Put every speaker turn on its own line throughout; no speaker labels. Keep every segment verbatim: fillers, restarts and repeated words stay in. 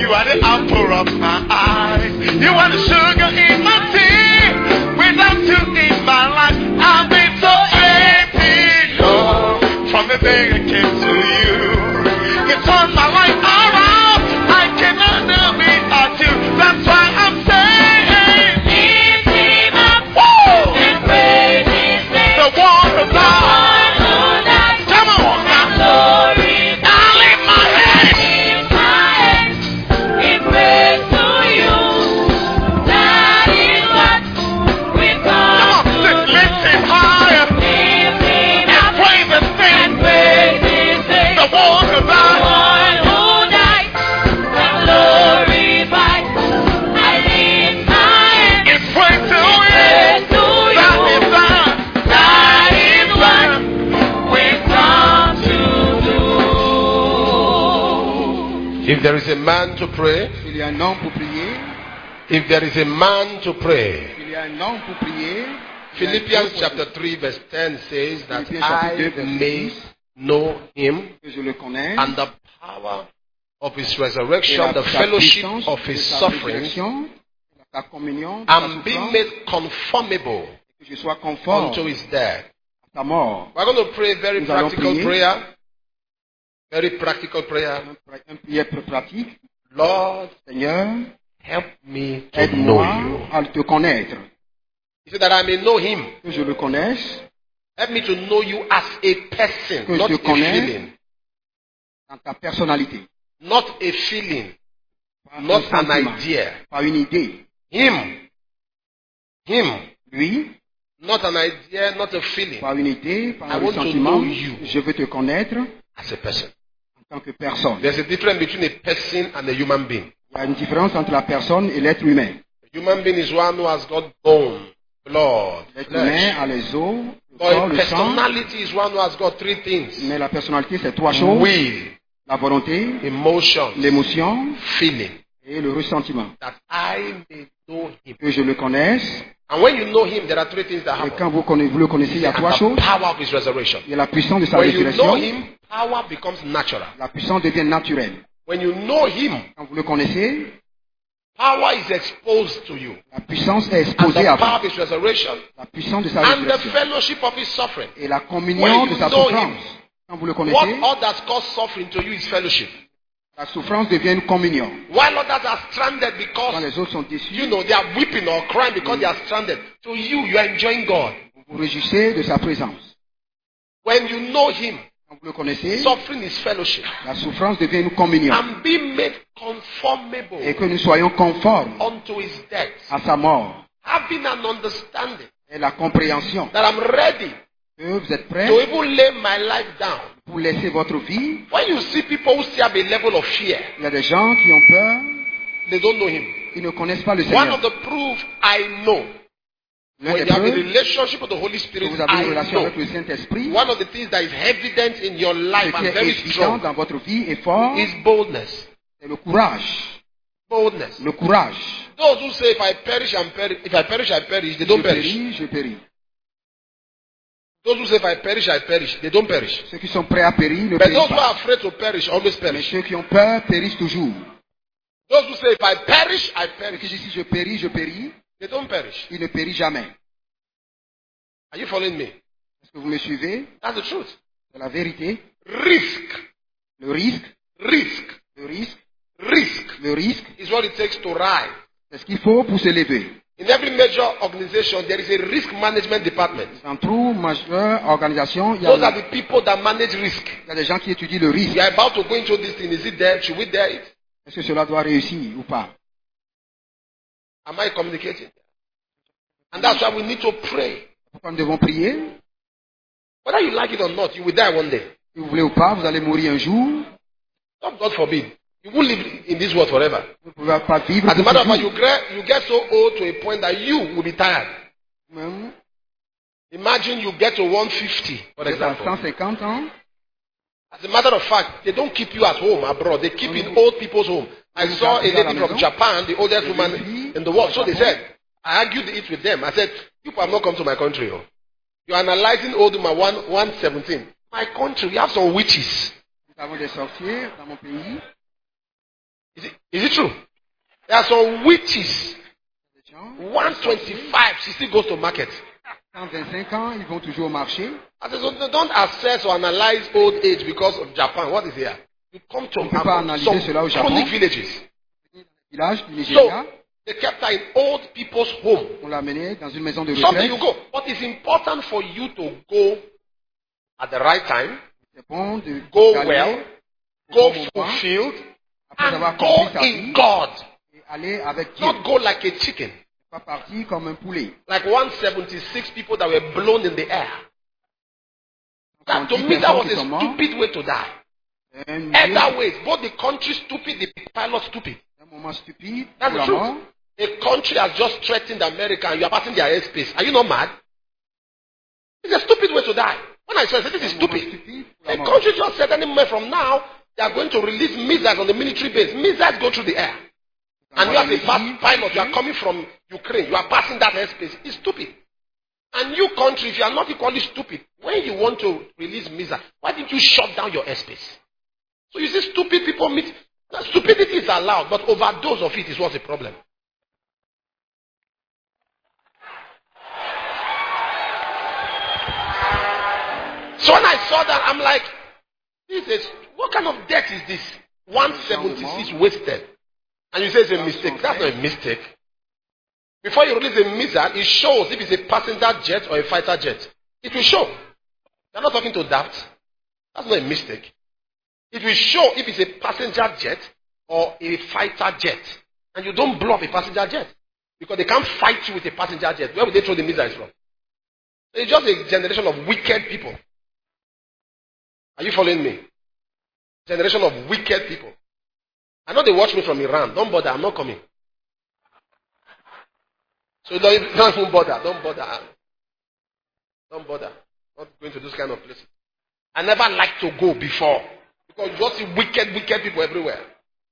You are the apple of my eye. You are the sugar in my tea. Without you in my life, I've been so empty. Oh, from the day I came to you, you turned my life around. I cannot do without you. That's why I'm saying, lift him up. Woo! And praise his name. The one of God. Come on now. Glory. I lift my hands. Lift my hands in praise to you. That is what we've got to do. Lift him higher. Lift him up. And praise his name. And praise his name. The one of God. The one who died and glorified. I lift my hands in praise to you. That is what. That is what we've come to do. If there is a man to pray,
Il y a un homme pour prier.
if there is a man to pray,
Il y a un homme pour prier.
Philippians chapter three verse ten says that
Philippiens chapitre deux,
I
verset
may
dix.
know him
Que je le connais.
and the power of his
Et
resurrection,
la,
the
sa
fellowship
puissance
of
de
his
sa
suffering,
résurrection, sa communion, de sa
and be
souffrance,
made conformable
que je sois conforme
unto his death.
à sa mort.
We're going to pray a very
Nous allons
practical
prier.
prayer. Very practical prayer.
Un prière pratique.
Lord,
Seigneur,
help me to
aide-moi
know you.
à te connaître.
He said that I may know him.
Que je le connaisse,
Help me to know you as a person,
que
not
je
a
connaisse
feeling.
dans ta personnalité.
Not a feeling,
Pas
not
un
an
sentiment,
idea.
pas une idée.
Him. Him.
Lui,
Not an idea, not a feeling.
pas une idée, pas
I
un
want to
sentiment.
know you.
Je veux te connaître
As a person.
en tant que personne.
There's a difference between a person and a human being.
Il y a une différence entre la personne et l'être humain.
A human being is one who has got bone, blood,
L'être humain
flesh.
a les os, le
But
corps,
a
le sang,
personality is one who has got three things.
mais la personnalité c'est trois choses.
Will,
La volonté,
emotions,
l'émotion
feeling.
et le ressentiment.
That I may know him.
Que je le connaisse.
And when you know him, there are three things that
Et
happen.
quand vous, connaissez, vous le connaissez, il y a trois
And the
choses.
power of his resurrection.
Il y a la puissance de sa
When you know
résurrection.
him, power becomes natural.
La puissance devient naturelle.
When you know him,
Quand vous le connaissez,
power is exposed to you.
la puissance est
And
exposée
the
à
power
vous.
of his resurrection
La puissance de sa
and the
résurrection.
fellowship of his suffering.
Et la
When
communion
you
de sa
know
souffrance.
him,
Quand vous le
What
connaissez,
others cause suffering to you is fellowship.
la souffrance devient une communion.
While others are stranded
Quand
because,
les autres sont déçus,
you know, they are weeping or crying because they are stranded. To you, you are enjoying God.
vous vous réjouissez de sa présence.
When you know him,
Quand vous le connaissez,
suffering is fellowship.
la souffrance devient une communion.
And be made conformable
Et que nous soyons conformes
unto his death.
à sa mort.
Having an understanding
Et la compréhension
that I'm ready
que vous êtes prêts
to even lay my life down.
pour laisser votre vie.
When you see people who still have a level of fear,
Il y a des gens qui ont peur,
they don't know him.
ils ne connaissent pas le
One
Seigneur.
of the proof I know,
L'un
when
des
you have a
preuves
relationship with the Holy
que
Spirit,
vous avez une
I
relation
know.
avec le Saint-Esprit,
One of the things that is evident in your
ce
life
qui
and
est
very
évident
strong
dans votre vie est fort,
is boldness.
c'est le courage.
Boldness.
Le courage.
Those who say, if I perish, I'm perish. If I perish, I perish. They
Je
don't perish.
péris, je péris.
Those who say, if I perish, I perish. They don't perish.
Ceux qui sont prêts à périr ne
But
périssent
those who
pas.
are afraid to perish always
Mais
perish.
ceux qui ont peur périssent toujours.
Those who say, if I perish, I
Ceux qui
perish.
disent si je péris, je péris,
They don't perish.
ils ne périssent jamais.
Are you following me?
Est-ce que vous me suivez?
That's the truth.
C'est la vérité.
Risk.
Le risque,
Risk.
le risque,
Risk
le risque,
is what it takes to rise.
c'est ce qu'il faut pour se lever.
In every major organization, there is a risk management department.
Dans toute majeure organisation, il y,
Those
a,
are the people that manage risk.
il y a des gens qui étudient le risque.
We are about to go into this thing. Is it there? Should we dare it?
Est-ce que cela doit réussir ou pas?
Am I communicating? And that's why we need to pray.
Pourquoi nous devons prier?
Whether you like it or not, you will die one day.
Si vous voulez ou pas, vous allez mourir un jour.
God God forbid. You won't live in this world forever.
Vous ne pouvez pas vivre
As a
pour
matter of fact,
toujours.
you get, you get so old to a point that you will be tired.
Même
Imagine you get to one fifty, for
vous êtes à
example.
cent cinquante ans,
As a matter of fact, they don't keep you at home abroad. They keep in old people's home. I saw a lady from Japan, the oldest woman in the world. So they said, I argued it with them. I said, you have not come to my country. Oh. You're analyzing old woman one, one seventeen. My country, we have some witches.
nous avons des sorciers dans mon pays.
Is it, is it true? There are some witches.
Les gens,
one twenty-five, she still goes to market.
cent vingt-cinq ans, ils vont toujours au marché.
I said, so don't assess or analyze old age because of Japan. What is here? You come to
On ne peut pas analyser cela au Japon.
chronic villages.
Village du
So
Nigeria,
they kept her in old people's home.
on l'a amené dans une maison de
Someday
retraite.
you go. But it's important for you to go at the right time,
C'est bon de
go
d'aller
well,
au
go
bon moment,
fulfilled,
après avoir
and
compris
go
sa
in
vie,
God.
et aller avec Dieu.
Not go like a chicken.
Pas partir comme un poulet.
Like one seventy-six people that were blown in the air. That to
cent dix
me that was
personnes qui sont
a
mortes.
stupid way to die.
Un,
Either ways, both the country stupid, the pilot stupid.
un moment stupide
That's
pour
the
la mort.
truth. A country has just threatened America and you are passing their airspace. Are you not mad? It's a stupid way to die. When I said this is
Un moment
stupid,
stupide pour la
a
mort.
country just said any moment from now they are going to release missiles on the military base. Missiles go through the air. And you as a pass pilot, you are coming from Ukraine, you are passing that airspace. It's stupid. And you country, if you are not equally stupid, when you want to release missiles, why didn't you shut down your airspace? So you see stupid people meet. Stupidity is allowed, but overdose of it is what's the problem. So when I saw that, I'm like, this is, what kind of death is this? one seventy-six wasted. And you say it's a mistake. That's not a mistake. Before you release a missile, it shows if it's a passenger jet or a fighter jet. It will show. You're not talking to that. That's not a mistake. It will show if it's a passenger jet or a fighter jet. And you don't blow up a passenger jet. Because they can't fight you with a passenger jet. Where would they throw the missiles from? It's just a generation of wicked people. Are you following me? Generation of wicked people. I know they watch me from Iran. Don't bother. I'm not coming. So don't, don't even bother. Don't bother. Don't bother. Not going to those kind of places. I never liked to go before. Because you just see wicked, wicked people everywhere.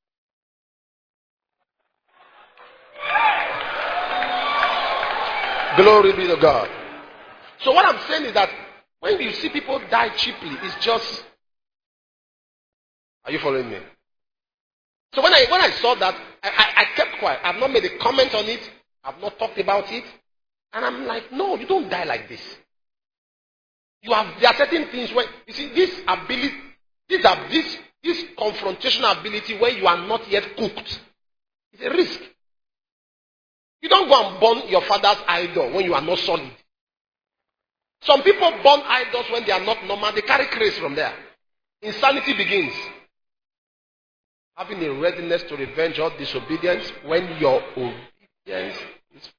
Glory be to God. So what I'm saying is that when you see people die cheaply, it's just... Are you following me? So when I when I saw that, I, I, I kept quiet. I've not made a comment on it. I've not talked about it. And I'm like, no, you don't die like this. You have there are certain things where you see this ability, these are this this confrontational ability where you are not yet cooked. It's a risk. You don't go and burn your father's idol when you are not solid. Some people burn idols when they are not normal. They carry grace from there. Insanity begins. Having a readiness to revenge all disobedience when your obedience is.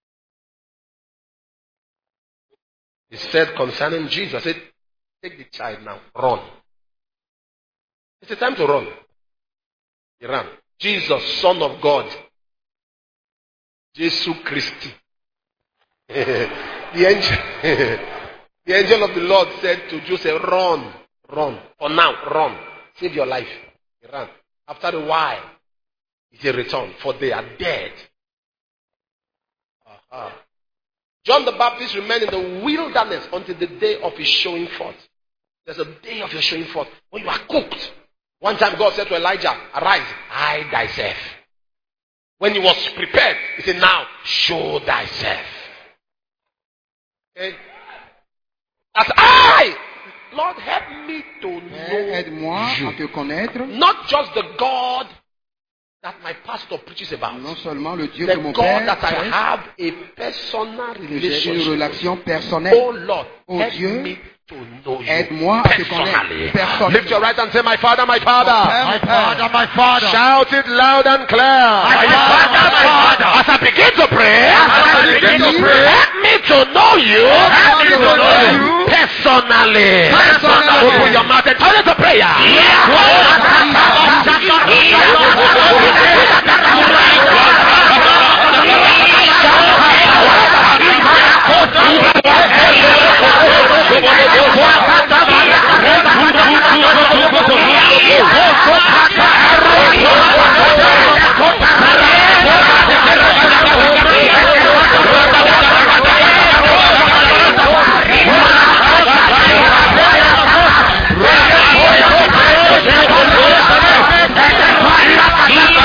He said concerning Jesus, I said, take the child now, run. It's a time to run. He ran. Jesus, Son of God. Jesus Christi. the angel, the angel of the Lord said to Joseph, run, run. For now, run. Save your life. He ran. After a while, he returned, for they are dead. Uh-huh. John the Baptist remained in the wilderness until the day of his showing forth. There's a day of your showing forth when you are cooked. One time God said to Elijah, arise, hide thyself. When he was prepared, he said, now show thyself. Okay? As I, Lord, help me to know
Aide-moi à te connaître.
not just the God that my pastor preaches about.
Non seulement le Dieu
The
que mon
God
Père
that I
prêche,
have a personal
que j'ai une
relationship.
relation personnelle.
Oh Lord,
Oh
help
Dieu,
me to know you
aide-moi à te
personally.
connaître personnellement.
Lift your right hand and say, my Father, my Father.
My Father,
my Father. Shout it loud and clear.
My Father, my Father.
As I begin to pray,
As I begin to pray,
help me to know you,
help me to know you
personally.
personally.
Open your mouth and turn it to prayer.
Yeah.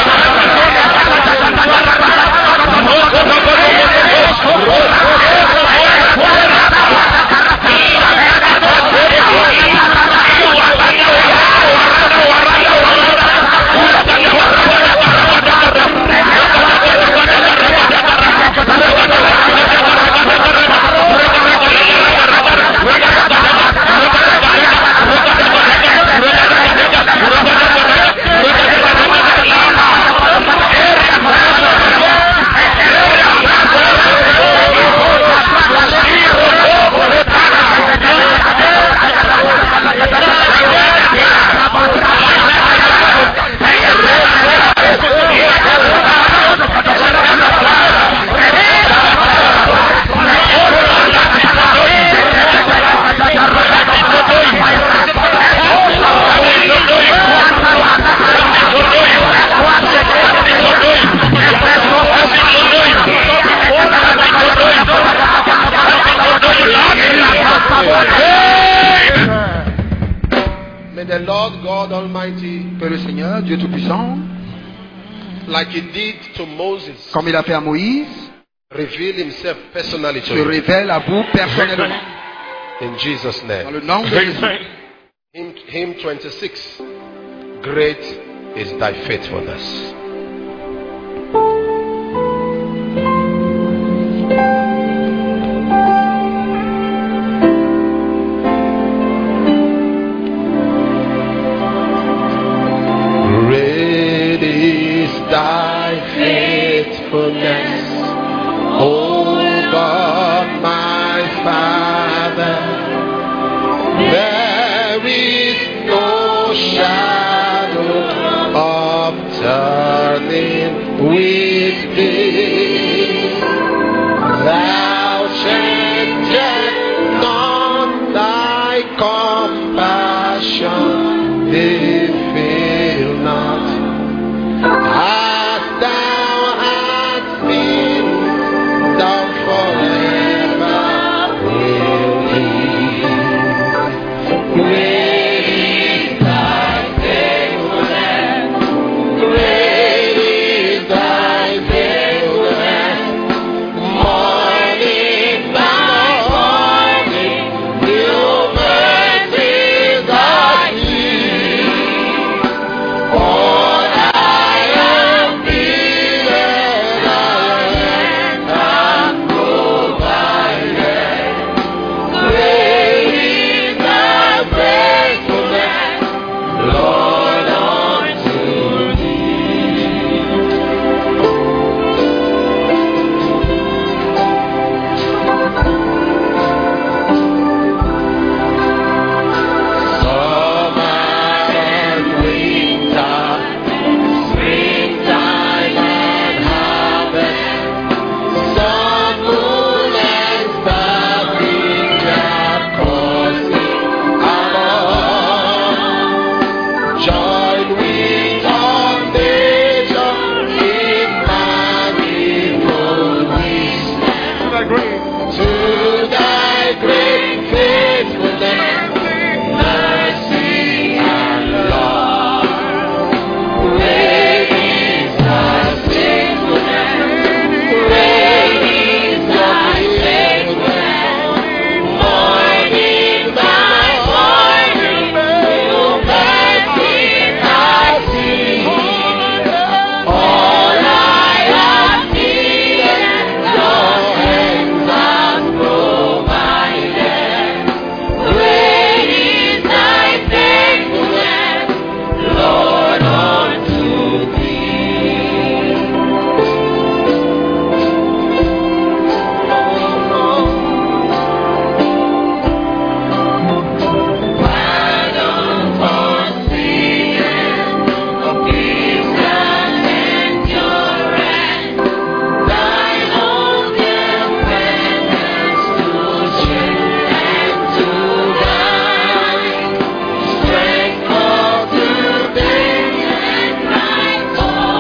Lord God Almighty,
Que le Seigneur, Dieu Tout-Puissant,
like He did to Moses,
comme il a fait à Moïse,
reveal Himself personally to
se
you.
révèle à vous personnellement.
In Jesus'
Dans
name.
le nom de Jésus.
Hymn, hymn twenty-six. Great is thy faithfulness. Great is thy faithfulness, O God, my Father. There is no shadow of turning with thee. Thou changest not, thy compassion they fail not. As thou hast been, thou forever will be. Great is thy faithfulness. Great is thy faithfulness. Morning by morning, new mercies I see. All I have needed, thy hand hath provided. Great is thy faithfulness, Lord, unto summer and winter, springtime and harvest, sun, moon, and starry are causing above. Join with all nations in manifold wisdom to thy great faithfulness, mercy and love. Great is thy faithfulness, great is thy faithfulness. Morning by morning, new mercies I see. All I have needed, your hands have provided. Great is thy faithfulness, Lord, unto pardon for sin, peace and endurance, thine own dependence to strength and to guide, strength for today and life for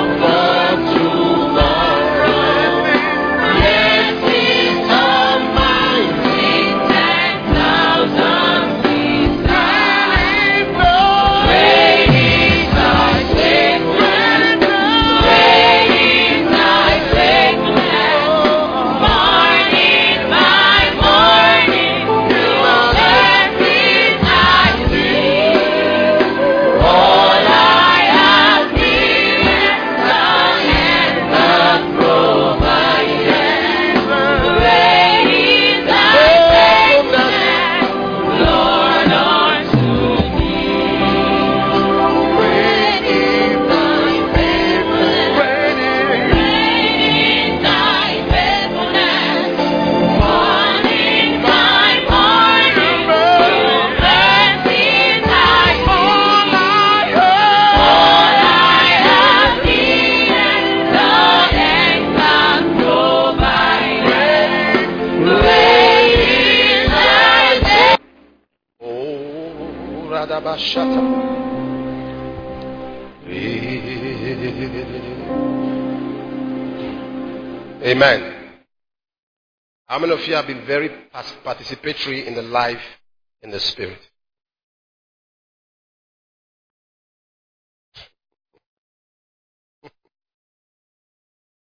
tomorrow. Blessings of mine sing ten thousand beside. Great is thy faithfulness, great is thy faithfulness. Morning by morning, new mercies I see. All I have needed, thy hand hath provided. Great is thy faithfulness, Lord, unto me. Great is thy faithfulness, great is thy faithfulness. Morning by morning, new mercies I see. All I have needed, thy hand hath provided. Great is thy faithfulness. Oh, Radabashata. Amen. How many of you have been very pas- participatory in the life in the Spirit?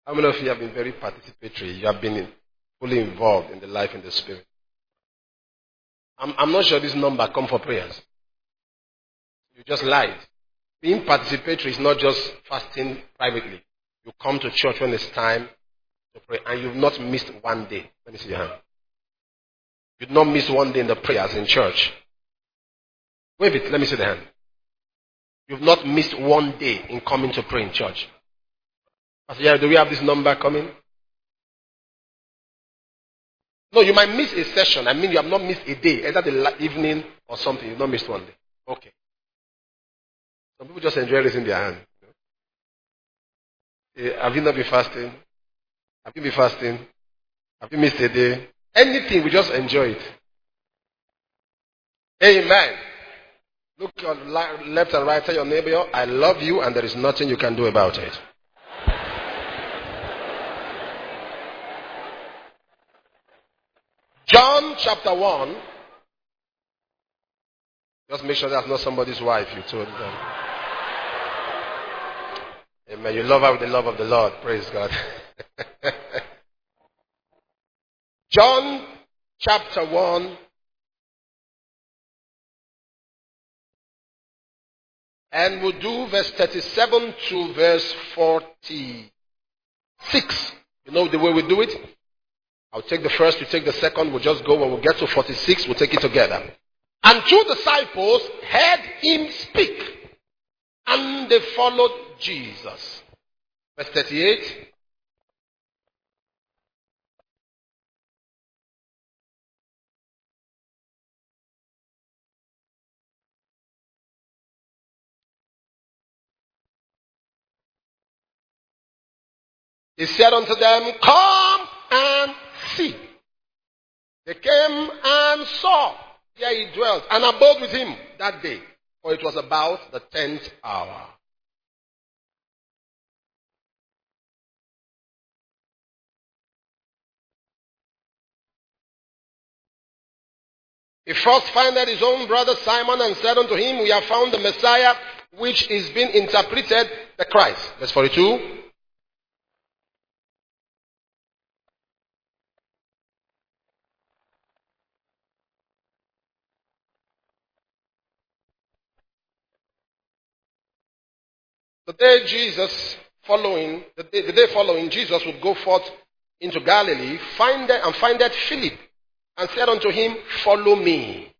How many of you have been very participatory? You have been in, fully involved in the life in the spirit. I'm, I'm not sure this number come for prayers. You just lied. Being participatory is not just fasting privately. You come to church when it's time to pray, and you've not missed one day. Let me see your hand. You've not missed one day in the prayers in church. Wave it. Let me see the hand. You've not missed one day in coming to pray in church. Pastor, yeah, do we have this number coming? No, you might miss a session. I mean, you have not missed a day, either the evening or something. You've not missed one day. Okay. Some people just enjoy raising their hand. Have you not been fasting? Have you been fasting? Have you missed a day? Anything, we just enjoy it. Amen. Look on left and right, tell your neighbor, I love you and there is nothing you can do about it. John chapter one. Just make sure that's not somebody's wife you told them. Amen. You love her with the love of the Lord. Praise God. John chapter one. And we'll do verse thirty-seven to verse forty-six. You know the way we do it? I'll take the first, you take the second, we'll just go. When we get to forty-six, we'll take it together. And two disciples heard him speak, and they followed Jesus. Verse thirty-eight. He said unto them, come and see. They came and saw where he dwelt, and abode with him that day, for it was about the tenth hour. He first findeth his own brother Simon, and said unto him, we have found the Messiah, which is being interpreted the Christ. Verse forty-two. The day Jesus following, the day, the day following, Jesus would go forth into Galilee, find it, and findeth Philip, and said unto him, follow me.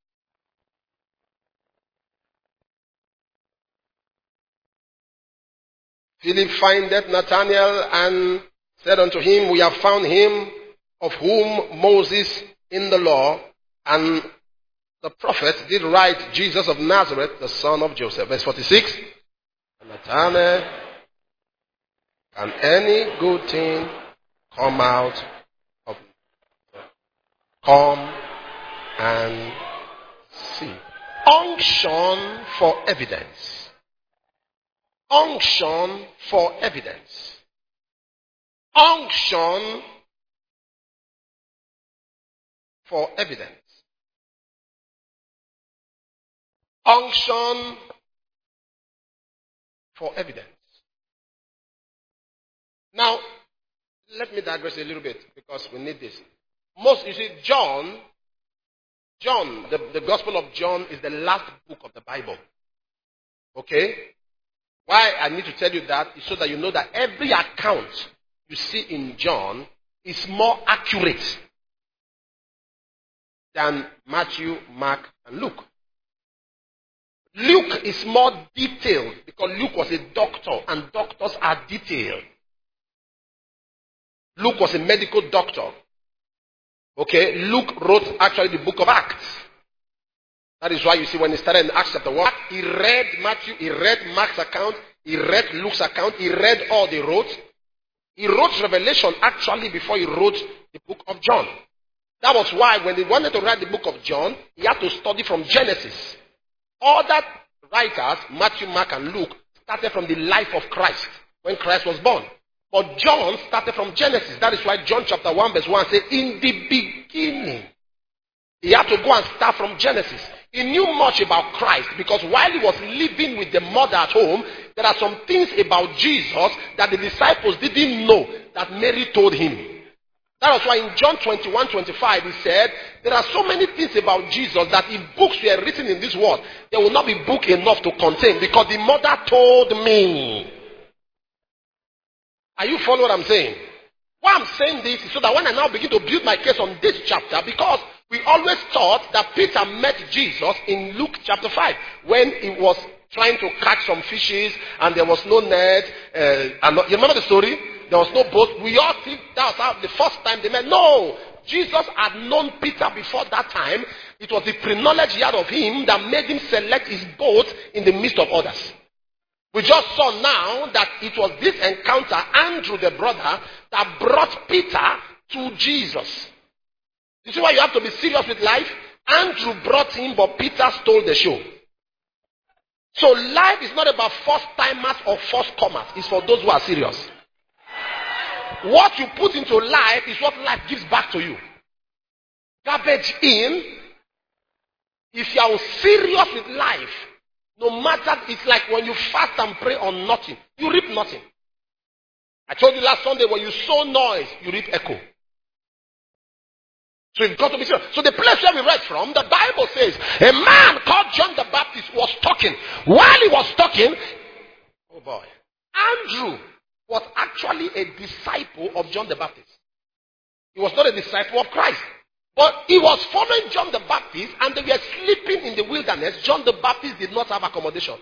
Philip findeth Nathanael, and said unto him, we have found him of whom Moses in the law and the prophets did write, Jesus of Nazareth, the son of Joseph. Verse forty-six. Nathanael, can any good thing come out of it? Come and see. Unction for evidence. Unction for evidence. Unction for evidence. Unction for evidence. Now, let me digress a little bit because we need this. Most, you see, John, John, the, the Gospel of John is the last book of the Bible. Okay? Why I need to tell you that is so that you know that every account you see in John is more accurate than Matthew, Mark, and Luke. Luke is more detailed because Luke was a doctor and doctors are detailed. Luke was a medical doctor. Okay, Luke wrote actually the book of Acts. That is why you see when he started in Acts chapter one, he read Matthew, he read Mark's account, he read Luke's account, he read all they wrote. He wrote Revelation actually before he wrote the book of John. That was why when he wanted to write the book of John, he had to study from Genesis. Other writers, Matthew, Mark, and Luke, started from the life of Christ, when Christ was born. But John started from Genesis. That is why John chapter one verse one says, in the beginning. He had to go and start from Genesis. He knew much about Christ because while he was living with the mother at home, there are some things about Jesus that the disciples didn't know that Mary told him. That was why in John twenty-one, twenty-five, he said, there are so many things about Jesus that if books were written in this world, there will not be book enough to contain, because the mother told me. Are you following what I'm saying? Why I'm saying this is so that when I now begin to build my case on this chapter, because we always thought that Peter met Jesus in Luke chapter five, when he was trying to catch some fishes and there was no net. Uh, and you remember the story? There was no boat. We all think that was how the first time they met. No! Jesus had known Peter before that time. It was the pre-knowledge he had of him that made him select his boat in the midst of others. We just saw now that it was this encounter, Andrew the brother, that brought Peter to Jesus. You see why you have to be serious with life? Andrew brought him, but Peter stole the show. So life is not about first timers or first comers. It's for those who are serious. What you put into life is what life gives back to you. Garbage in. If you are serious with life, no matter, it's like when you fast and pray on nothing, you reap nothing. I told you last Sunday, when you sow noise, you reap echo. So you've got to be serious. So the place where we read from, the Bible says, a man called John the Baptist was talking. While he was talking, oh boy, Andrew was actually a disciple of John the Baptist. He was not a disciple of Christ. But he was following John the Baptist, and they were sleeping in the wilderness. John the Baptist did not have accommodation.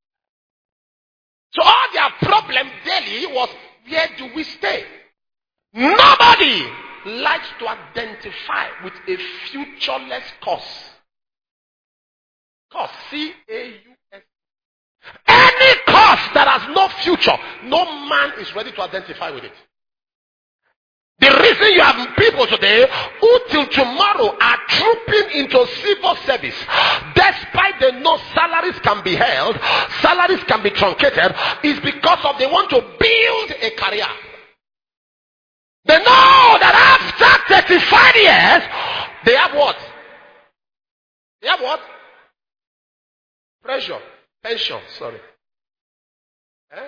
So all their problem daily was, where do we stay? Nobody likes to identify with a futureless cause. Cause, C A U S. Any cause that has no future, no man is ready to identify with it. The reason you have people today who till tomorrow are trooping into civil service, despite they know salaries can be held, salaries can be truncated, is because of they want to build a career. They know that after thirty-five years, they have what? They have what? Pressure. Pension, sorry. Eh?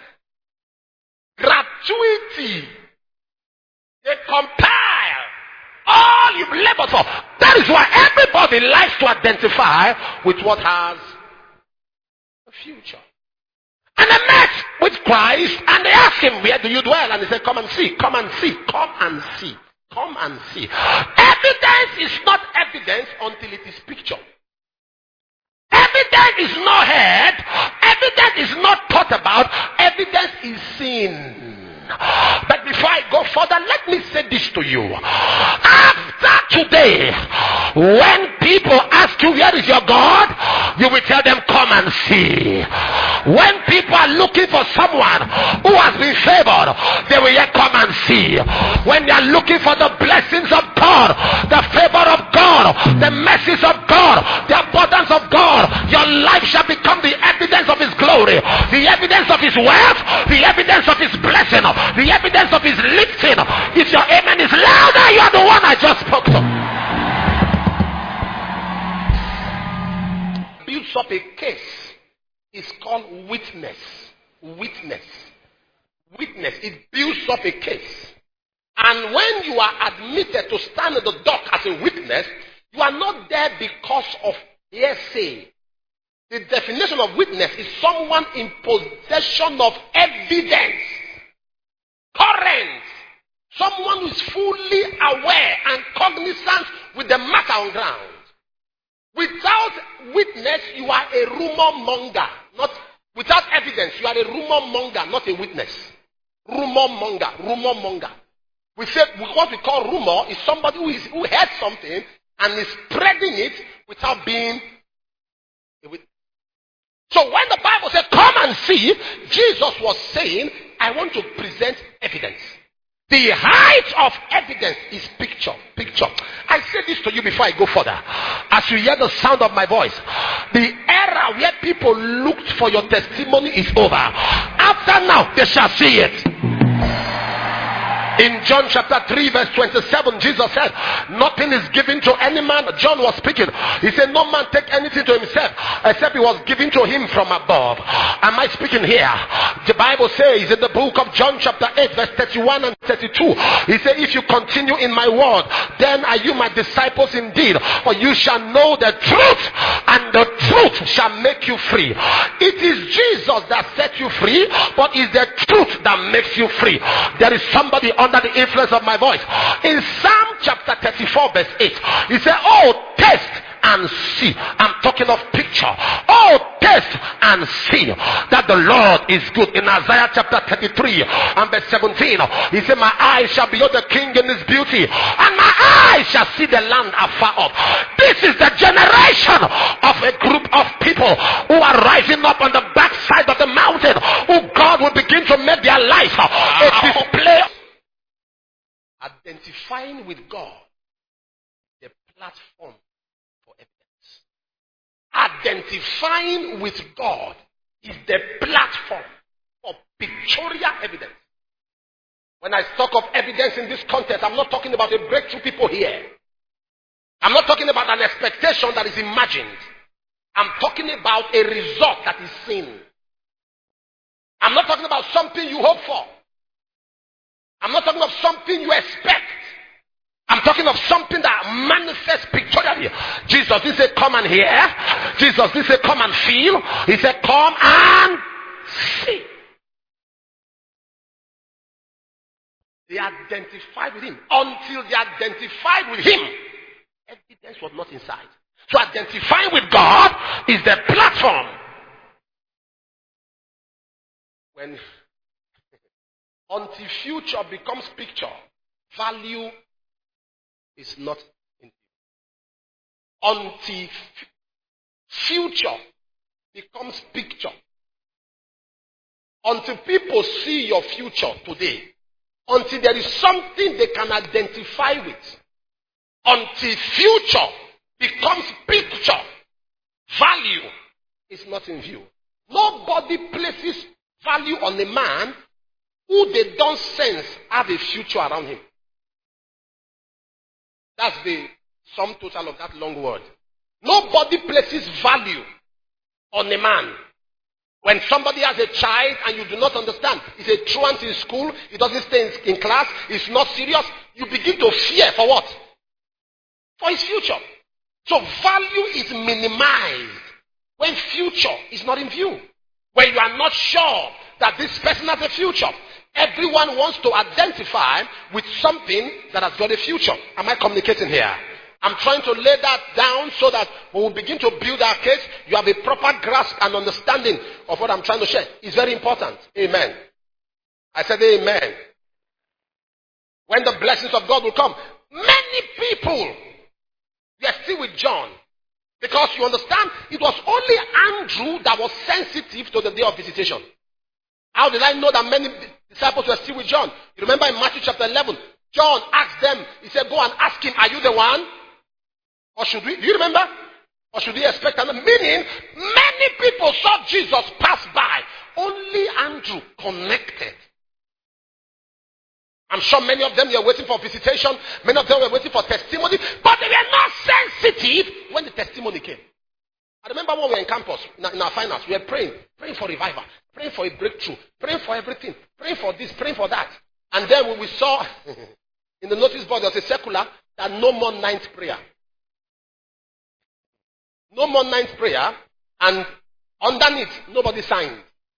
Gratuity. They compile all you've labored for. That is why everybody likes to identify with what has a future. And they met with Christ and they asked him, where do you dwell? And he said, come and see, come and see, come and see, come and see. Evidence is not evidence until it is picture. Evidence is not heard. Evidence is not thought about. Evidence is seen. But before I go further, let me say this to you. After today, when people ask you, where is your God? You will tell them, come and see. When people are looking for someone who has been favored, they will yet come and see. When they are looking for the blessings of God, the favor of God, the mercies of God, the abundance of God, your life shall become the evidence of his glory, the evidence of his wealth, the evidence of his blessing, the evidence of his lifting. If your amen is louder, you are the one I just spoke to. Builds up a case. It's called witness. Witness. Witness. It builds up a case. And when you are admitted to stand at the dock as a witness, you are not there because of hearsay. The definition of witness is someone in possession of evidence. Current. Someone who is fully aware and cognizant with the matter on ground. Without witness, you are a rumor monger. Not without evidence, you are a rumor monger, not a witness. Rumor monger, rumor monger. We say what we call rumor is somebody who is who heard something and is spreading it without being a witness. So when the Bible said, come and see, Jesus was saying, I want to present evidence. The height of evidence is picture. Picture. I say this to you before I go further. As you hear the sound of my voice, the era where people looked for your testimony is over. After now, they shall see it. In John chapter three verse twenty-seven, Jesus said, nothing is given to any man. John was speaking. He said, no man take anything to himself except it was given to him from above. Am I speaking here? The Bible says in the book of John chapter eight verse thirty-one and thirty-two, he said, if you continue in my word, then are you my disciples indeed, for you shall know the truth, and the truth shall make you free. It is Jesus that set you free, but it's the truth that makes you free. There is somebody under the influence of my voice. In Psalm chapter thirty-four verse eight, he said, oh, taste and see. I'm talking of picture. Oh, taste and see that the Lord is good. In Isaiah chapter thirty-three and verse seventeen, he said, my eyes shall behold the king in his beauty, and my eyes shall see the land afar off. This is the generation of a group of people who are rising up on the backside of the mountain, who God will begin to make their life a display. Identifying with God, the platform. Identifying with God is the platform for pictorial evidence. When I talk of evidence in this context, I'm not talking about a breakthrough people here. I'm not talking about an expectation that is imagined. I'm talking about a result that is seen. I'm not talking about something you hope for. I'm not talking of something you expect. I'm talking of something that manifests pictorially. Jesus didn't say come and hear. Jesus didn't say come and feel. He said come and see. They identified with him. Until they identified with him, evidence was not inside. So identifying with God is the platform. When until future becomes picture, value is not in you. Until future becomes picture. Until people see your future today. Until there is something they can identify with. Until future becomes picture. Value is not in view. Nobody places value on a man who they don't sense have a future around him. That's the sum total of that long word. Nobody places value on a man. When somebody has a child and you do not understand, he's a truant in school, he doesn't stay in, in class, he's not serious, you begin to fear for what? For his future. So value is minimized when future is not in view. When you are not sure that this person has a future. Everyone wants to identify with something that has got a future. Am I communicating here? I'm trying to lay that down so that when we begin to build our case, you have a proper grasp and understanding of what I'm trying to share. It's very important. Amen. I said amen. When the blessings of God will come, many people were still with John. Because you understand, it was only Andrew that was sensitive to the day of visitation. How did I know that many disciples were still with John? You remember in Matthew chapter eleven, John asked them, he said, go and ask him, are you the one? Or should we, do you remember? Or should we expect another? Meaning, many people saw Jesus pass by. Only Andrew connected. I'm sure many of them were waiting for visitation. Many of them were waiting for testimony. But they were not sensitive when the testimony came. I remember when we were in campus, in our, in our finals, we were praying. Praying for revival. Praying for a breakthrough. Praying for everything. Praying for this. Praying for that. And then when we saw in the notice board, there was a circular that no more ninth prayer. No more ninth prayer. And underneath, nobody signed.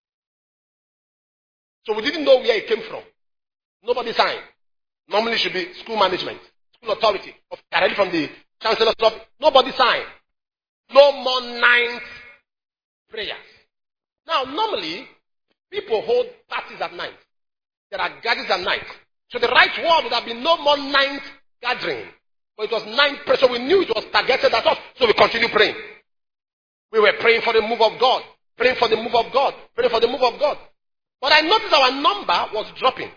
So we didn't know where it came from. Nobody signed. Normally it should be school management, school authority, directly from the chancellor's office. Nobody signed. No more ninth prayers. Now, normally, people hold parties at night. There are gatherings at night. So the right word would have been no more ninth gathering. But it was ninth prayer. So we knew it was targeted at us. So we continued praying. We were praying for the move of God. Praying for the move of God. Praying for the move of God. But I noticed our number was dropping.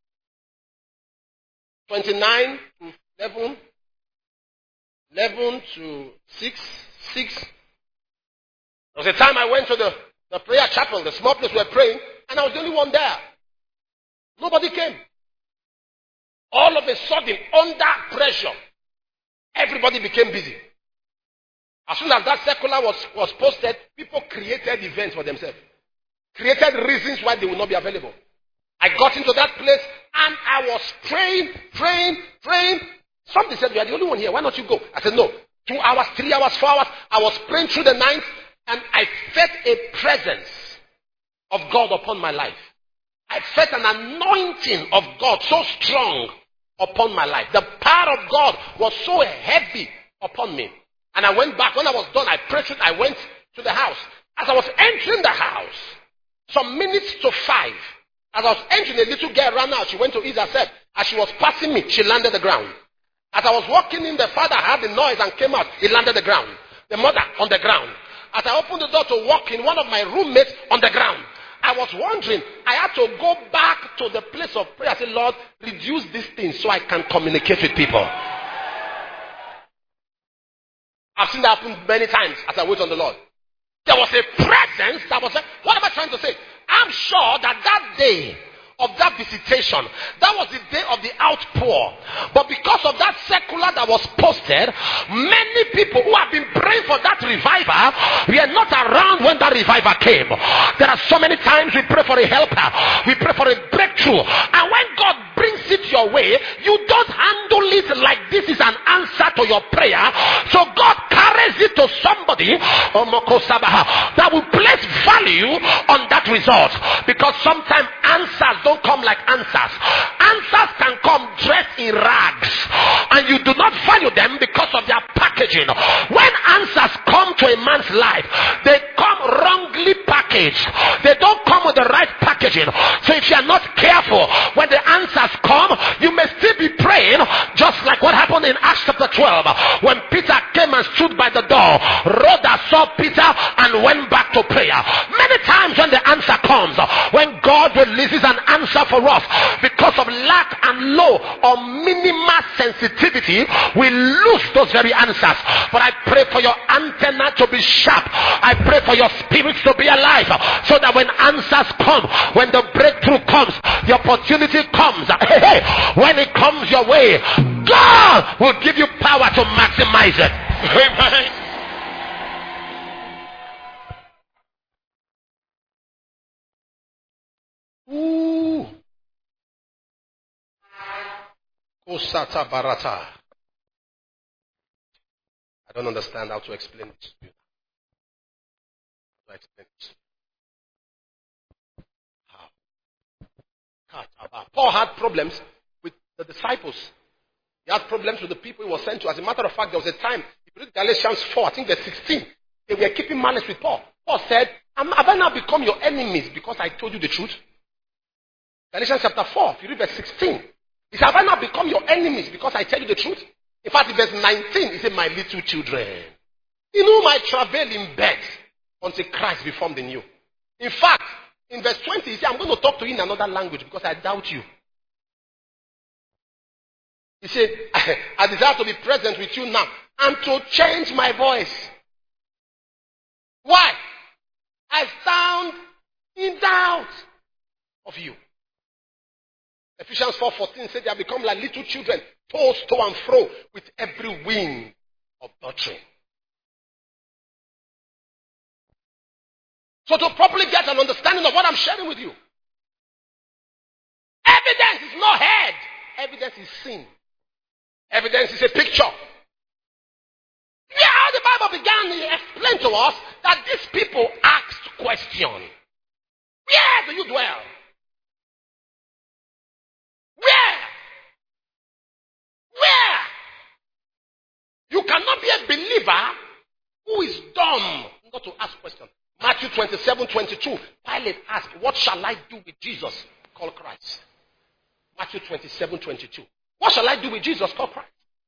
twenty-nine to eleven. eleven to six. six. There was a time I went to the, the prayer chapel, the small place we were praying, and I was the only one there. Nobody came. All of a sudden, under pressure, everybody became busy. As soon as that circular was, was posted, people created events for themselves. Created reasons why they will not be available. I got into that place and I was praying, praying, praying. Somebody said, you are the only one here. Why not you go? I said, no. Two hours, three hours, four hours. I was praying through the night and I felt a presence of God upon my life. I felt an anointing of God so strong upon my life. The power of God was so heavy upon me. And I went back. When I was done, I prayed it. I went to the house. As I was entering the house, some minutes to five, as I was entering, a little girl ran out. She went to ease herself. As she was passing me, she landed the ground. As I was walking in, the father heard the noise and came out. He landed the ground. The mother on the ground. As I opened the door to walk in, one of my roommates on the ground. I was wondering, I had to go back to the place of prayer. I said, Lord, reduce this thing so I can communicate with people. I've seen that happen many times as I wait on the Lord. There was a presence that was like, what am I trying to say? I'm sure that that day of that visitation, that was the day of the outpour. But because of that circular that was posted, many people who have been praying for that revival were not around when that revival came. There are so many times we pray for a helper, we pray for a breakthrough, and when God brings it your way, you don't handle it like this is an answer to your prayer. So God carries it to somebody that will place value on that result, because sometimes answers don't come like answers. Answers can come dressed in rags, and you do not value them because of their packaging. When answers come to a man's life, they come wrongly packaged. They don't come with the right packaging. So if you are not careful, when the answers come, you may still be praying, just like what happened in Acts chapter twelve, when Peter came and stood by the door. Rhoda saw Peter and went back to prayer. Many times when the answer comes, when God releases an answer for us, because of lack and low or minimal sensitivity, we lose those very answers. But I pray for your antenna to be sharp. I pray for your spirits to be alive, so that when answers come, when the breakthrough comes, the opportunity comes, hey, hey, when it comes your way, God will give you power to maximize it. Amen. Ooh. Osata Barata. I don't understand how to explain it to you. How to explain it? How? Paul had problems with the disciples. He had problems with the people he was sent to. As a matter of fact, there was a time, if you read Galatians four, I think verse sixteen, they were keeping malice with Paul. Paul said, have I now become your enemies because I told you the truth? Galatians chapter four, if you read verse sixteen, he said, have I now become your enemies because I tell you the truth? In fact, in verse nineteen, he said, my little children, in whom I travail in bed until Christ be formed in you. In fact, in verse twenty, he said, I'm going to talk to you in another language because I doubt you. He said, I desire to be present with you now and to change my voice. Why? I stand in doubt of you. Ephesians four fourteen said they have become like little children, tossed to and fro with every wind of doctrine. So to properly get an understanding of what I'm sharing with you, evidence is not heard. Evidence is seen. Evidence is a picture. Yeah, how the Bible began to explain to us that these people asked question. Where do you dwell? Where? Where? You cannot be a believer who is dumb not to ask questions. Matthew twenty-seven twenty-two, Pilate asked, what shall I do with Jesus called Christ? Matthew twenty-seven twenty-two. What shall I do with Jesus called Christ?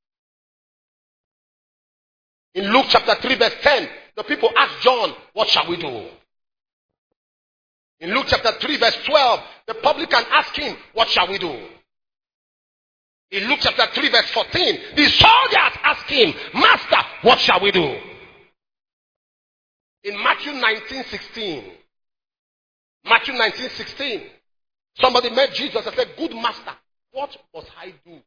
In Luke chapter three verse ten, the people asked John, what shall we do? In Luke chapter three verse twelve, the publican asked him, what shall we do? In Luke chapter three verse fourteen, the soldiers asked him, Master, what shall we do? In Matthew nineteen sixteen, Matthew nineteen sixteen, somebody met Jesus and said, good master, what must I do?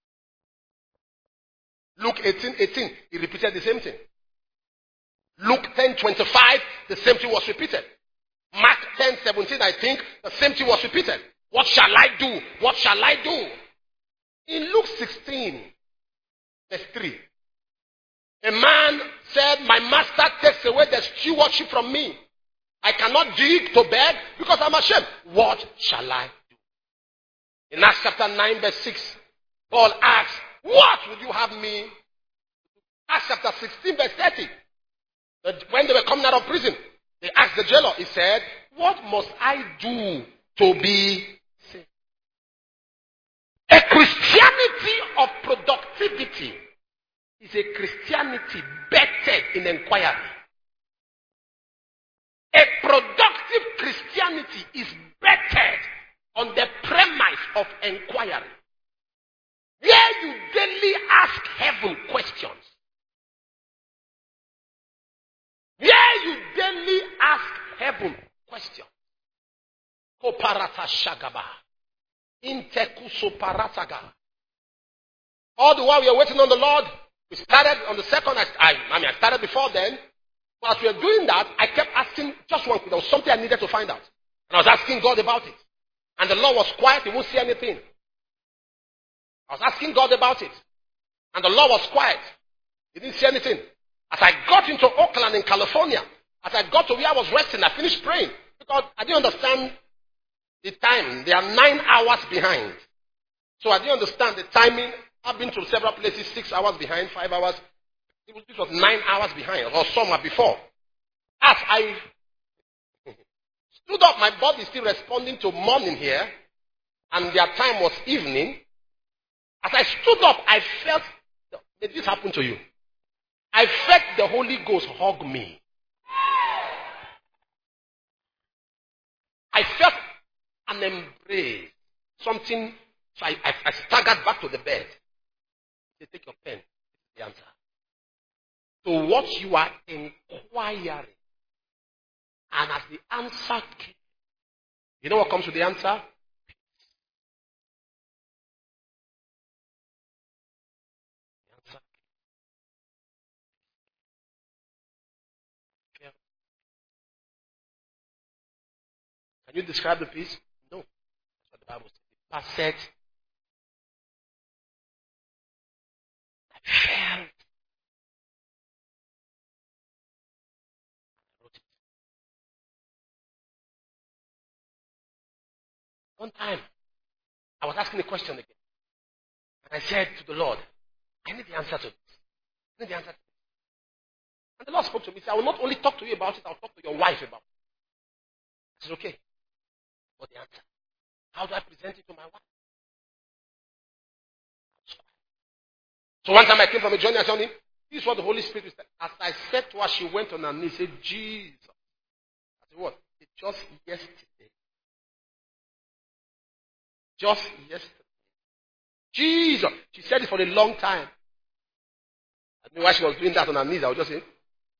Luke eighteen eighteen, he repeated the same thing. Luke ten twenty-five, the same thing was repeated. Mark ten seventeen, I think, the same thing was repeated. What shall I do? What shall I do? In Luke sixteen, verse three, a man said, my master takes away the stewardship from me. I cannot dig to beg because I'm ashamed. What shall I do? In Acts chapter nine, verse six, Paul asks, what would you have me? Acts chapter sixteen, verse thirty. When they were coming out of prison, they asked the jailer, he said, what must I do to be saved? A Christianity of productivity is a Christianity bettered in inquiry. A productive Christianity is bettered on the premise of inquiry. Where you daily ask heaven questions. Where you daily ask heaven questions. Koparata shagaba. Intekuso parataga. All the while we are waiting on the Lord, we started on the second, I, I, I mean I started before then. But as we were doing that, I kept asking just one, there was something I needed to find out. And I was asking God about it. And the Lord was quiet, he wouldn't say anything. I was asking God about it. And the Lord was quiet. He didn't say anything. As I got into Oakland in California, as I got to where I was resting, I finished praying. Because I didn't understand the time. They are nine hours behind. So I didn't understand the timing. I've been to several places, six hours behind, five hours. This was nine hours behind, or somewhere before. As I stood up, my body is still responding to morning here, and their time was evening. As I stood up, I felt, did this happen to you? I felt the Holy Ghost hug me. I felt an embrace. Something, so I, I, I staggered back to the bed. They take your pen. The answer. So what you are inquiring, and as the answer came, you know what comes with the answer? Can you describe the peace? No. That's what the Bible says. The pastor said, I felt. I wrote it. One time, I was asking a question again. And I said to the Lord, I need the answer to this. I need the answer to this. And the Lord spoke to me. He said, I will not only talk to you about it, I'll talk to your wife about it. I said, okay. What's the answer? How do I present it to my wife? So one time I came from a journey, I told him, this is what the Holy Spirit said. As I said to her, she went on her knees and said, Jesus. I said, what? It's just yesterday. Just yesterday. Jesus. She said it for a long time. I knew why she was doing that on her knees. I was just saying,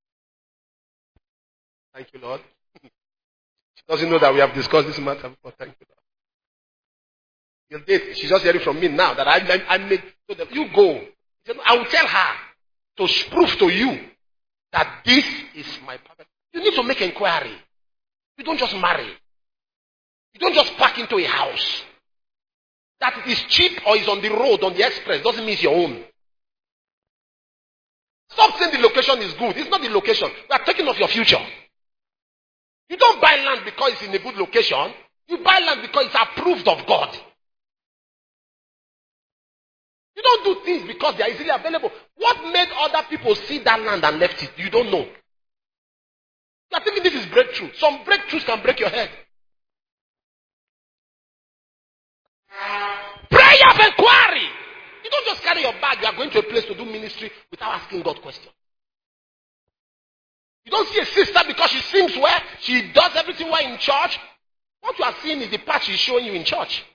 thank you, Lord. She doesn't know that we have discussed this matter before. Thank you, Lord. Did. She's just hearing from me now that I, I, I made. So that you go. I will tell her to prove to you that this is my perfect. You need to make inquiry. You don't just marry. You don't just park into a house. That it is cheap or is on the road, on the express, doesn't mean it's your own. Stop saying the location is good. It's not the location. We are taking off your future. You don't buy land because it's in a good location. You buy land because it's approved of God. You don't do things because they are easily available. What made other people see that land and left it? You don't know. You are thinking this is breakthrough. Some breakthroughs can break your head. Prayer of inquiry. You don't just carry your bag. You are going to a place to do ministry without asking God questions. You don't see a sister because she sings well. She does everything well in church. What you are seeing is the part she's showing you in church.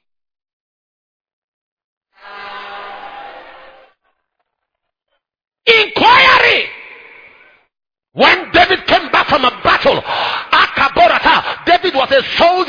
Inquiry. When David came back from a battle, Akaborata, David was a soldier, a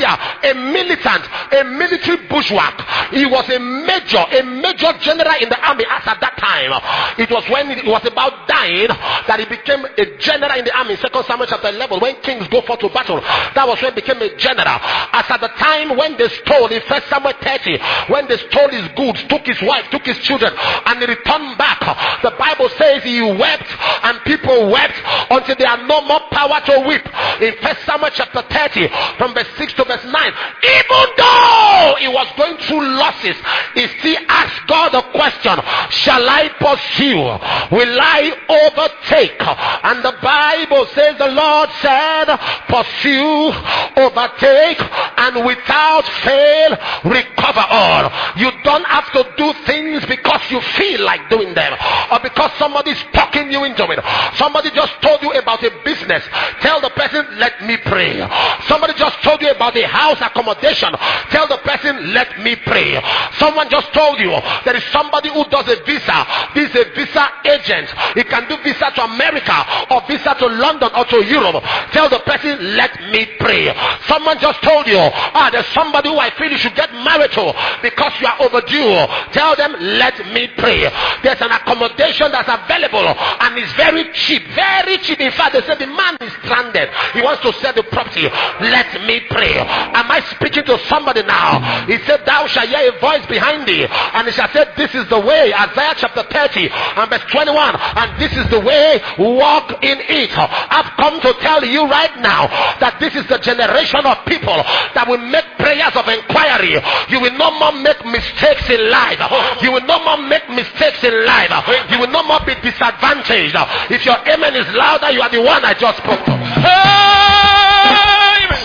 a militant, a military bushwhack. He was a major, a major general in the army as at that time. It was when it was about dying that he became a general in the army. Second Samuel chapter eleven, when kings go forth to battle, that was when he became a general. As at the time when they stole, in First Samuel thirty, when they stole his goods, took his wife, took his children, and he returned back, the Bible says he wept and people wept until they had no more power to weep. In First Samuel chapter thirty, from verse six to verse nine, even though he was going through losses, he still asked God the question, shall I pursue? Will I overtake? And the Bible says the Lord said, pursue, overtake, and without fail recover all. You don't have to do things because you feel like doing them, or because somebody's talking you into it. Somebody just told you about a business. Tell the person, let me pray. Somebody just told you about a house accommodation. Tell the person, let me pray. Someone just told you there is somebody who does a visa. This is a visa agent. He can do visa to America or visa to London or to Europe. Tell the person, let me pray. Someone just told you, ah, there's somebody who I feel you should get married to because you are overdue. Tell them, let me pray. There's an accommodation that's available and it's very cheap, very cheap. In fact, they say the man is stranded. He wants to sell the property. Let me pray. Am I speaking to somebody now? He said, thou shalt hear a voice behind thee, and he shall say, this is the way. Isaiah chapter thirty and verse twenty-one. And this is the way, walk in it. I've come to tell you right now that this is the generation of people that will make prayers of inquiry. You will no more make mistakes in life. You will no more make mistakes in life. You will no more be disadvantaged. If your amen is louder, you are the one I just spoke to. Amen.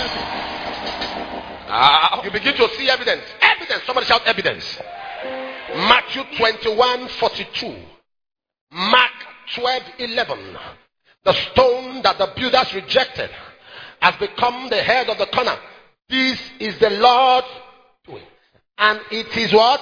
Ah, you begin to see evidence. Evidence. Somebody shout evidence. Matthew twenty-one forty-two. Mark twelve eleven. The stone that the builders rejected has become the head of the corner. This is the Lord doing. And it is what?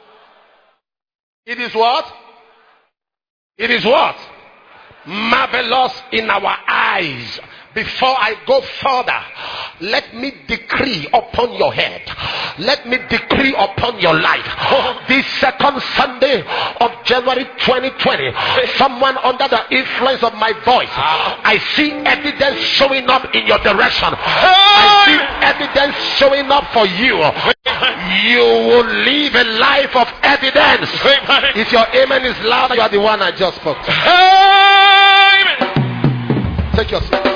It is what? It is what? Marvelous in our eyes. Before I go further, let me decree upon your head. Let me decree upon your life. This second Sunday of January twenty twenty, someone under the influence of my voice, I see evidence showing up in your direction. I see evidence showing up for you. You will live a life of evidence. If your amen is loud, you are the one I just spoke to. Amen. Take your seat.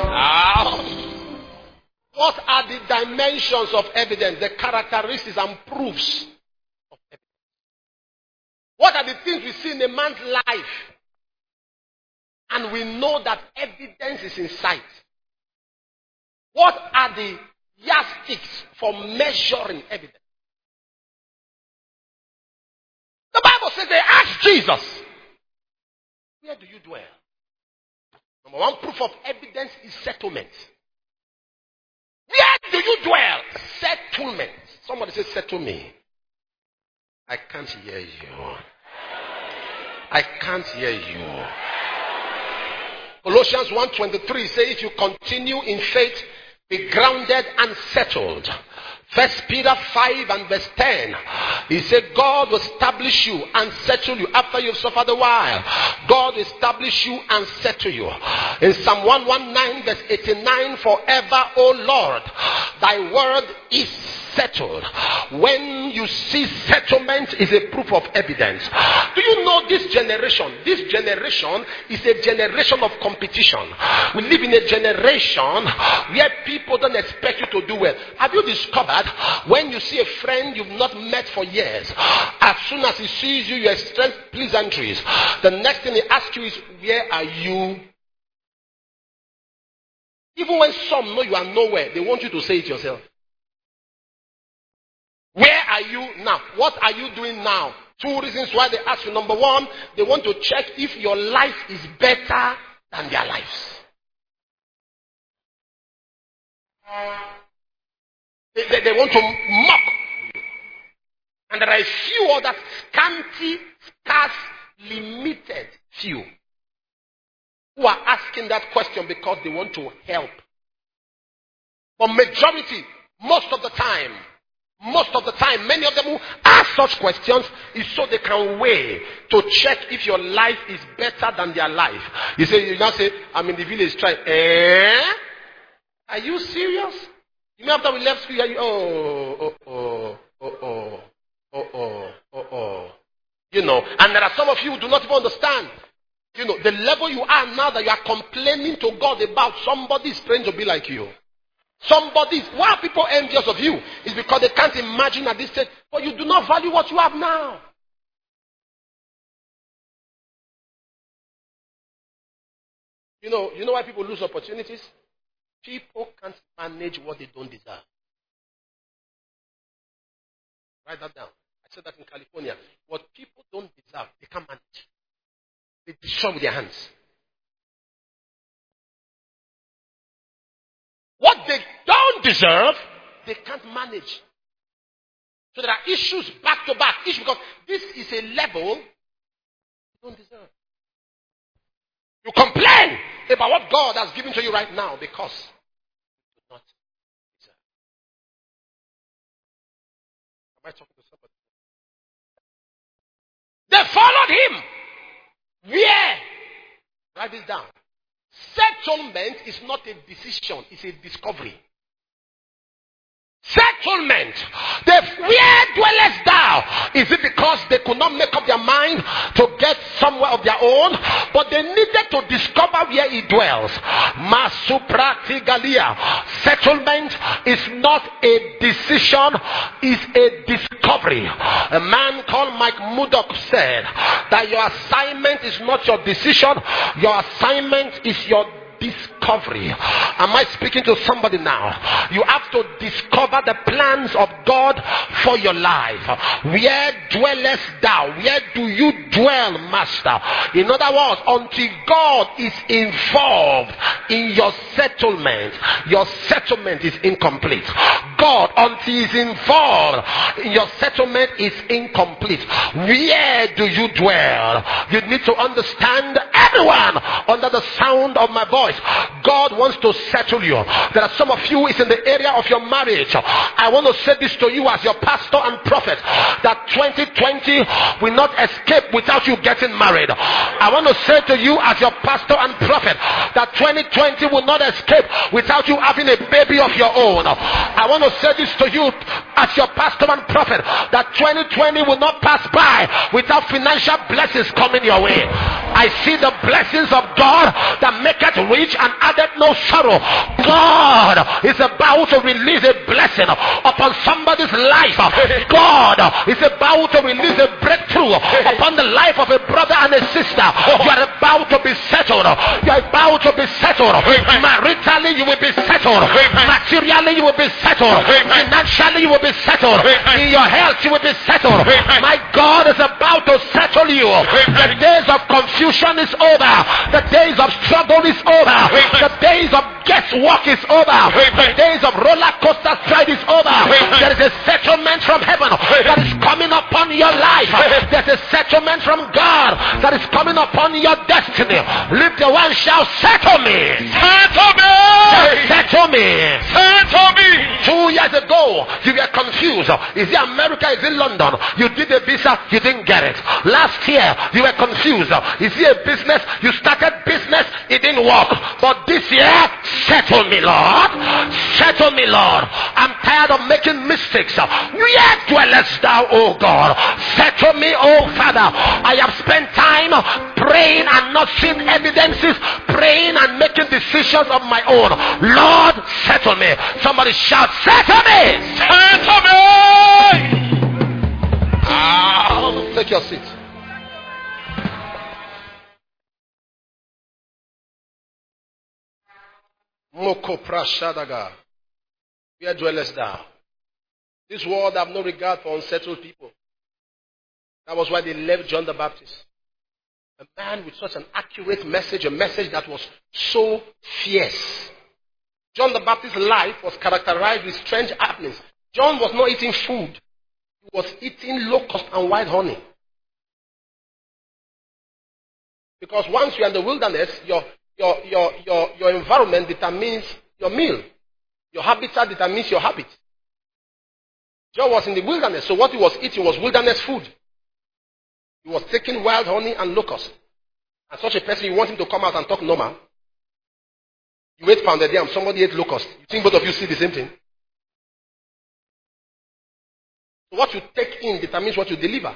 What are the dimensions of evidence? The characteristics and proofs of evidence. What are the things we see in a man's life and we know that evidence is in sight? What are the yardsticks for measuring evidence? The Bible says they asked Jesus, where do you dwell? Number one proof of evidence is settlement. Where do you dwell? Settlement. Somebody say, settle me. I can't hear you. I can't hear you. Colossians one twenty-three says, if you continue in faith, be grounded and settled. First Peter five and verse ten. He said, God will establish you and settle you after you've suffered a while. God will establish you and settle you. In Psalm one nineteen verse eighty-nine, forever, O Lord, thy word is settled. When you see settlement is a proof of evidence. Do you know this generation? This generation is a generation of competition. We live in a generation where people don't expect you to do well. Have you discovered when you see a friend you've not met for years, as soon as he sees you, you exchange pleasantries. The next thing he asks you is, where are you? Even when some know you are nowhere, they want you to say it yourself. Where are you now? What are you doing now? Two reasons why they ask you. Number one, they want to check if your life is better than their lives. They, they, they want to mock you. And there are a few other scanty, scarce, limited few who are asking that question because they want to help. But majority, Most of the time, most of the time, many of them who ask such questions is so they can weigh to check if your life is better than their life. You say, you now say, I'm in the village trying. Eh? Are you serious? You know, after we left school, you, oh, oh, oh, oh, oh, oh, oh, oh, oh. You know, and there are some of you who do not even understand. You know, the level you are now that you are complaining to God about, somebody is praying to be like you. Somebody, why are people envious of you? It's because they can't imagine at this stage, but you do not value what you have now. You know, you know why people lose opportunities? People can't manage what they don't deserve. Write that down. I said that in California. What people don't deserve, they can't manage. They destroy with their hands. What they don't deserve, they can't manage. So there are issues back to back. Issues because this is a level you don't deserve. You complain about what God has given to you right now because you do not deserve. Am I talking to somebody? They followed him. Where? Write this down. Settlement is not a decision, it's a discovery. Settlement. They, where dwellest thou? Is it because they could not make up their mind to get somewhere of their own? But they needed to discover where he dwells. Masupratigalia. Settlement is not a decision, it's a discovery. A man called Mike Murdock said that your assignment is not your decision, your assignment is your discovery. Am I speaking to somebody now? You have to discover the plans of God for your life. Where dwellest thou? Where do you dwell, Master? In other words, until God is involved in your settlement, your settlement is incomplete. God, until He is involved in your settlement, is incomplete. Where do you dwell? You need to understand, everyone under the sound of my voice, God wants to settle you. There are some of you, it's in the area of your marriage. I want to say this to you as your pastor and prophet, that twenty twenty will not escape without you getting married. I want to say to you as your pastor and prophet, that twenty twenty will not escape without you having a baby of your own. I want to say this to you as your pastor and prophet, that twenty twenty will not pass by without financial blessings coming your way. I see the blessings of God that make it rich and added no sorrow. God is about to release a blessing upon somebody's life. God is about to release a breakthrough upon the life of a brother and a sister. You are about to be settled. You are about to be settled. Maritally you will be settled. Materially you will be settled. Financially you will be settled. In your health you will be settled. My God is about to settle you. The days of confusion is over. The days of struggle is over. The days of guesswork is over. The days of roller coaster stride is over. There is a settlement from heaven that is coming upon your life. There's a settlement from God that is coming upon your destiny. Lift the one shout, settle me. Settle me. Settle me. Settle me. Two years ago, you were confused. Is it America? Is it London? You did a visa, you didn't get it. Last year, you were confused. Is it a business? You started business, it didn't work. But this year, settle me, Lord. Settle me, Lord. I'm tired of making mistakes. Where dwellest thou, oh God? Settle me, oh Father. I have spent time praying and not seeing evidences, praying and making decisions of my own. Lord, settle me. Somebody shout, settle me. Settle me. Ah, take your seat. Moko prashadaga. Where dwellest thou? This world have no regard for unsettled people. That was why they left John the Baptist. A man with such an accurate message, a message that was so fierce. John the Baptist's life was characterized with strange happenings. John was not eating food. He was eating locust and white honey. Because once you're in the wilderness, your Your, your, your, your environment determines your meal. Your habitat determines your habit. John was in the wilderness, so what he was eating was wilderness food. He was taking wild honey and locusts. And such a person, you want him to come out and talk normal. You ate pounded yam, somebody ate locust. You think both of you see the same thing? So what you take in determines what you deliver.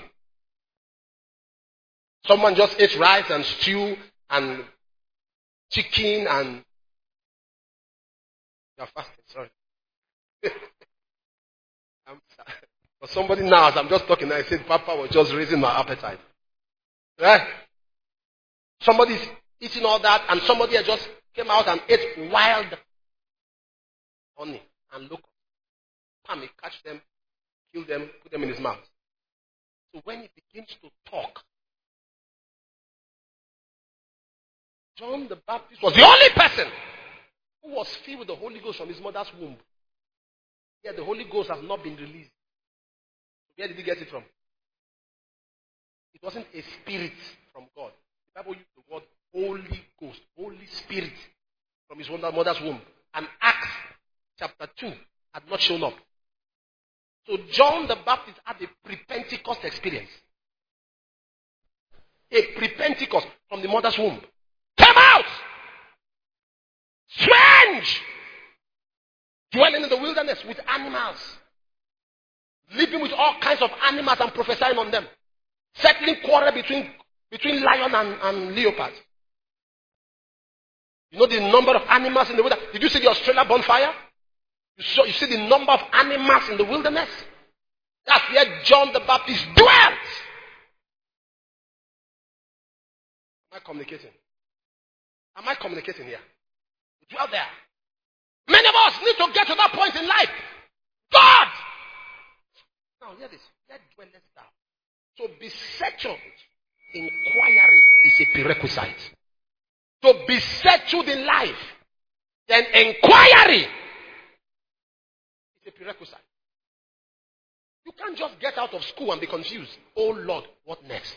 Someone just ate rice and stew and chicken and... You're fasting, sorry. I'm, for somebody now, as I'm just talking, I said Papa was just raising my appetite. Right? Somebody's eating all that and somebody has just came out and ate wild honey and look. Pam, he catch them, kill them, put them in his mouth. So when he begins to talk, John the Baptist was the only person who was filled with the Holy Ghost from his mother's womb. Yet the Holy Ghost has not been released. Where did he get it from? It wasn't a spirit from God. The Bible used the word Holy Ghost, Holy Spirit from his mother's womb. And Acts chapter two had not shown up. So John the Baptist had a pre-Pentecost experience. A pre-Pentecost from the mother's womb. Come out! Strange! Dwelling in the wilderness with animals. Living with all kinds of animals and prophesying on them. Settling quarrel between, between lion and, and leopard. You know the number of animals in the wilderness? Did you see the Australia bonfire? You, saw, you see the number of animals in the wilderness? That's where John the Baptist dwelt. Am I communicating? Am I communicating here? You dwell there. Many of us need to get to that point in life. God! Now hear this. Where dwellest thou? To be settled, inquiry is a prerequisite. To be settled in life, then inquiry is a prerequisite. You can't just get out of school and be confused. Oh Lord, what next?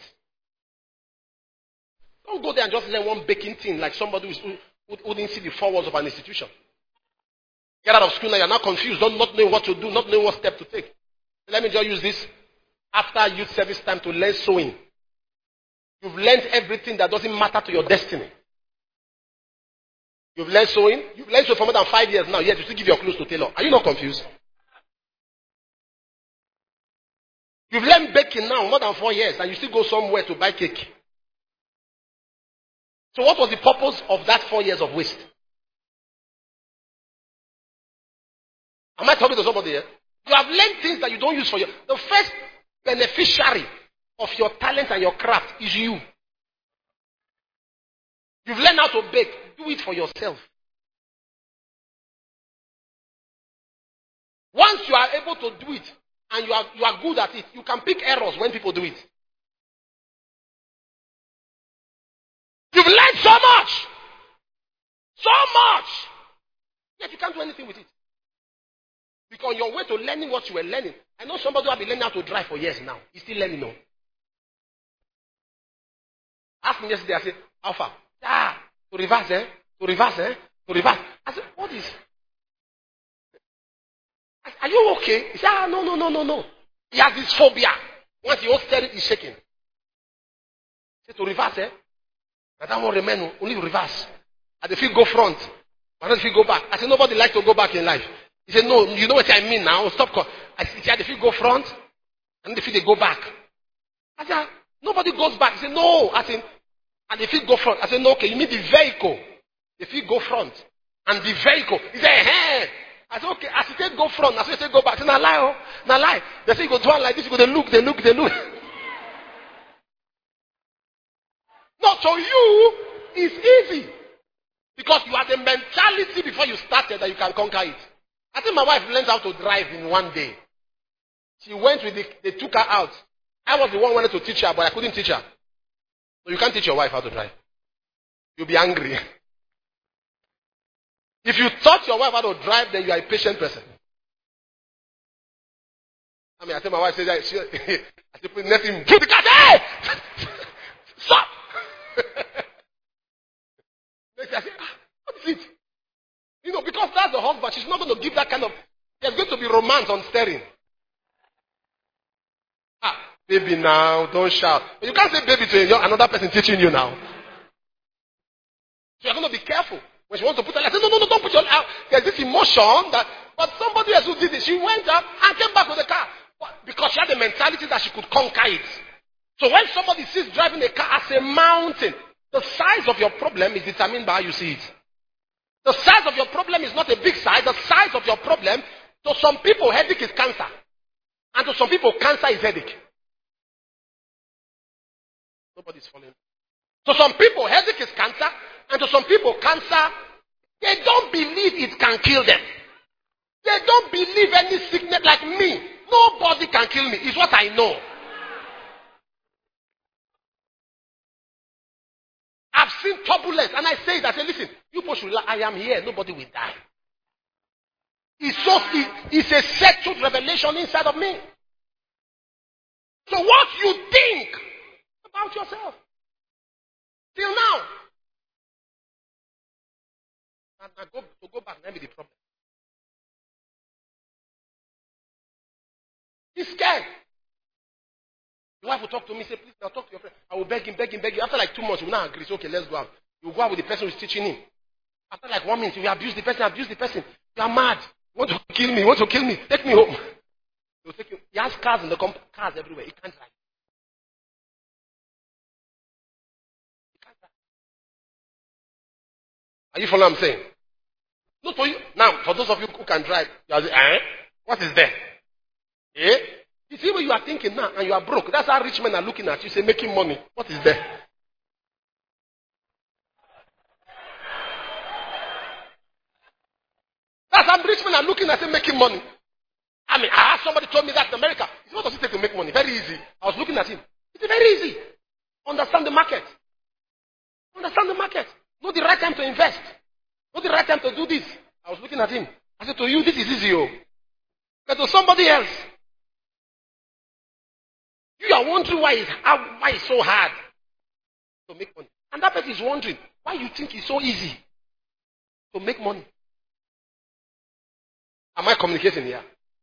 Don't go there and just learn one baking thing like somebody who, who, who didn't see the four walls of an institution. Get out of school now, you're now confused, don't not knowing what to do, not knowing what step to take. Let me just use this after youth service time to learn sewing. You've learned everything that doesn't matter to your destiny. You've learned sewing. You've learned sewing for more than five years now, yet you still give your clothes to tailor. Are you not confused? You've learned baking now more than four years and you still go somewhere to buy cake. So what was the purpose of that four years of waste? Am I talking to somebody here? You have learned things that you don't use for your... The first beneficiary of your talent and your craft is you. You've learned how to bake. Do it for yourself. Once you are able to do it and you are, you are good at it, you can pick errors when people do it. You've learned so much. So much. Yet you can't do anything with it. Because on your way to learning what you were learning, I know somebody who has been learning how to drive for years now. He's still learning now. Asked me yesterday, I said, Alpha, ah, to reverse, eh? To reverse, eh? To reverse. I said, what is? I said, are you okay? He said, ah, no, no, no, no, no. He has this phobia. Once he won't steer it, he's shaking. He said, to reverse, eh? I don't want to remain, only reverse. And if you go front, but if you go back. I said, nobody likes to go back in life. He said, no, you know what I mean now. Stop. Call. I said, if you go front, and if you go back. I said, nobody goes back. He said, no. I said, and if you go front. I said, no, okay, you mean the vehicle. If you go front, and the vehicle. He said, hey. I said, okay, as he said go front, as he said go back. I said, now lie, oh, now lie. They say you go down like this, you go, they look, they look, they look. No, to you, it's easy. Because you had the mentality before you started that you can conquer it. I think my wife learned how to drive in one day. She went with the, they took her out. I was the one who wanted to teach her, but I couldn't teach her. So you can't teach your wife how to drive. You'll be angry. If you taught your wife how to drive, then you are a patient person. I mean, I tell my wife, say, she, I said, put nothing, put the car, hey! Stop! Next day I say, ah, what is it? You know, because that's the husband, she's not going to give that kind of, there's going to be romance on steering. Baby now, don't shout. But you can't say baby to another person teaching you now. So you're going to be careful. When she wants to put her light, say, no, no, no, don't put your light out. There's this emotion that, but somebody else who did it, she went up and came back with the car. Because she had the mentality that she could conquer it. So when somebody sees driving a car as a mountain, the size of your problem is determined by how you see it. The size of your problem is not a big size. The size of your problem, to some people, headache is cancer. And to some people, cancer is headache. Nobody's following. To some people, headache is cancer. And to some people, cancer, they don't believe it can kill them. They don't believe any sickness like me. Nobody can kill me. It's what I know. I've seen turbulence. And I say it. I say, listen, you people should, I am here. Nobody will die. It's, so, it, it's a settled revelation inside of me. So what you think about yourself. Till now. And I go, to go back, maybe the problem. He's scared. The wife will talk to me, say, please, now talk to your friend. I will beg him, beg him, beg him. After like two months, we will now agree. So, okay, let's go out. You go out with the person who's teaching him. After like one minute, you abuse the person, abuse the person. You are mad. You want to kill me, you want to kill me. Take me home. He'll take you. He has cars in the comp- cars everywhere. He can't drive. He can't drive. Are you following what I'm saying? Not for you. Now, for those of you who can drive, you are saying, eh? What is there? Eh? You see what you are thinking now, and you are broke. That's how rich men are looking at you, say, making money. What is there? That's how rich men are looking at, say, making money. I mean, I had somebody told me that in America. It's what does it take to make money? Very easy. I was looking at him. It's very easy. Understand the market. Understand the market. Know the right time to invest. Know the right time to do this. I was looking at him. I said, to you, this is easy, oh. But to somebody else, you are wondering why it's, why it's so hard to make money. And that person is wondering why you think it's so easy to make money. Am I communicating here?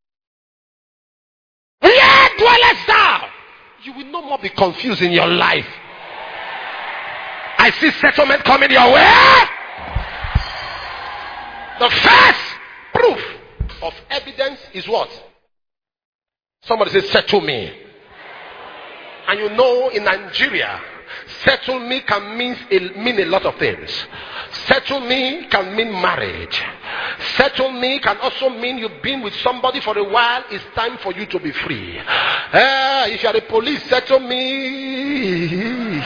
Where dwellest thou? You will no more be confused in your life. I see settlement coming your way. The first proof of evidence is what? Somebody says, settle me. And you know, in Nigeria, settle me can mean a, mean a lot of things. Settle me can mean marriage. Settle me can also mean you've been with somebody for a while. It's time for you to be free. Uh, if you are the police, settle me.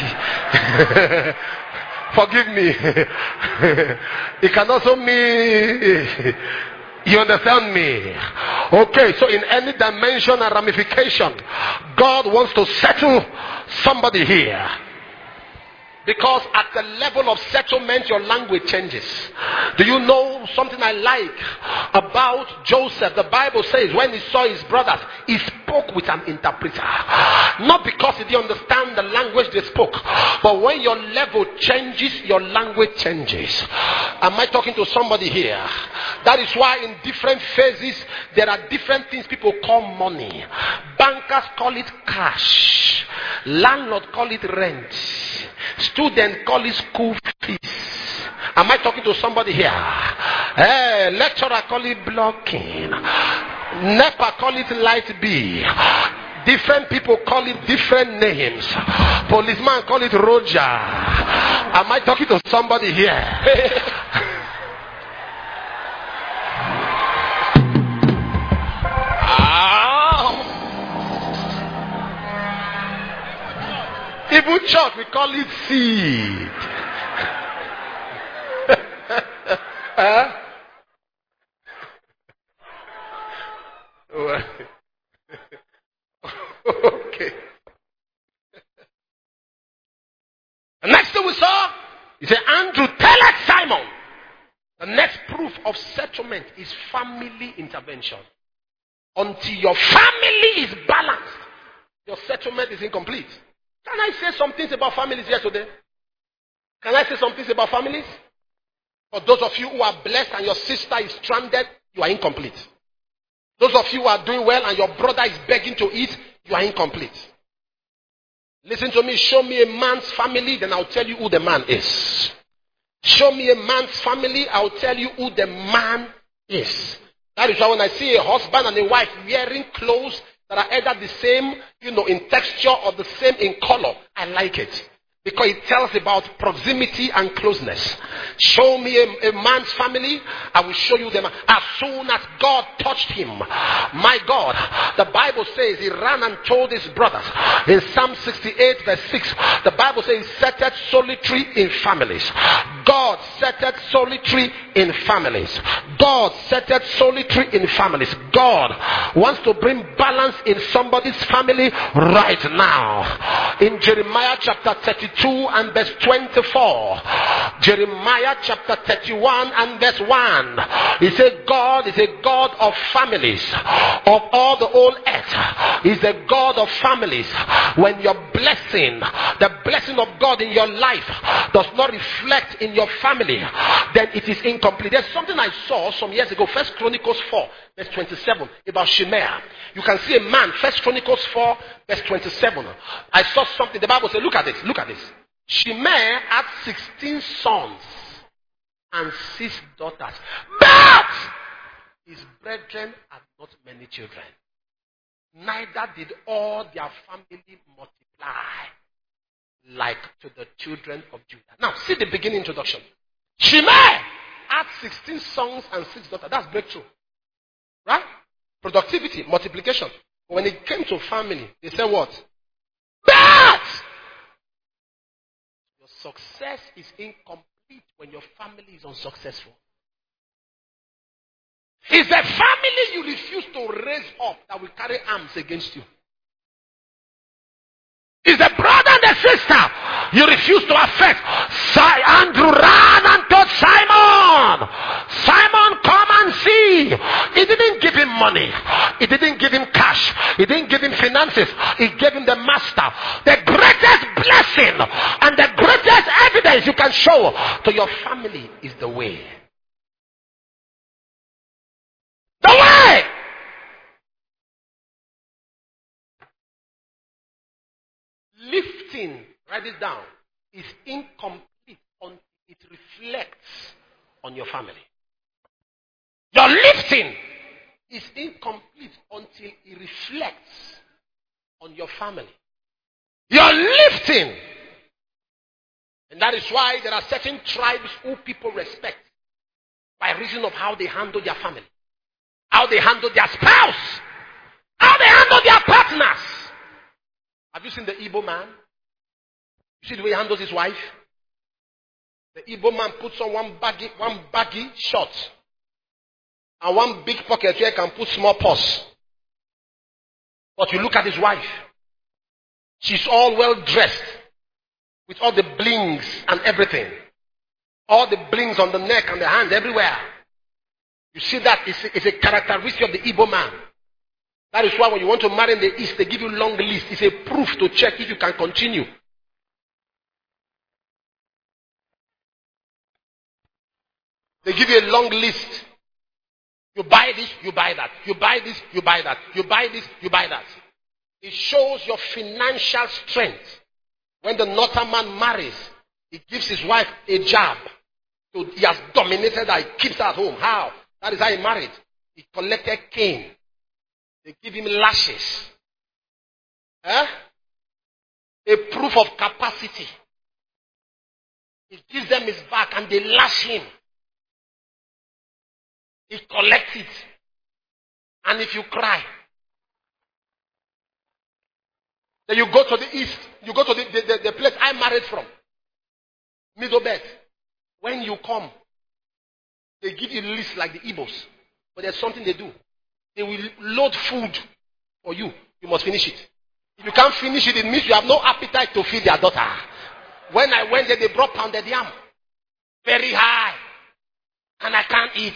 Forgive me. It can also mean... You understand me? Okay, so in any dimension and ramification, God wants to settle somebody here. Because at the level of settlement, your language changes. Do you know something I like about Joseph? The Bible says when he saw his brothers, he spoke with an interpreter. Not because he didn't understand the language they spoke, but when your level changes, your language changes. Am I talking to somebody here? That is why in different phases, there are different things people call money. Bankers call it cash. Landlord call it rent. Students call it school fees. Am I talking to somebody here? Hey, lecturer call it blocking. NEPA call it light bill. Different people call it different names. Policeman call it Roger. Am I talking to somebody here? Even church, we call it seed. Huh? Okay. The next thing we saw, he said, Andrew, tell us, Simon. The next proof of settlement is family intervention. Until your family is balanced, your settlement is incomplete. Can I say some things about families here today? Can I say some things about families? For those of you who are blessed and your sister is stranded, you are incomplete. Those of you who are doing well and your brother is begging to eat, you are incomplete. Listen to me. Show me a man's family, then I'll tell you who the man is. Show me a man's family, I'll tell you who the man is. That is why when I see a husband and a wife wearing clothes that are either the same, you know, in texture or the same in color, I like it. Because it tells about proximity and closeness. Show me a, a man's family, I will show you them. As soon as God touched him, my God, the Bible says he ran and told his brothers. In Psalm sixty-eight verse six, the Bible says he settled solitary in families. God settled solitary in families. God settled solitary in families. God wants to bring balance in somebody's family right now. In Jeremiah chapter thirty-two and verse twenty-four, Jeremiah chapter thirty-one and verse one, he said God is a God of families, of all the whole earth. He's a God of families. When your blessing, the blessing of God in your life does not reflect in your family, then it is incomplete. There's something I saw some years ago, First Chronicles four verse twenty-seven, about Shimei. You can see a man, First Chronicles four verse twenty-seven. I saw something, the Bible says, look at this, look at this. Shimei had sixteen sons and six daughters, but his brethren had not many children. Neither did all their family multiply like to the children of Judah. Now, see the beginning introduction. Shimei had sixteen sons and six daughters. That's breakthrough. Right? Productivity, multiplication. When it came to family, they said what? But your success is incomplete when your family is unsuccessful. It's the family you refuse to raise up that will carry arms against you. It's the brother and the sister you refuse to affect. Andrew ran and told Simon, Simon, come and see. He didn't give him money. He didn't give him cash. He didn't give him finances. He gave him the master. The greatest blessing and the greatest evidence you can show to your family is the way. The way! Lifting, write this down, is incomplete until it reflects on your family. Your lifting is incomplete until it reflects on your family. Your lifting. And that is why there are certain tribes who people respect by reason of how they handle their family, how they handle their spouse, how they handle their partners. Have you seen the Igbo man? You see the way he handles his wife? The Igbo man puts on one baggy, one baggy short and one big pocket where he can put small purse. But you look at his wife. She's all well dressed with all the blings and everything. All the blings on the neck and the hands everywhere. You see that it's a, it's a characteristic of the Igbo man. That is why when you want to marry in the East, they give you long list. It's a proof to check if you can continue. They give you a long list. You buy this, you buy that. You buy this, you buy that. You buy this, you buy that. It shows your financial strength. When the northern man marries, he gives his wife a job. So he has dominated her. He keeps her at home. How? That is how he married. He collected cane. They give him lashes. Eh? A proof of capacity. He gives them his back and they lash him. He collects it. And if you cry, then you go to the east. You go to the, the, the, the place I married from. Middle bed. When you come, they give you a list like the Igbos. But there's something they do. They will load food for you. You must finish it. If you can't finish it, it means you have no appetite to feed their daughter. When I went there, they brought pounded yam. Very high. And I can't eat.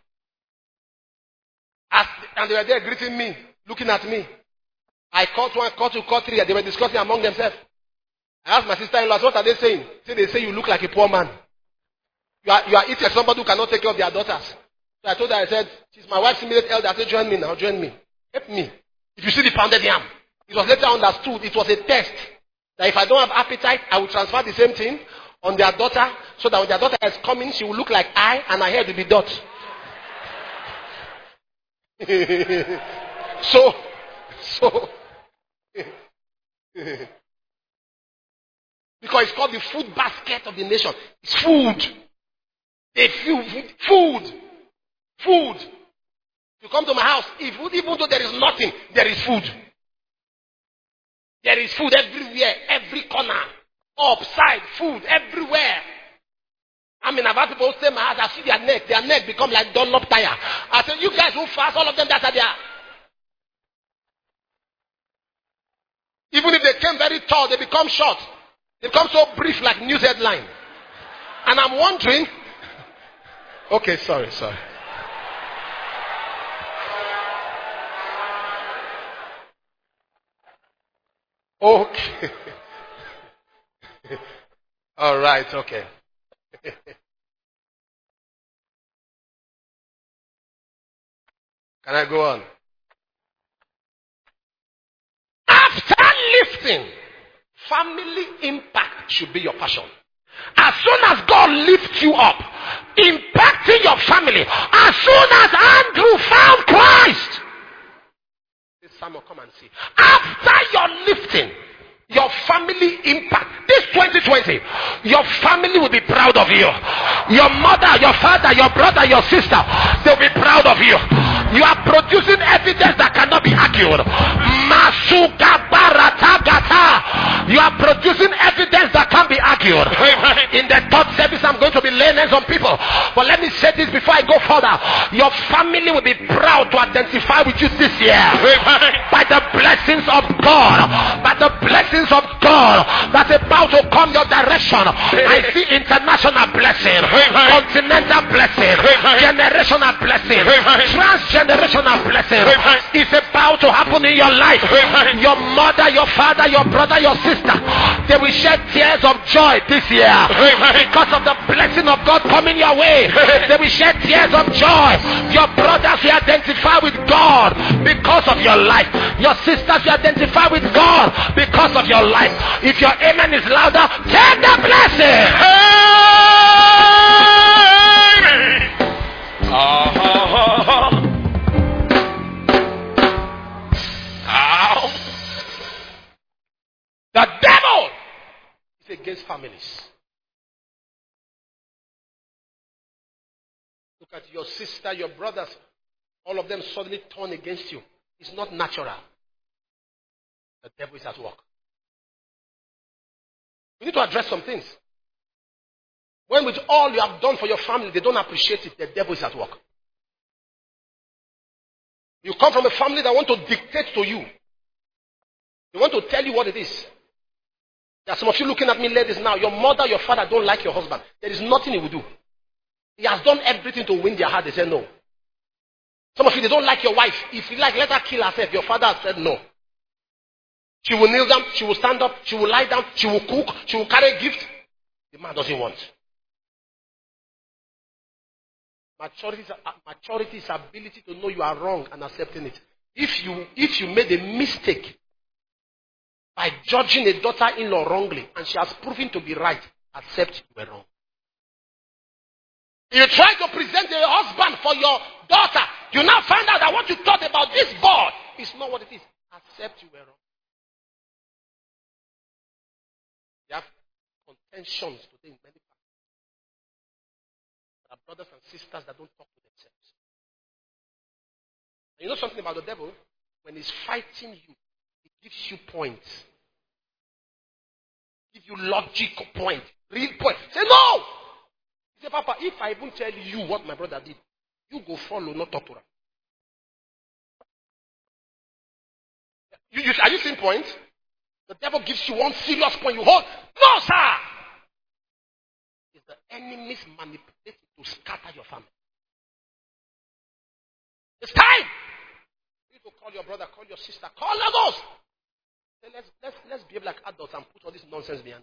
As, and they were there greeting me, looking at me. I caught one, caught two, caught three, and they were discussing among themselves. I asked my sister-in-law, what are they saying? Say they say you look like a poor man. You are, you are eating like somebody who cannot take care of their daughters. So I told her, I said, she's my wife's immediate elder. I said, join me now, join me. Help me. If you see the pounded yam, it was later understood it was a test That if I don't have appetite, I will transfer the same thing on their daughter, so that when their daughter is coming, she will look like I, and her head will be dot. so, so, because it's called the food basket of the nation. It's food. They feel food. Food. You come to my house, if, even though there is nothing, there is food. There is food everywhere, every corner. Upside, food everywhere. I mean, I've had people say my house, I see their neck. Their neck become like Dunlop tire. I say, you guys who fast, all of them that are there. Even if they came very tall, they become short. They become so brief like news headline. And I'm wondering, okay, sorry, sorry. Okay. All right, okay. Can I go on? After lifting, family impact should be your passion. As soon as God lifts you up, impacting your family, as soon as Andrew found Christ, this Samuel, come and see. After your lifting, your family impact. This twenty twenty, your family will be proud of you. Your mother, your father, your brother, your sister, they'll be proud of you. You are producing evidence that cannot be argued. Masuga baratagata. You are producing evidence that can't be argued. In the third service, I'm going to be laying hands on people. But let me say this before I go further. Your family will be proud to identify with you this year. By the blessings of God. By the blessings of God that's about to come your direction. I see international blessing, continental blessing, generational blessing, transgenerational blessing. It's about to happen in your life. Your mother, your father, your brother, your sister, they will shed tears of joy this year because of the blessing of God coming your way. They will shed tears of joy. Your brothers will identify with God because of your life. Your sisters will identify with God because of your life. If your amen is louder, take the blessing. Amen. Oh. Oh. The devil is against families. Look at your sister, your brothers, all of them suddenly turn against you. It's not natural. The devil is at work. You need to address some things. When with all you have done for your family, they don't appreciate it, the devil is at work. You come from a family that want to dictate to you. They want to tell you what it is. There are some of you looking at me ladies now. Your mother, your father don't like your husband. There is nothing he will do. He has done everything to win their heart. They say no. Some of you, they don't like your wife. If you like, let her kill herself. Your father has said no. She will kneel down, she will stand up, she will lie down, she will cook, she will carry a gift. The man doesn't want. Maturity is, maturity is ability to know you are wrong and accepting it. If you if you made a mistake by judging a daughter-in-law wrongly and she has proven to be right, accept you were wrong. You try to present a husband for your daughter, you now find out that what you thought about this boy is not what it is. Accept you were wrong. You have contentions today in many families. There are brothers and sisters that don't talk to themselves. And you know something about the devil? When he's fighting you, he gives you points. Give you logical point, real point. Say no! He said, Papa, if I even tell you what my brother did, you go follow, not talk to him. You, you, are you seeing points? The devil gives you one serious point you hold. No, sir! It's the enemy's manipulation to scatter your family. It's time! You to call your brother, call your sister, call others. Say, let's, let's, let's behave like adults and put all this nonsense behind.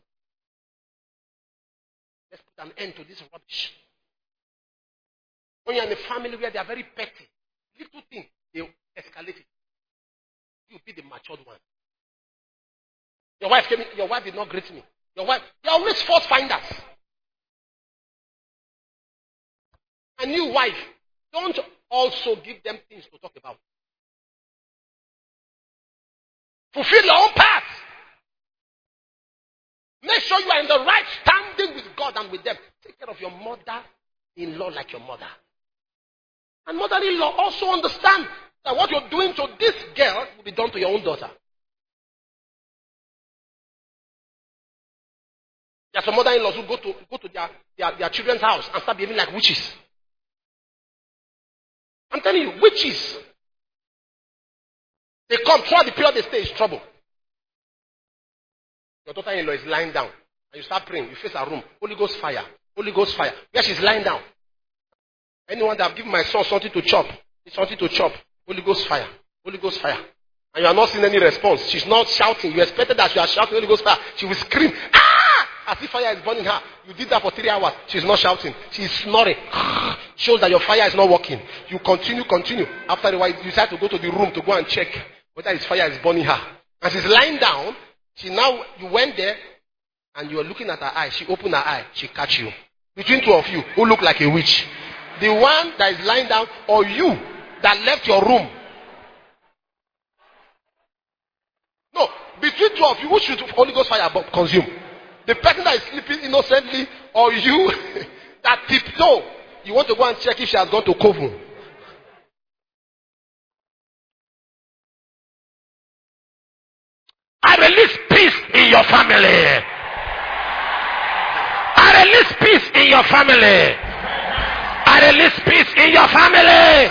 Let's put an end to this rubbish. When you're in a family where they are very petty, little thing, they escalate it. You be the matured one. Your wife came in, your wife did not greet me. Your wife, you're always fault finders. And you, wife, don't also give them things to talk about. Fulfill your own part. Make sure you are in the right standing with God and with them. Take care of your mother-in-law like your mother. And mother-in-law also understand that what you're doing to this girl will be done to your own daughter. There are some mother-in-laws who go to go to their, their, their children's house and start behaving like witches. I'm telling you, witches. They come throughout the period they stay is trouble. Your daughter-in-law is lying down. And you start praying. You face her room. Holy Ghost fire. Holy Ghost fire. Where she's lying down. Anyone that have given my son something to chop. Something to chop. Holy Ghost fire. Holy Ghost fire. And you are not seeing any response. She's not shouting. You expected that she was shouting Holy Ghost fire. She will scream. Ah! As if fire is burning her. You did that for three hours. She's not shouting. She's snoring. Shows that your fire is not working. You continue, continue. After a while, you decide to go to the room to go and check whether his fire is burning her. And she's lying down. She now, you went there and you were looking at her eye. She opened her eye. She catch you. Between two of you who look like a witch. The one that is lying down or you that left your room. No, between two of you, who should Holy Ghost fire consume? The person that is sleeping innocently or you that tiptoe. You want to go and check if she has gone to Kovu. I release peace in your family. I release peace in your family. I release peace in your family.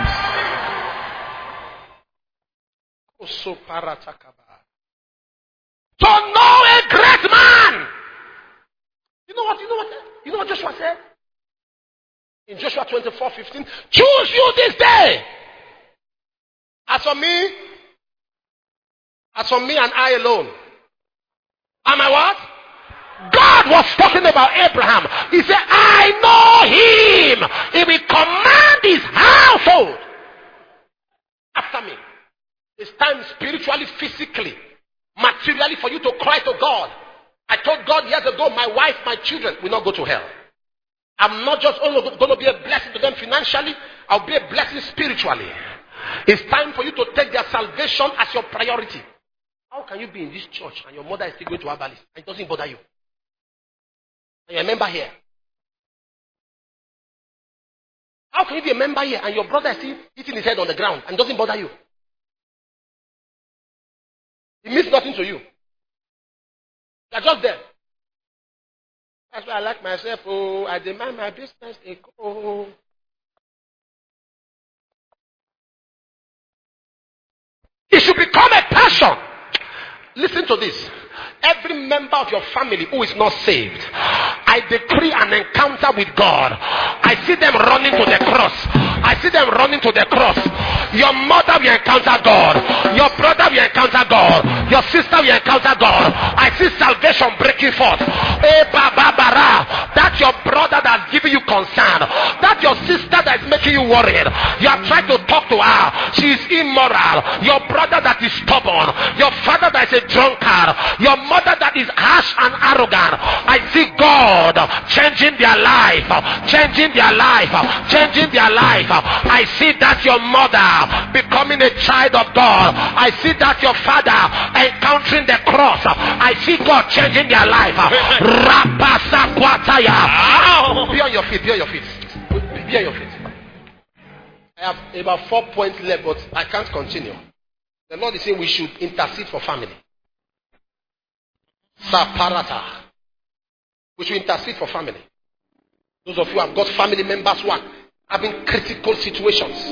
To know a great man. You know what? You know what? You know what Joshua said? In Joshua twenty-four fifteen, choose you this day. As for me, as for me and I alone. Am I what? God was talking about Abraham. He said, I know him. He will command his household after me. It's time spiritually, physically, materially for you to cry to God. I told God years ago, my wife, my children will not go to hell. I'm not just only going to be a blessing to them financially, I'll be a blessing spiritually. It's time for you to take their salvation as your priority. How can you be in this church and your mother is still going to Herbalist and it doesn't bother you? And you're a member here. How can you be a member here and your brother is still hitting his head on the ground and it doesn't bother you? It means nothing to you. You're just there. That's why I like myself. Oh, I demand my business. Oh. It should become a passion. Listen to this. Every member of your family who is not saved, I decree an encounter with God. I see them running to the cross. I see them running to the cross. Your mother will encounter God. Your brother will encounter God. Your sister will encounter God. I see salvation breaking forth. Eh, Baba Bara. That's your brother that's giving you concern. That's your sister that's making you worried. You are trying to talk to her. She is immoral. Your brother that is stubborn. Your father that is a drunkard. Your mother that is harsh and arrogant. I see God changing their life. Changing their life. Changing their life. I see that your mother becoming a child of God. I see that your father encountering the cross. I see God changing their life. Be on your feet. Be on your feet. Be on your feet. I have about four points left, but I can't continue. The Lord is saying we should intercede for family. Saparata. We should intercede for family. Those of you who have got family members who are having critical situations,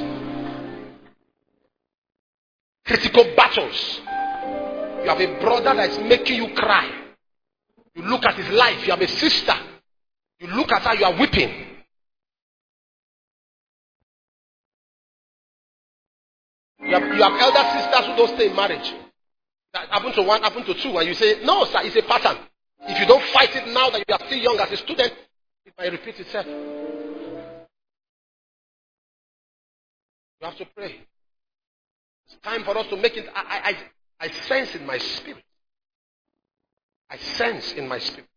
critical battles. You have a brother that is making you cry. You look at his life. You have a sister. You look at her, you are weeping. You have, you have elder sisters who don't stay in marriage. That happen to one, happen to two, and you say, no, sir, it's a pattern. If you don't fight it now that you are still young as a student, it might repeat itself. You have to pray. It's time for us to make it. I, I, I sense in my spirit I sense in my spirit.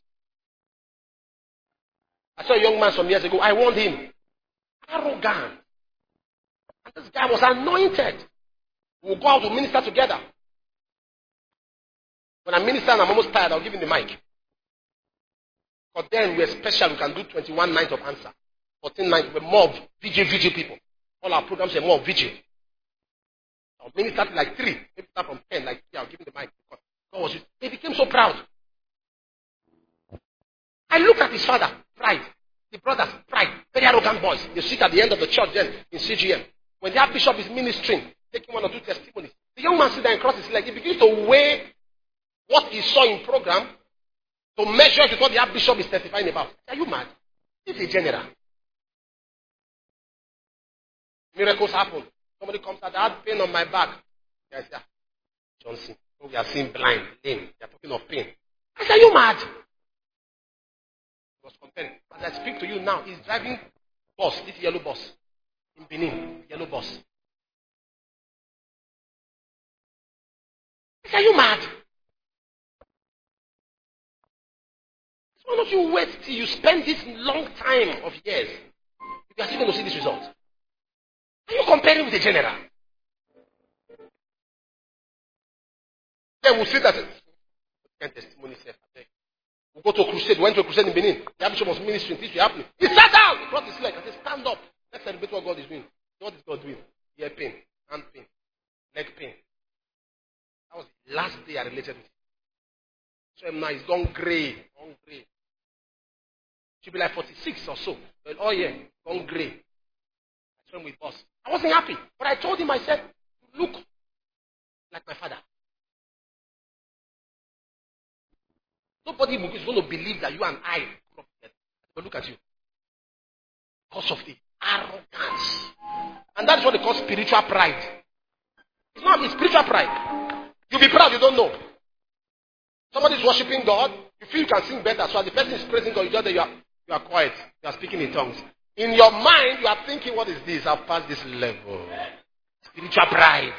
I saw a young man some years ago. I warned him. Arrogant. And this guy was anointed. We'll go out to minister together. When I minister and I'm almost tired, I'll give him the mic. But then we're special. We can do twenty-one nights of answer. fourteen nights. We're more V J, V J people. All our programs are more V J. I'll minister to like three. Maybe start from ten. Like, yeah, I'll give him the mic. God was, he became so proud. I looked at his father. Pride. The brothers. Pride. Very arrogant boys. They sit at the end of the church then in C G M. When the Archbishop is ministering, taking one or two testimonies, the young man sits there and crosses his leg. He begins to weigh what he saw in program to measure it with what the Archbishop is testifying about. Are you mad? This is a general. Miracles happen. Somebody comes out, I had pain on my back. Yes, yeah. Johnson. We are seeing blind, lame. They are talking of pain. I said, are you mad? He was comparing. As I speak to you now, he's driving bus, this yellow bus. In Benin, yellow bus. I said, are you mad? Why don't you wait till you spend this long time of years? You are still going to see this result. Are you comparing with a general? Then we'll see that. Testimony said, we'll go to a crusade. We went to a crusade in Benin. The Archbishop was ministering. This will happen. He sat down. He brought his leg. I said, stand up. Let's celebrate what God is doing. What is God doing? Ear pain, hand pain, leg pain. That was the last day I related with him. So now he's gone grey. Gone grey. She'll be like forty-six or so. But oh yeah, gone grey. I swam with boss. I wasn't happy. But I told him, I said, look like my father. Nobody is going to believe that you and I are together. But look at you. Because of the arrogance. And that's what they call spiritual pride. It's not it's spiritual pride. You'll be proud, you don't know. Somebody is worshiping God. You feel you can sing better. So as the person is praising God, you just you are, you are quiet. You are speaking in tongues. In your mind, you are thinking, what is this? I've passed this level. Spiritual pride.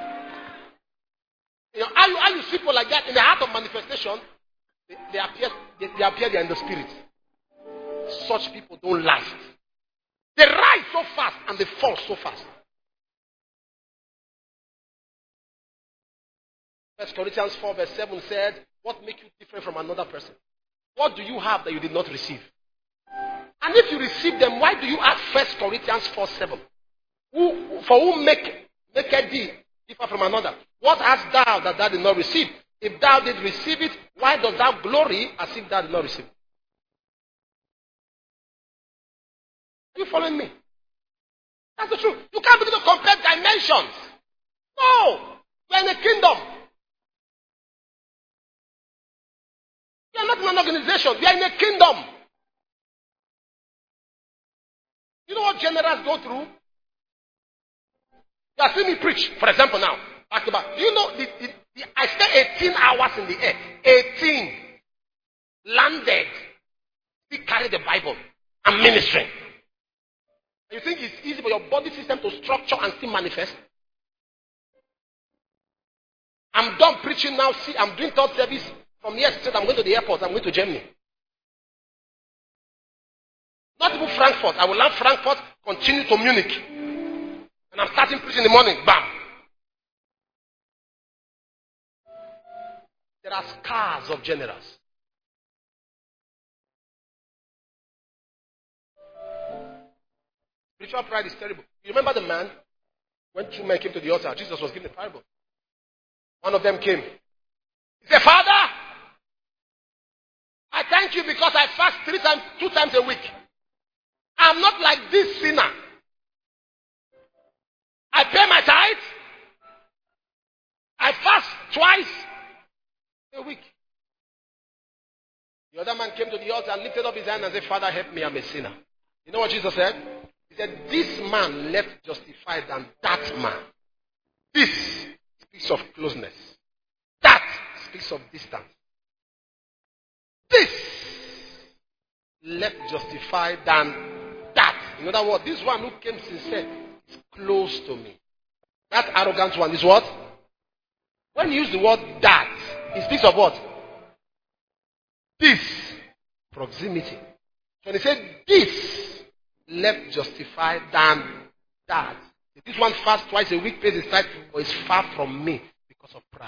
You know, how you, how you see people like that in the heart of manifestation, they, they appear they, they appear there in the spirit. Such people don't last. They rise so fast and they fall so fast. First Corinthians four verse seven said, what makes you different from another person? What do you have that you did not receive? And if you receive them, why do you ask First Corinthians four seven? Who, for who make, make thee differ from another? What hast thou that thou did not receive? If thou did receive it, why dost thou glory as if thou did not receive it? Are you following me? That's the truth. You can't begin to compare dimensions. No. We're in a kingdom. We are not in an organization. We are in a kingdom. You know what generals go through? You are seeing me preach, for example, now. Back to back. Do you know, the, the, the, I spent eighteen hours in the air. eighteen. Landed. Still carry the Bible. I'm ministering. You think it's easy for your body system to structure and still manifest? I'm done preaching now. See, I'm doing third service. From here straight, I'm going to the airport. I'm going to Germany. Not even Frankfurt. I will land Frankfurt, continue to Munich. And I'm starting preaching in the morning. Bam. There are scars of generals. Spiritual pride is terrible. You remember the man? When two men came to the altar, Jesus was giving a parable. One of them came. He said, Father, I thank you because I fast three times, two times a week. I'm not like this sinner. I pay my tithe. I fast twice a week. The other man came to the altar and lifted up his hand and said, Father, help me, I'm a sinner. You know what Jesus said? He said, this man left justified than that man. This speaks of closeness. That speaks of distance. This left justified than that. In other words, this one who came sincere is close to me. That arrogant one is what? When you use the word that, it speaks of what? this proximity. When he said this, left justified than that. This one fast twice a week, pays his tithe, or is far from me because of pride.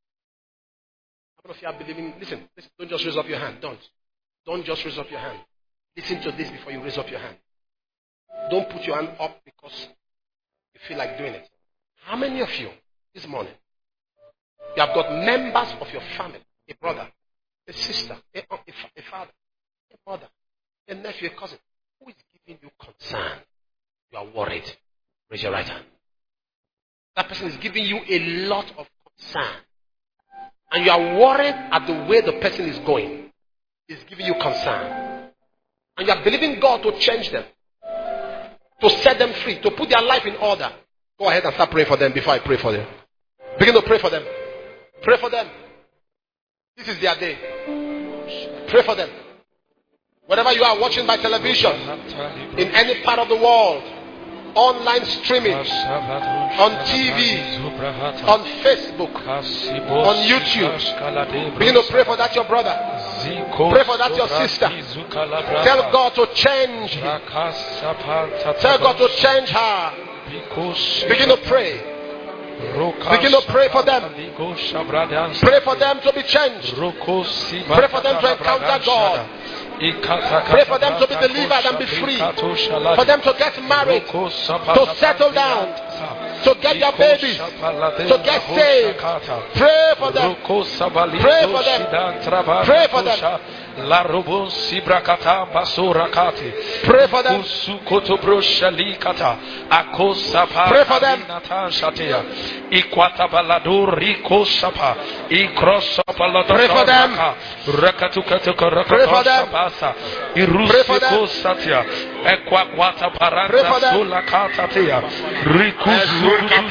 How many of you are believing? Listen, listen, don't just raise up your hand. Don't. Don't just raise up your hand. Listen to this before you raise up your hand. Don't put your hand up because you feel like doing it. How many of you this morning, you have got members of your family, a brother, a sister, a, a, a father, a mother, a nephew, a cousin, who is giving you concern? You are worried. Raise your right hand. That person is giving you a lot of concern. And you are worried at the way the person is going. It's giving you concern. And you are believing God to change them. To set them free. To put their life in order. Go ahead and start praying for them before I pray for them. Begin to pray for them. Pray for them. This is their day. Pray for them. Wherever you are watching by television, in any part of the world, online streaming, on T V, on Facebook, on YouTube. Begin to pray for that your brother. Pray for that your sister. Tell God to change him. Tell God to change her. Begin to pray. Begin to pray for them. Pray for them to be changed. Pray for them to encounter God. Pray for them to be delivered and be free. For them to get married, to settle down, to get their babies, to get saved. Pray for them. Pray for them. Pray for them. La robon sibrakata basurakati. Pray for them. Sukoto shalikata. Akosapa. Pray for them. Shatia. Ikwata balado riko sapa. Ikrosapa. Pray for them. Rakatukatukara. Pray for them. Irusiko satia. Ekwakwata paranta sulakata tia. Rikusu.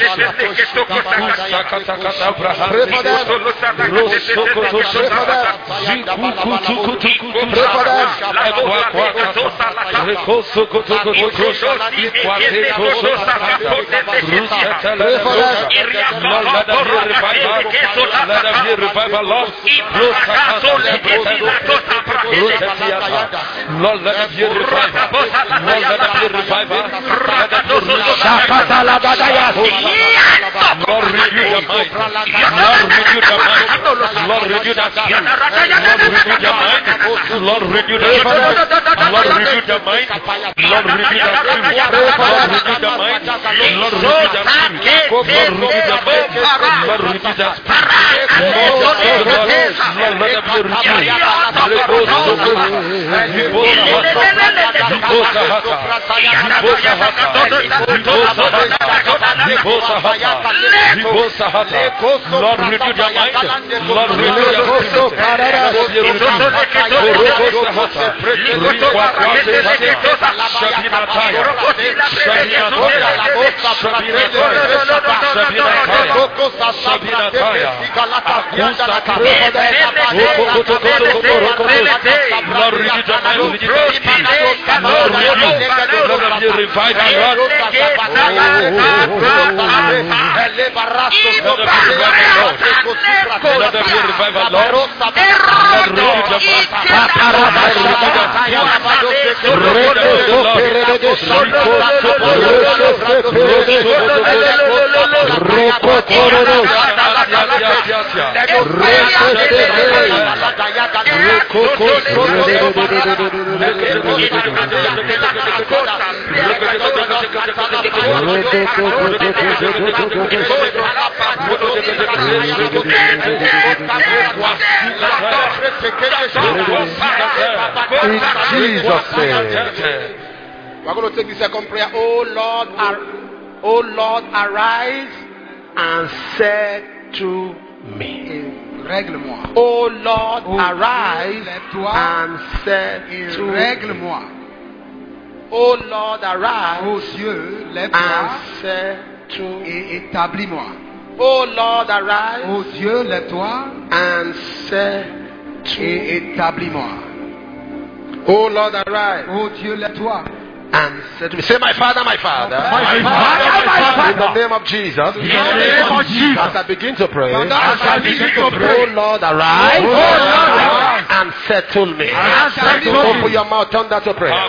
Sakata braham. Pray for them. Rosokoto. Pray for them. Pray for them. Pray for them.
Lord, let there be revival. Let there be revival, Lord. Lord, let there be revival. Lord, let there be revival. Lord, renew the mind. Lord, renew the mind. Lord, renew the spirit. Lord, renew the mind. Lord, renew the mind. Lord, renew the mind. Lord, renew the spirit. Lord, renew the mind. Lord, renew the spirit. Lord, renew the mind. Lord, renew the spirit. Lord, Lord, let them be renewed. Lord, renew the mind. Lord, renew the spirit. In Jesus' name.
We're going to take the second prayer. Oh Lord, ar- oh Lord, arise and set to me.
Règle-moi.
Oh Lord,
Oh,
arise
lève-toi
and set
et
to me.
règle-moi.
Oh Lord, arise
Ô Dieu, lève-toi
and set to me.
et établis-moi.
Oh Lord, arise
Ô Dieu, lève-toi
and set to me.
et établis-moi.
Oh Lord, arise
Ô Dieu, lève-toi.
and set to me. Say, my Father, my Father.
My Father, my Father.
In the name of Jesus.
In the name of Jesus.
As I begin to pray.
As I begin to pray.
Oh Lord, arise.
Oh Lord, arise.
and settle me.
And settle me.
Open your mouth, turn that to prayer.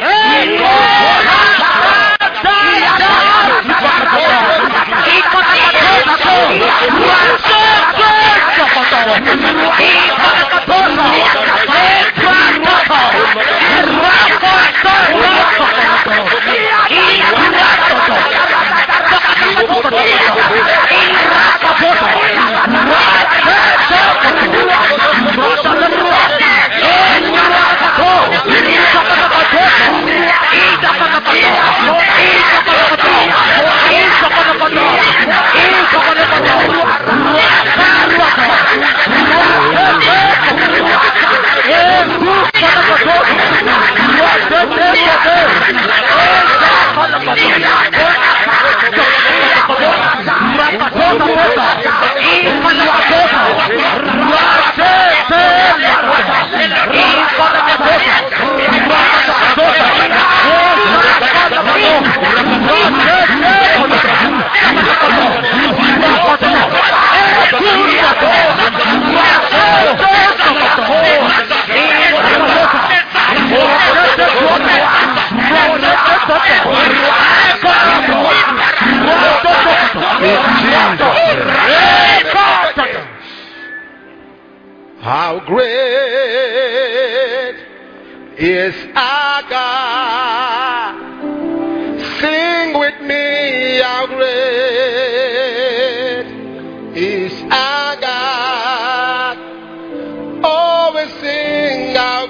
How great is our God? Sing with me, how great is our God? Always sing, how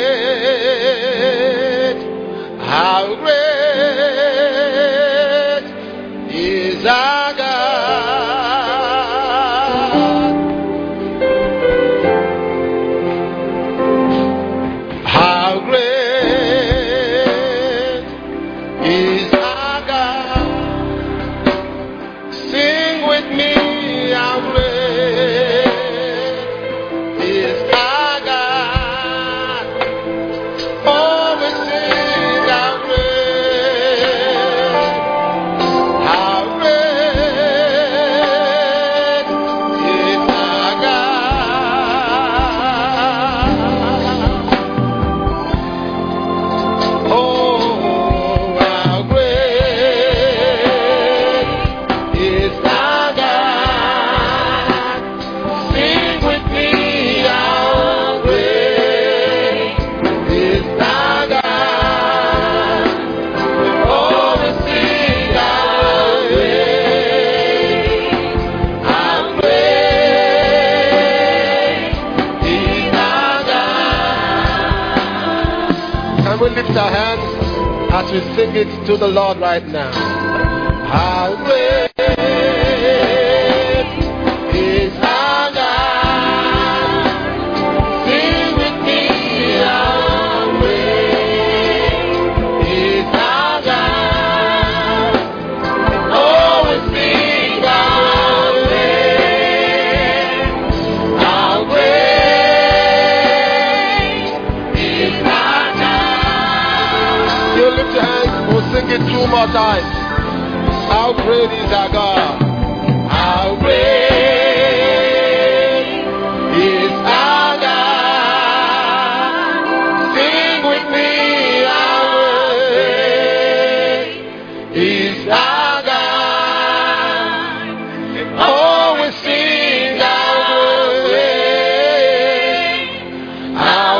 great, how great is our God? Our hands as we sing it to the Lord right now. How great is our God? Sing with me, how great is our God? Always sing how great, how great is our God. You lift your hands, we'll sing it two more times. How great is our God? How great is our God? Sing with me, how great is our God? Always sing how great, how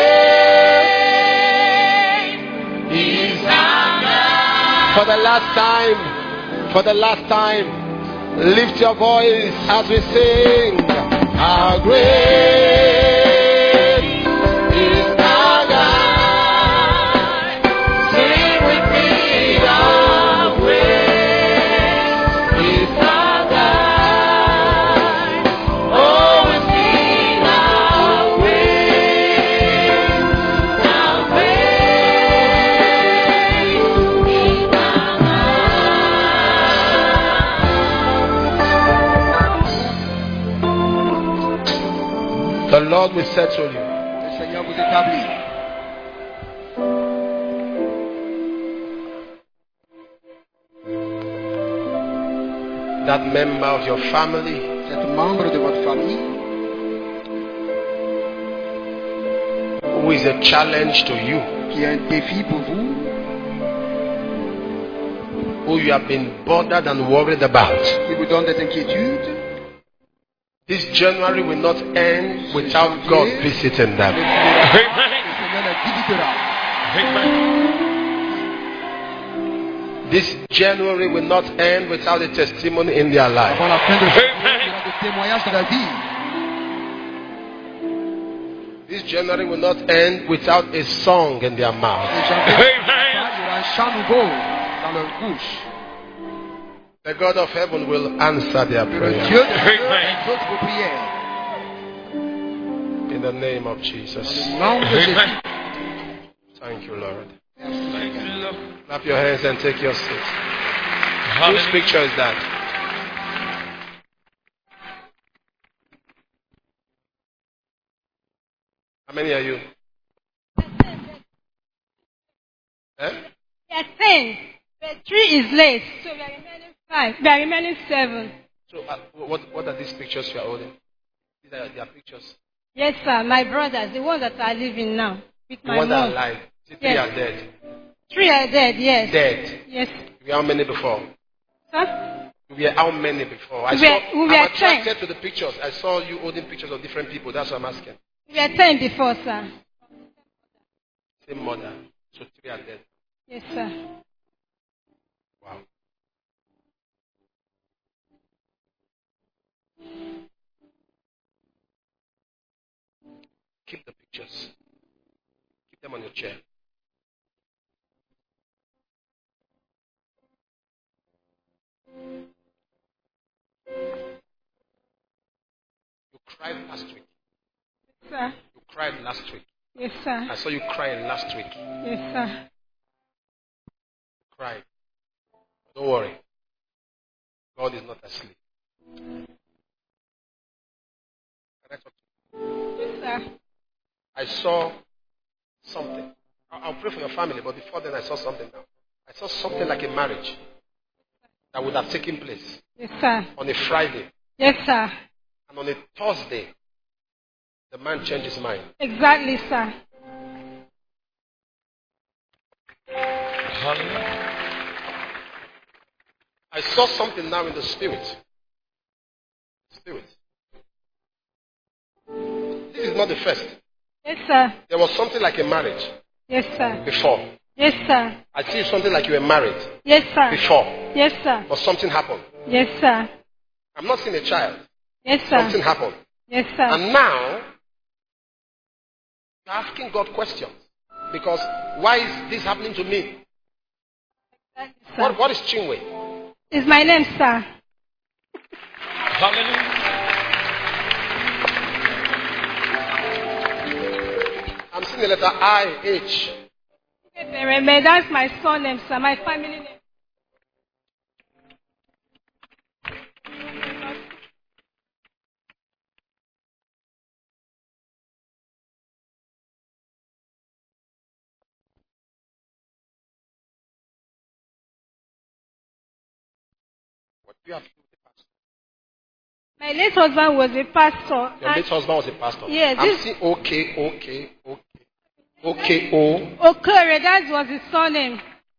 great is our God. For the last time, for the last time, lift your voice as we sing. How great is our God? Sing with me, how great is our God? Always sing how great, how great is our The Lord will settle you.
Le Seigneur vous établit.
That member of your family
Cet membre de votre famille
who is a challenge to you,
qui est un défi pour vous,
who you have been bothered and worried about.
qui vous donne des inquiétudes.
This January will not end without God visiting them.
Le Seigneur les visitera.
This January will not end without a testimony in their life.
Avant la fin de l'année, il y aura des témoignages de la vie.
This January will not end without a song in their mouth.
Et janvier, il y aura un chant nouveau dans leur bouche.
The God of heaven will answer their
Le
prayer.
Dieu de Dieu écoute vos prières.
In the name of Jesus.
Au nom de Jésus.
Thank you, Lord.
Thank you, Lord.
Clap your hands and take your seat. Whose
Hallelujah.
picture is that? How many are you? Eh?
We are ten, but three is late, so we are remaining five. We are remaining seven.
So, uh, what, what are these pictures you are holding? These are their pictures.
Yes, sir. My brothers, the ones that are living now with
The
my
ones that are
mom.
alive. The three
Yes.
are dead.
Three are dead. Yes.
Dead.
Yes,
We were how many before?
sir.
We were how many before? I
We
saw,
were- we were
I'm
ten.
attracted to the pictures. I saw you holding pictures of different people. That's what I'm asking.
We are ten before, sir.
Same mother. So three are dead.
Yes, sir.
Wow. Keep the pictures. Keep them on your chair. You cried last week.
Sir.
You cried last week.
Yes, sir.
I saw you crying last week.
Yes, sir.
You cried. Don't worry. God is not asleep. Can I talk to you?
Yes, sir.
I saw something. I- I'll pray for your family, but before then I saw something now. I saw something like a marriage that would have taken place
Yes, sir.
on a Friday.
Yes, sir.
And on a Thursday, the man changed his mind.
Exactly, sir.
Hallelujah.
I saw something now in the spirit. Spirit. This is not the first.
Yes, sir.
There was something like a marriage
Yes, sir.
before.
Yes, sir.
I see something like you were married
Yes, sir.
before,
Yes, sir.
but something happened.
Yes, sir.
I'm not seeing a child.
Yes,
Something
sir.
happened.
Yes, sir.
And now, you're asking God questions. Because why is this happening to me?
Exactly,
What,
sir.
what is Chinwe?
Is my name, sir?
Hallelujah.
I'm seeing the letter I, H.
Remember, that's my surname, sir. My family name.
What do you have to do with the pastor?
My late husband was a pastor.
Your
and-
late husband was a pastor.
Yes,
I'm
this-
seeing okay, okay, okay. Okay, O.
Okere, that was his surname.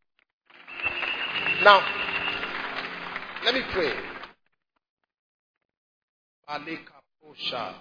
Now, let me pray. Alekaposha.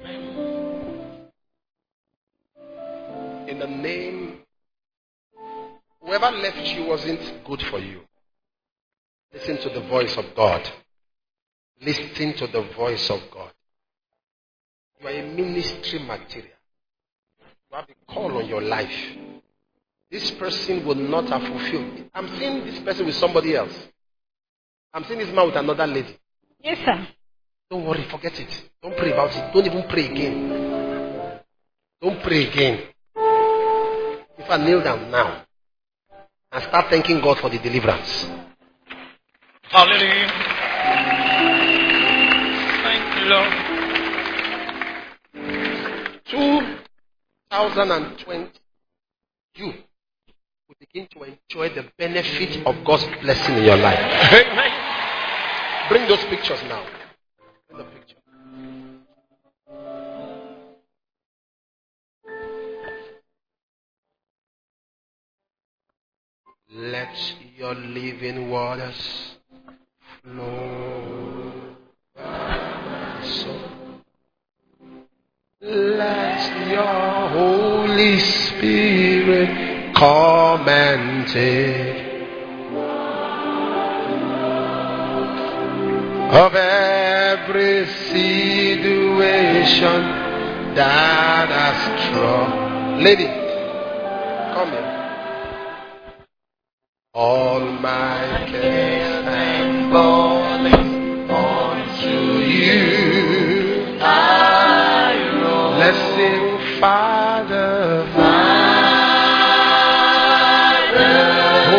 In the name, whoever left you wasn't good for you. Listen to the voice of God. Listen to the voice of God. You are a ministry material. You have a call on your life. This person will not have fulfilled. I'm seeing this person with somebody else. I'm seeing this man with another lady.
Yes, sir.
Don't worry, forget it. Don't pray about it. Don't even pray again. Don't pray again. If I kneel down now and start thanking God for the deliverance.
Hallelujah. Thank you, Lord.
two thousand twenty, you will begin to enjoy the benefit of God's blessing in your life.
Amen.
Bring those pictures now. Bring the picture. Let your living waters flow. So let your Holy Spirit come and take of every situation that has troubled. Lady, come here. All my cares and burdens unto you. Let's sing, Father, Father, oh,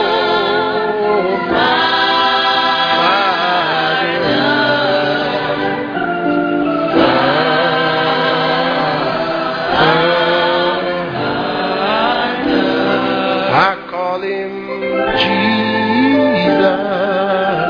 Father, Father. I call him Jesus.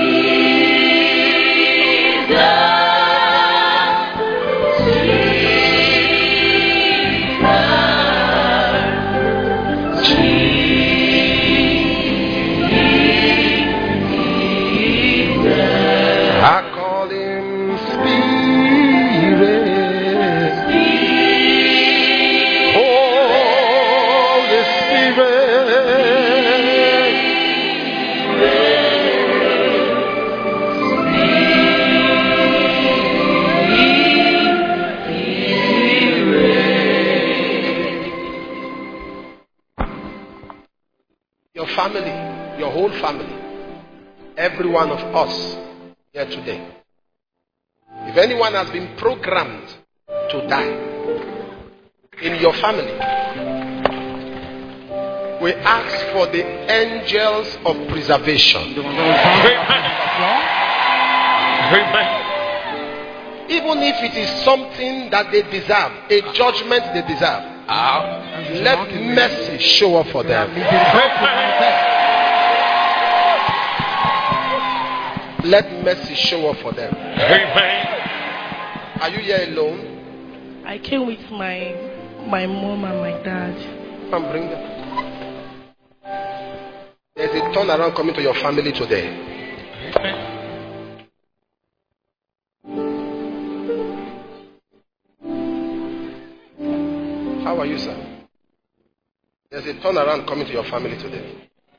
Family, your whole family, every one of us here today. If anyone has been programmed to die in your family, we ask for the angels of preservation. Even if it is something that they deserve, a judgment they deserve. Uh, let mercy show up for them. Let mercy show up for them. Amen. Are you here alone?
I came with my my mom and my dad.
Come bring them. There's a turnaround coming to your family today. Amen. How are you, sir? There's a turnaround coming to your family today.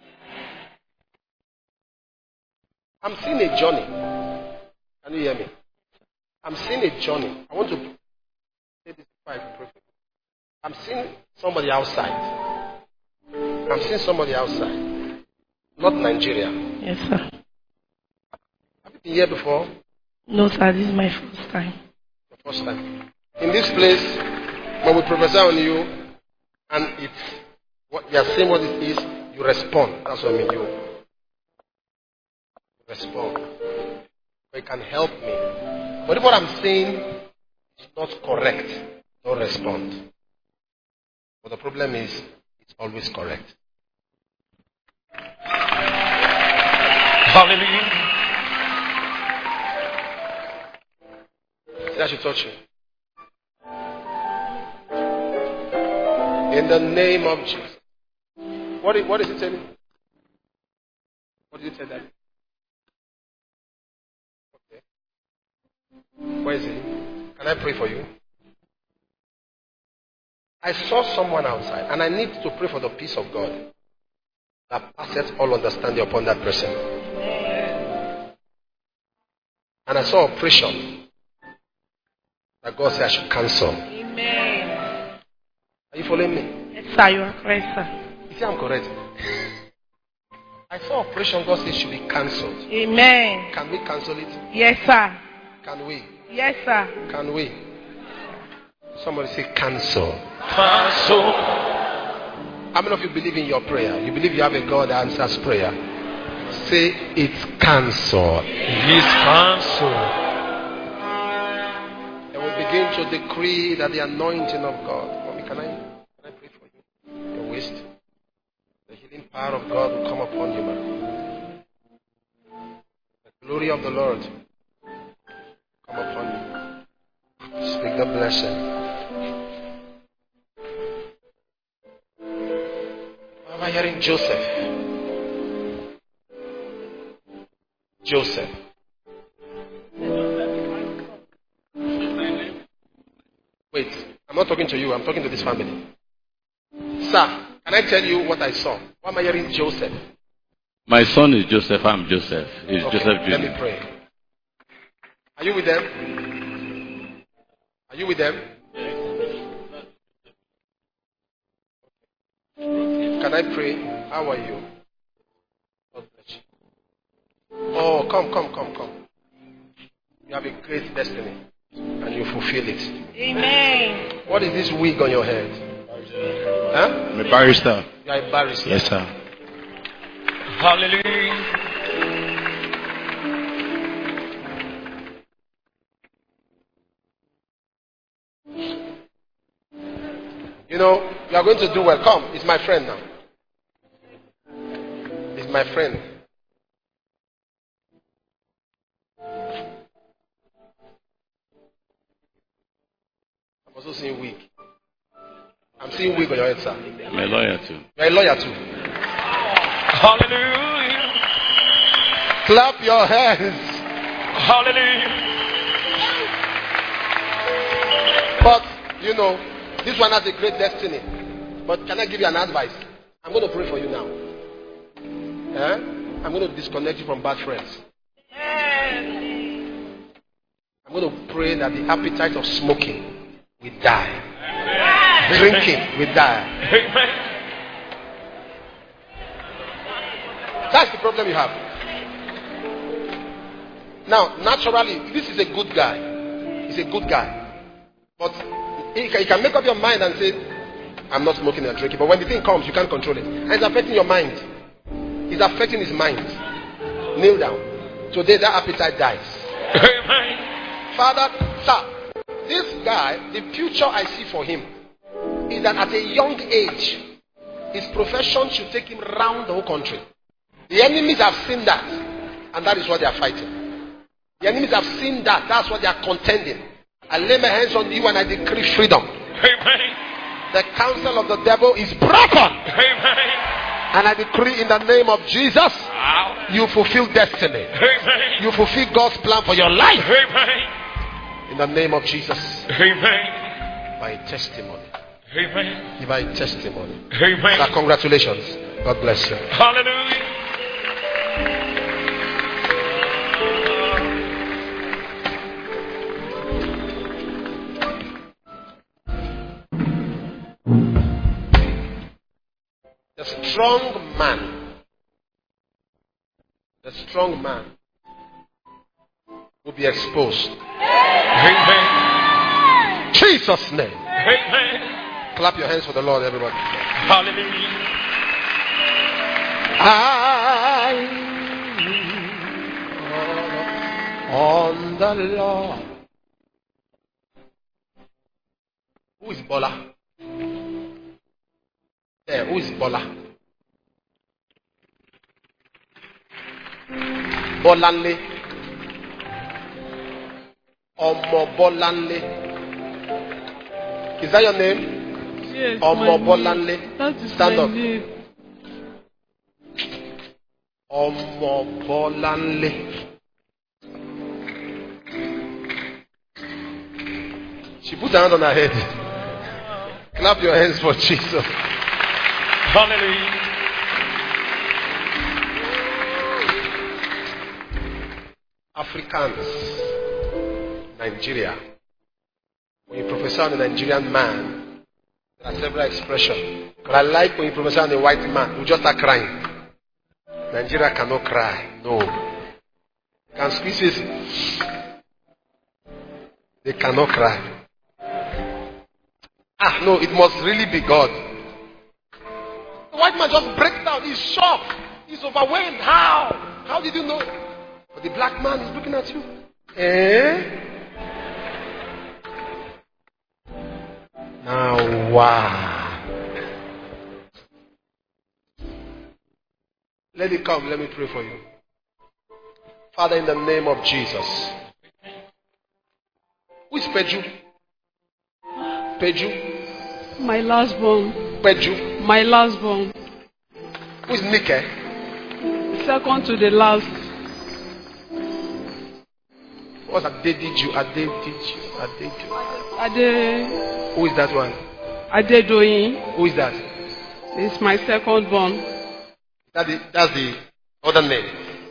I'm seeing a journey. Can you hear me? I'm seeing a journey. I want to say this before I pray. I'm seeing somebody outside. I'm seeing somebody outside. Not Nigeria.
Yes, sir.
Have you been here before?
No, sir. This is my first time.
The first time. In this place, when we prophesy on you, and it's what you are saying what it is, you respond. That's what I mean. You respond. So it can help me. But if what I'm saying is not correct, don't respond. But the problem is, it's always correct.
Hallelujah.
That should touch you. In the name of Jesus. What is, what is it telling? What did it tell that? Okay. Where is he? Can I pray for you? I saw someone outside, and I need to pray for the peace of God that passes all understanding upon that person. And I saw oppression that God said I should cancel.
Amen.
Are you following me?
Yes, sir. You are correct, sir.
You see, I'm correct. I saw oppression God said should be cancelled.
Amen.
Can we cancel it?
Yes, sir.
Can we?
Yes, sir.
Can we? Somebody say cancel.
Cancel.
How many of you believe in your prayer? You believe you have a God that answers prayer? Say it's cancelled.
It's cancelled.
And we begin to decree that the anointing of God. Mommy, can I, can I pray for you? Your waist. The healing power of God will come upon you, man. The glory of the Lord come upon you. Speak the blessing. Baba hearing Joseph? Joseph. Wait, I'm not talking to you. I'm talking to this family. Sir, can I tell you what I saw? Why am I hearing Joseph?
My son is Joseph. I'm Joseph. It's
Okay,
Joseph
let me
Junior
pray. Are you with them? Are you with them? Can I pray? How are you? God bless you. Oh, come, come, come, come. You have a great destiny and you fulfill it.
Amen.
What is this wig on your head? Huh?
I'm a barrister.
You are a barrister.
Yes, sir.
Hallelujah.
You know, you are going to do well. Come, it's my friend now. It's my friend. I'm also seeing wig. I'm seeing wig on your head, sir.
I'm a lawyer too.
You're a lawyer too.
Hallelujah.
Clap your hands.
Hallelujah.
But, you know, this one has a great destiny. But can I give you an advice? I'm going to pray for you now. Eh? I'm going to disconnect you from bad friends. I'm going to pray that the appetite of smoking will die. Drinking will die.
Amen.
That's the problem you have. Now, naturally, this is a good guy. He's a good guy. But you can, you can make up your mind and say, I'm not smoking and drinking. But when the thing comes, you can't control it. And it's affecting your mind. It's affecting his mind. Kneel down. Today, that appetite dies.
Amen.
Father, sir, this guy, the future I see for him is that at a young age, his profession should take him round the whole country. The enemies have seen that, and that is what they are fighting. The enemies have seen that, that's what they are contending. I lay my hands on you and I decree freedom.
Amen.
The counsel of the devil is broken.
Amen.
And I decree in the name of Jesus,
Wow.
you fulfill destiny.
Amen.
You fulfill God's plan for your life.
Amen.
In the name of Jesus.
Amen.
By testimony.
Amen.
By testimony.
Amen.
Sir, congratulations. God bless you.
Hallelujah.
The strong man, the strong man will be exposed.
Amen.
Jesus' name.
Amen.
Clap your hands for the Lord, everybody.
Hallelujah.
I on the Lord. Who is Bola? There, who is Bola? Bolanle. Omo Bolanle. Is that your name?
Yes,
Omo
my
Bolanle.
name. That is
Stand
my
up.
name.
Omo Bolanle. She put her hand on her head. Clap your hands for Jesus.
Hallelujah.
Africans, Nigeria. When you prophesy on a Nigerian man, there are several expressions. But I like when you prophesy on a white man, you just start crying. Nigeria cannot cry. No. Can squeeze it. They cannot cry. Ah, no, it must really be God. The white man just breaks down. He's shocked. He's overwhelmed. How? How did you know? But the black man is looking at you. Eh? Now, wow. Let it come. Let me pray for you. Father, in the name of Jesus. Who is Peju? Peju?
My last born.
Peju?
My last born.
Who is Nike?
Second to the last.
What's Adediju? Adediju? Adediju?
Ade.
Who is that one?
Adedoyin.
Who is that?
It's my second born.
That is, that's the other name.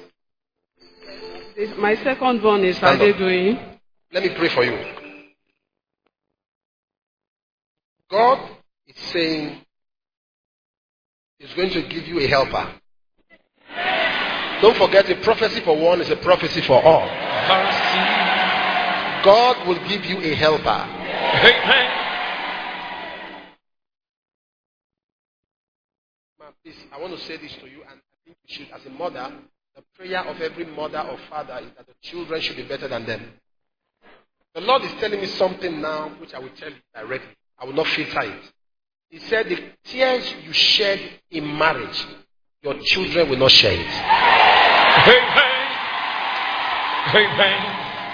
It's my second born is
Stand up.
Adedoyin.
Let me pray for you. God is saying He's going to give you a helper. Don't forget, a prophecy for one is a prophecy for all. God will give you a helper. Man, please, I want to say this to you, and I think you should, as a mother, the prayer of every mother or father is that the children should be better than them. The Lord is telling me something now, which I will tell you directly. I will not filter it. He said, the tears you shed in marriage, your children will not shed it.
Amen. Amen.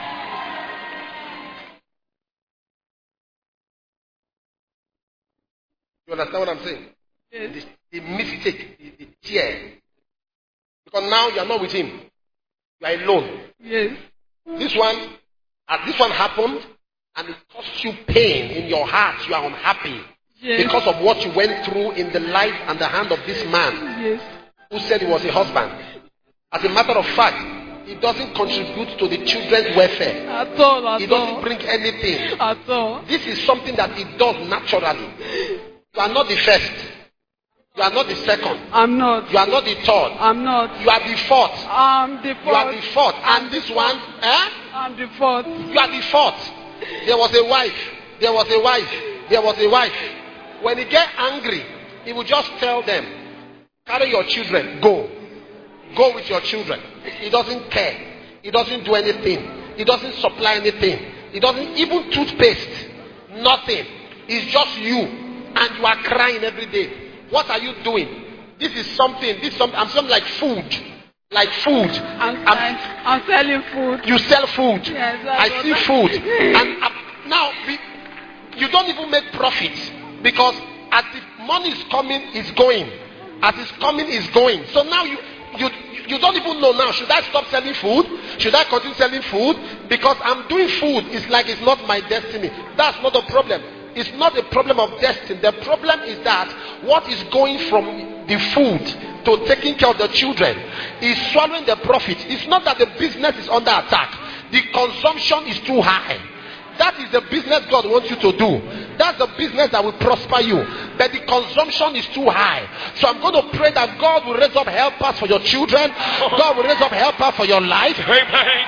You understand what I'm saying?
Yes.
The, the mistake, the, the tear. Because now you are not with him. You are alone.
Yes.
This one, as this one happened, and it caused you pain in your heart. You are unhappy.
Yes.
Because of what you went through in the life and the hand of this man.
Yes.
Who said he was a husband. As a matter of fact, he doesn't contribute to the children's welfare.
At all, at
He doesn't
all.
bring anything.
At all.
This is something that he does naturally. You are not the first. You are not the second.
I'm not.
You are not the third.
I'm not.
You are the fourth.
I'm the
You are the
fourth.
fourth. And this one, eh?
I'm the fourth.
You are the fourth. There was a wife. There was a wife. There was a wife. When he get angry, he will just tell them, carry your children, go. Go with your children. He doesn't care. He doesn't do anything. He doesn't supply anything. He doesn't even toothpaste. Nothing. It's just you. And you are crying every day. What are you doing? This is something. This is something. I'm something like food. Like food.
I'm,
I'm,
I'm, I'm selling food.
you sell food.
Yes,
I
that's
see
what I-
food. And uh, now, we, you don't even make profit. Because as the money is coming, it's going. As it's coming, it's going. So now you, you, you don't even know now. Should I stop selling food? Should I continue selling food? Because I'm doing food. It's like it's not my destiny. That's not the problem. It's not a problem of destiny. The problem is that what is going from the food to taking care of the children is swallowing the profit. It's not that the business is under attack. The consumption is too high. That is the business God wants you to do. That's the business that will prosper you. But the consumption is too high. So I'm going to pray that God will raise up helpers for your children. God will raise up helpers for your life.
Amen.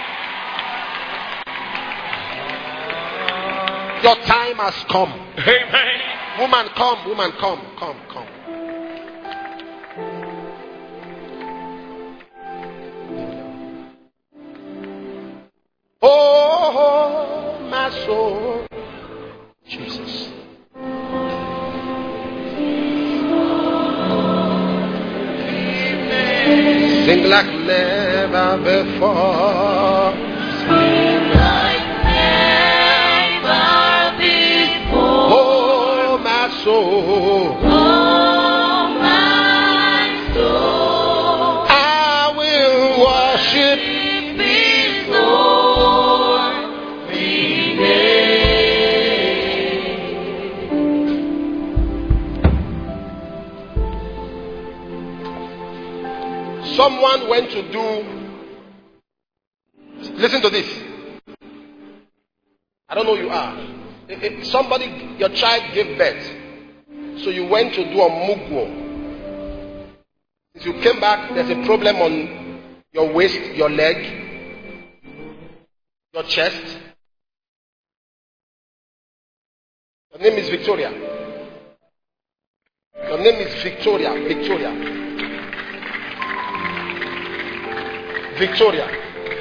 Your time has come.
Amen.
Woman, come. Woman, come. Come, come. Oh, my soul. Jesus. Sing like never before. Oh, my soul. I will worship. Someone went to do. Listen to this. I don't know who you are. If- if somebody, your child gave birth, so you went to do a mugwo. If you came back, there's a problem on your waist, your leg, your chest. Your name is Victoria. Your name is Victoria. Victoria. Victoria.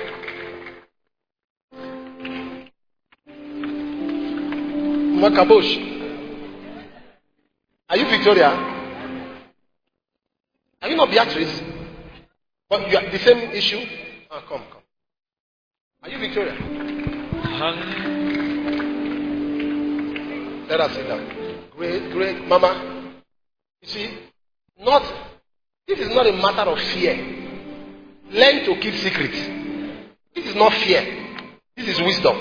Makabosh. Are you Victoria? Are you not Beatrice? But you are the same issue? Ah, come, come. Are you Victoria? Let us sit down. Great, great. Mama, you see, not This is not a matter of fear. Learn to keep secrets. This is not fear. This is wisdom.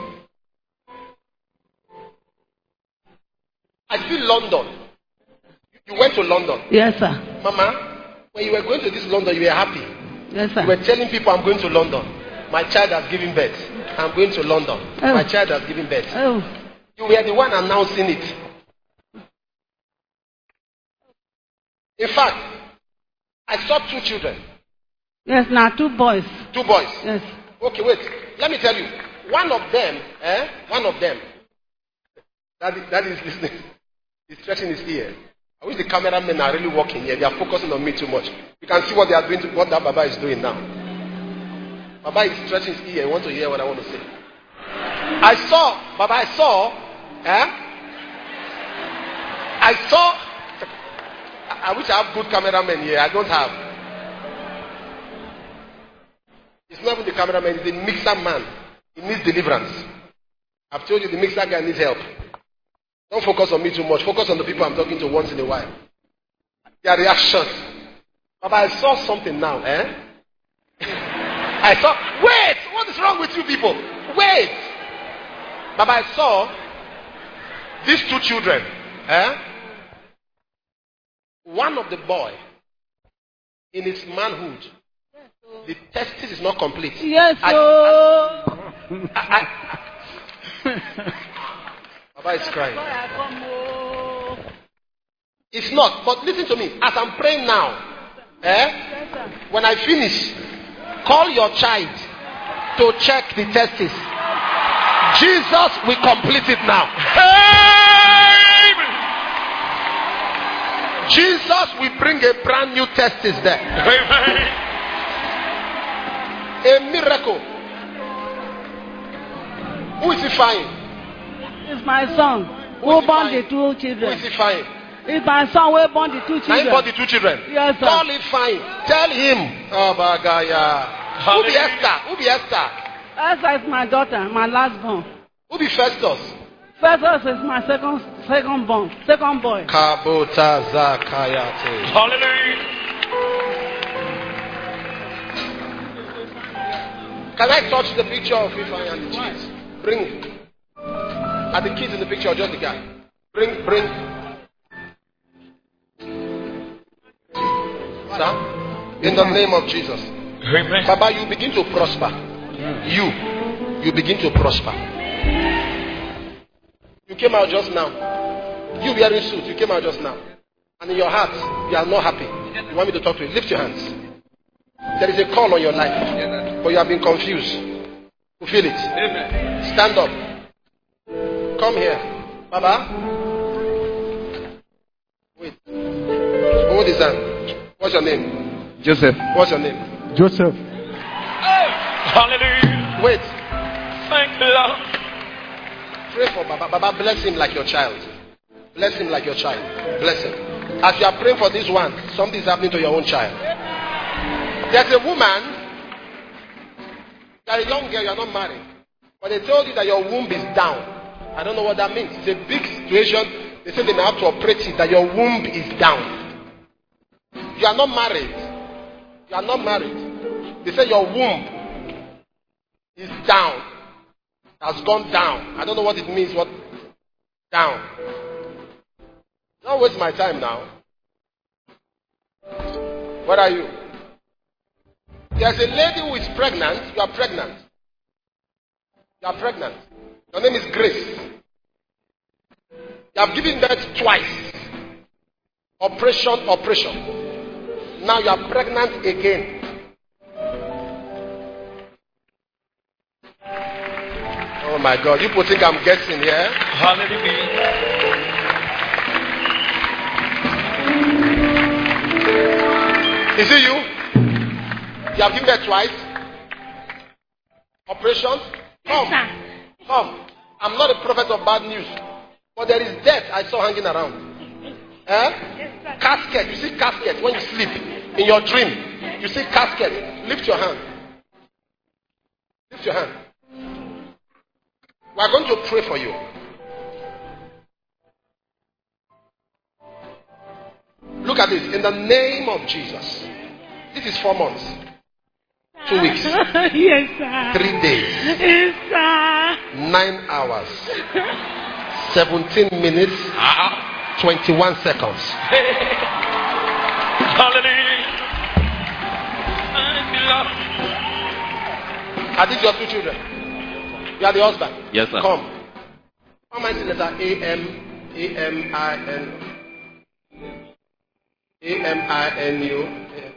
I feel London. You went to London.
Yes, sir.
Mama, when you were going to this London, you were happy.
Yes, sir.
You were telling people, I'm going to London. My child has given birth. I'm going to London.
Oh.
My child has given birth.
Oh.
You were the one announcing it. In fact, I saw two children.
Yes, now two boys.
Two boys.
Yes.
Okay, wait. Let me tell you. One of them, eh? One of them. That is, that is listening. He's stretching his ear. I wish the cameramen are really working here. They are focusing on me too much. You can see what they are doing, to, what that Baba is doing now. Baba is stretching his ear. I want to hear what I want to say. I saw, Baba, I saw, eh? I saw, I wish I have good cameramen here. I don't have. It's not even the cameraman, it's the mixer man. He needs deliverance. I've told you the mixer guy needs help. Don't focus on me too much. Focus on the people I'm talking to once in a while. Their reactions. Baba, I saw something now, eh? I saw, wait! What is wrong with you people? Wait! Baba, I saw these two children, eh? One of the boy, in his manhood, the testis is not complete.
Yes,
I,
sir.
I, I, I, Baba is crying. It's not, but listen to me. As I'm praying now, eh? When I finish, call your child to check the testis. Jesus will complete it now. Amen. Jesus will bring a brand new testis there. Amen. A miracle. Who is he fine?
It's my son who born the two children.
Who is he fine?
It's my son who born the two children.
Now he born the two children.
Yes, sir.
Call him fine. Tell him. Oh, Bagaya. Who be Esther? Who be Esther?
Esther is my daughter, my last born.
Who be Festus?
Festus is my second second born, second boy.
Kabota Zakayate.
Hallelujah.
Can I touch the picture of Ifeanyi and the kids? Bring it. Are the kids in the picture or just the guy? Bring, bring. Sir, in the name of Jesus.
Amen.
Baba, you begin to prosper. You, you begin to prosper. You came out just now. You wearing suit, you came out just now. And in your heart, you are not happy. You want me to talk to you? Lift your hands. There is a call on your life, but you have been confused. You feel it? Amen. Stand up. Come here. Baba. Wait. Hold his hand. What's your name?
Joseph.
What's your name?
Joseph.
Hallelujah.
Wait.
Thank you, Lord.
Pray for Baba. Baba, bless him like your child. Bless him like your child. Bless him. As you are praying for this one, something is happening to your own child. There's a woman, you are a young girl, you are not married, but they told you that your womb is down. I don't know what that means. It's a big situation. They say they may have to operate it, that your womb is down. You are not married. You are not married. They say your womb is down. Has gone down. I don't know what it means. What down? Don't waste my time now. Where are you? There's a lady who is pregnant. You are pregnant. You are pregnant. Your name is Grace. You have given birth twice. Operation, operation. Now you are pregnant again. Oh my God. You people think I'm guessing here?
Hallelujah.
Is it you? You have given birth twice? Operation? Come. Come. I'm not a prophet of bad news. But there is death I saw hanging around. Eh? Casket. You see casket when you sleep. In your dream. You see casket. Lift your hand. Lift your hand. We are going to pray for you. Look at this. In the name of Jesus. This is four months. Two weeks.
Yes, sir.
Three days.
Yes, sir.
Nine hours. Seventeen minutes. Twenty-one seconds.
Hallelujah.
Are these your two children? You are the husband?
Yes, sir.
Come. How many letter A M A M I N A M I N U?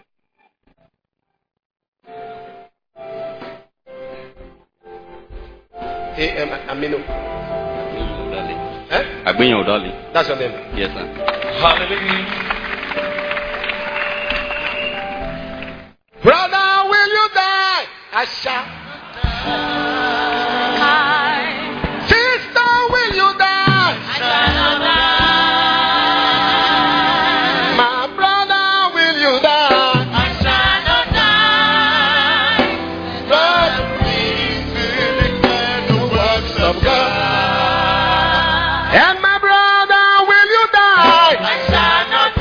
A M Aminu. Eh?
Agbenyo Odali.
That's your name.
Yes, sir.
Hallelujah.
Brother, will you die? I shall. Sister, will you die? I shall die. My brother, will you die? I shall not die. But please declare the works of God. And my brother, will you die? I shall not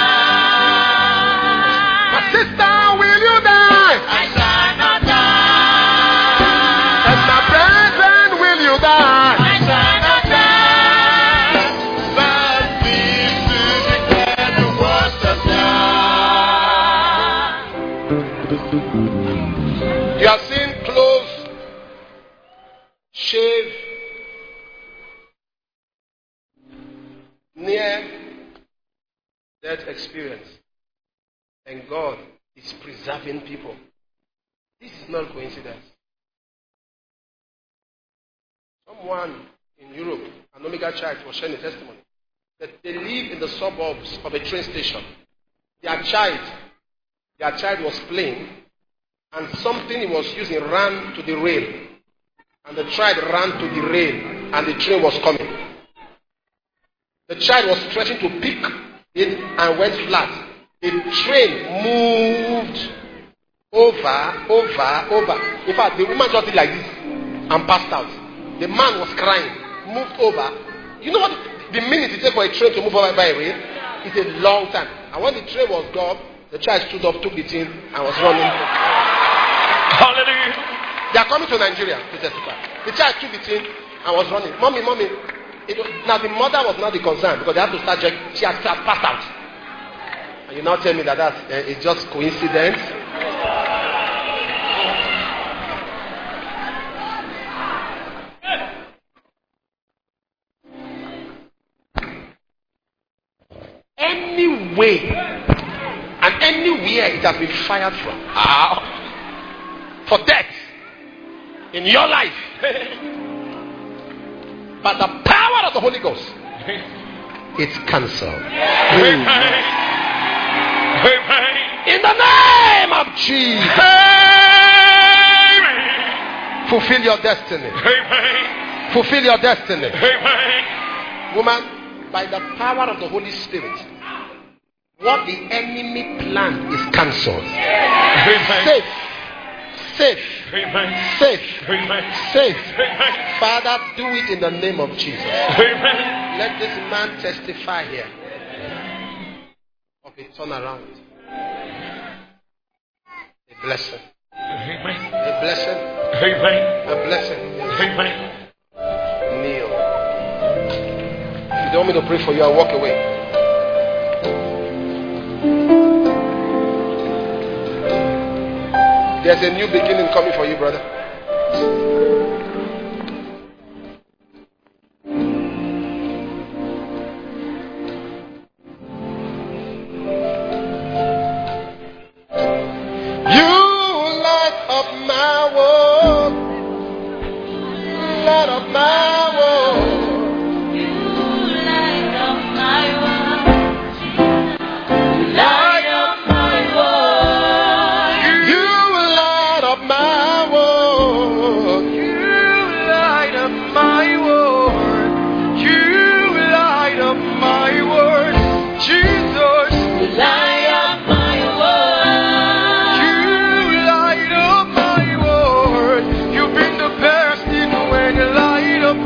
die. My sister, will you die? I shall not die. And my brethren, will you die? I shall not die. But please declare the words of God. You have seen clothes, shave, near death experience, and God is preserving people. This is not coincidence. Someone in Europe, an Omega Church, was sharing a testimony that they live in the suburbs of a train station. Their child, their child was playing, and something he was using ran to the rail, and the child ran to the rail, and the train was coming. The child was stretching to pick it and went flat. The train moved over, over, over. In fact, the woman just did like this and passed out. The man was crying, moved over. You know what the minute it takes for a train to move over by a rail? It's a long time. And when the train was gone, the child stood up, took the thing, and was running.
Hallelujah.
They are coming to Nigeria to testify. The child took the thing and was running. Mommy, mommy. It was, now the mother was not the concern because they had to start checking. She had passed out. And you now tell me that that's uh, it's just coincidence. Anyway and anywhere it has been fired from. Ah, for death in your life. But the power of the Holy Ghost, it's cancelled.
Amen. Amen.
In the name of Jesus.
Amen.
Fulfill your destiny.
Amen.
Fulfill your destiny.
Amen.
Woman, by the power of the Holy Spirit, what the enemy planned is cancelled.
Amen.
Safe. Safe.
Amen.
Safe.
Amen.
Safe.
Amen.
Father, do it in the name of Jesus.
Amen.
Let this man testify here of a turnaround. A blessing.
Amen.
A blessing.
Amen.
A blessing. Yes.
Amen.
Kneel. If you don't want me to pray for you, I'll walk away. There's a new beginning coming for you, brother. You light up my world. Light up my world.
You light up my world. Light up my world.
You light up my world.
You light up my world. You light up my world. Jesus.
Light up my world.
You light up my world. You've been the best in when you light up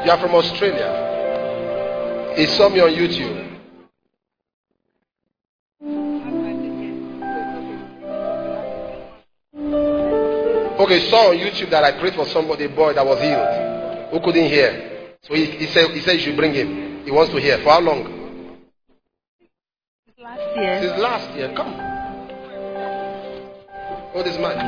You are from Australia. He saw me on YouTube. Okay, saw on YouTube that I prayed for somebody, a boy that was healed, who couldn't hear. So he, he said he said you should bring him. He wants to hear. For how long?
Last year.
Since last year. Come. Hold this mic.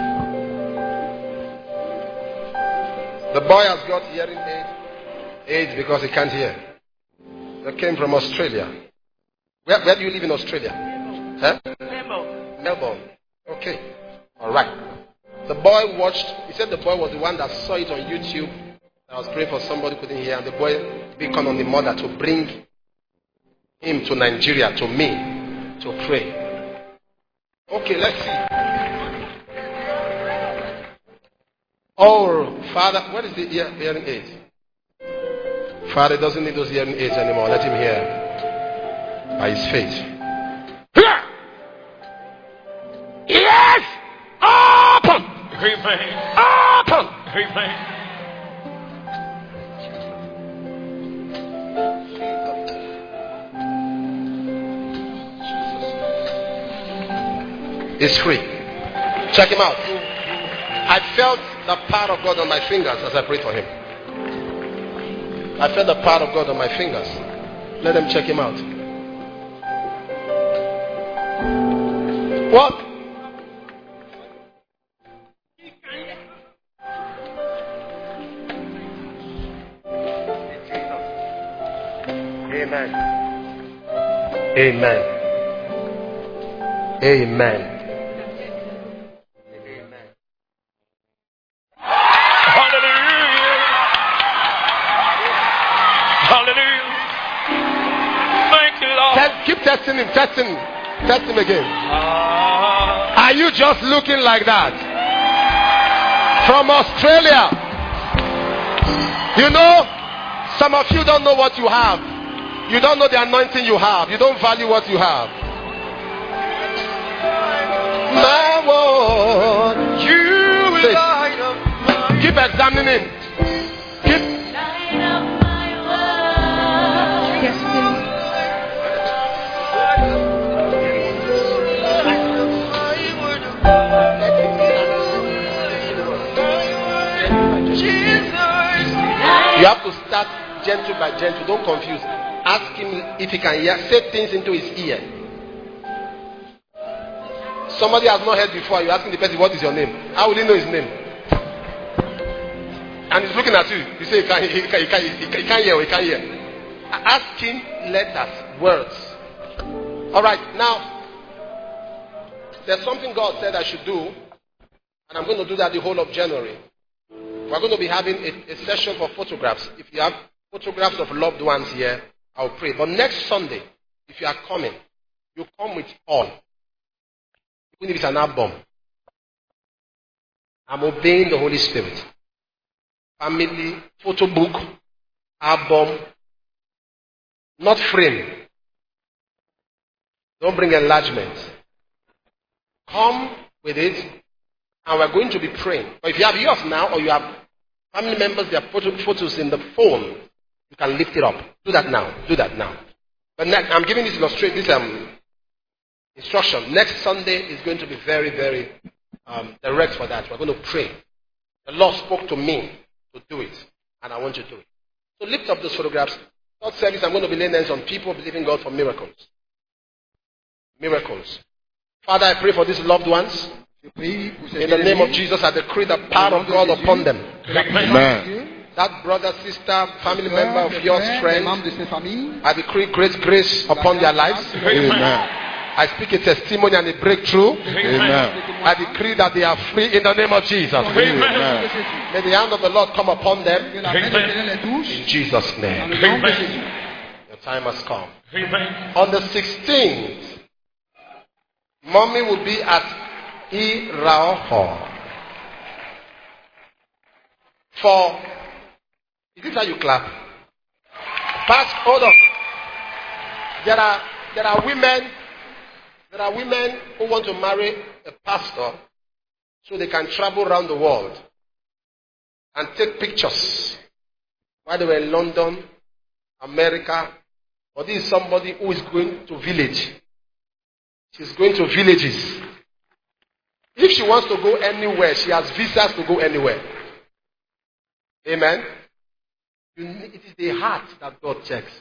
The boy has got hearing aid, aids because he can't hear. They came from Australia. Where, where do you live in Australia? Huh?
Melbourne.
Melbourne. Okay. All right. The boy watched. He said the boy was the one that saw it on YouTube. I was praying for somebody who couldn't hear, and the boy beckoned on the mother to bring him to Nigeria, to me, to pray. Okay, let's see. Oh, Father, what is the ear, hearing aid? Father doesn't need those hearing aids anymore. Let him hear by his faith. Yes! Open!
Amen.
Open!
Amen.
It's free. Check him out. I felt the power of God on my fingers as I prayed for him. I felt the power of God on my fingers. Let them check him out. What? Amen. Amen. Amen. Keep testing him, testing him, test him again. Are you just looking like that? From Australia. You know, some of you don't know what you have. You don't know the anointing you have. You don't value what you have. My Lord, you light up. Keep examining him. Keep.
Light up my world.
Yes, please.
You have to start gentle by gentle. Don't confuse. Ask him if he can hear. Say things into his ear. Somebody has not heard before. You're asking the person, what is your name? How will he know his name? And he's looking at you. You say he can't, he can't, he can't, he can't, he can't hear. He can't hear. Ask him letters, words. All right. Now, there's something God said I should do. And I'm going to do that the whole of January. We're going to be having a, a session for photographs. If you have photographs of loved ones here, I'll pray. But next Sunday, if you are coming, you come with all. Even if it's an album. I'm obeying the Holy Spirit. Family, photo book, album, not frame. Don't bring enlargement. Come with it, and we're going to be praying. But if you have yours now, or you have family members, their photo, photos in the phone, you can lift it up. Do that now. Do that now. But next, I'm giving this illustration, this um, instruction. Next Sunday is going to be very, very um, direct for that. We're going to pray. The Lord spoke to me to do it, and I want you to do it. So lift up those photographs. Third service, I'm going to be laying hands on people believing God for miracles. Miracles. Father, I pray for these loved ones. In the name of Jesus, I decree the power of God upon them.
Amen.
That brother, sister, family member of yours, friend, I decree great grace upon their lives.
Amen.
I speak a testimony and a breakthrough.
Amen.
I decree that they are free in the name of Jesus.
Amen.
May the hand of the Lord come upon them.
Amen.
In Jesus' name.
Amen.
The time has come.
Amen.
On the sixteenth, Mommy will be at Iraoho for. Is this how you clap? Pass, hold on. There are there are women. There are women who want to marry a pastor so they can travel around the world and take pictures while they were in London, America. But this is somebody who is going to village. She's going to villages. If she wants to go anywhere, she has visas to go anywhere. Amen. You need, it is the heart that God checks.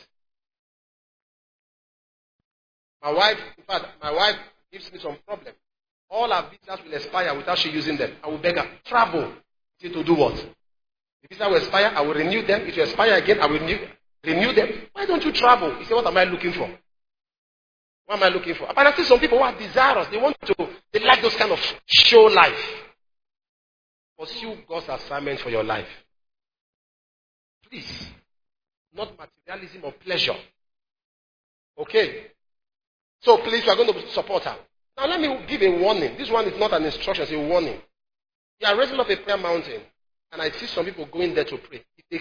My wife, in fact, my wife gives me some problem. All her visas will expire without she using them. I will beg her, travel. See to do what? The visa will expire, I will renew them. It will expire again, I will renew, renew them. Why don't you travel? You say, what am I looking for? What am I looking for? But I see some people who are desirous. They want to, they like those kind of show life. Pursue God's assignment for your life. Please. Not materialism or pleasure. Okay? So please, we are going to support her. Now let me give a warning. This one is not an instruction, it's a warning. You are raising up a prayer mountain, and I see some people going there to pray. It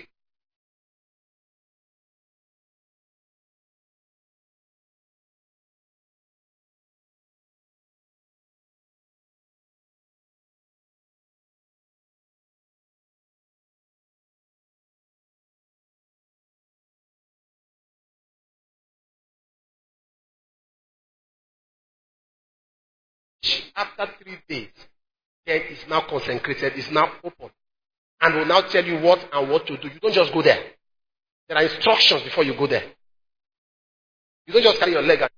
After three days, then it's now consecrated, it's now open. And will now tell you what and what to do. You don't just go there. There are instructions before you go there. You don't just carry your leg.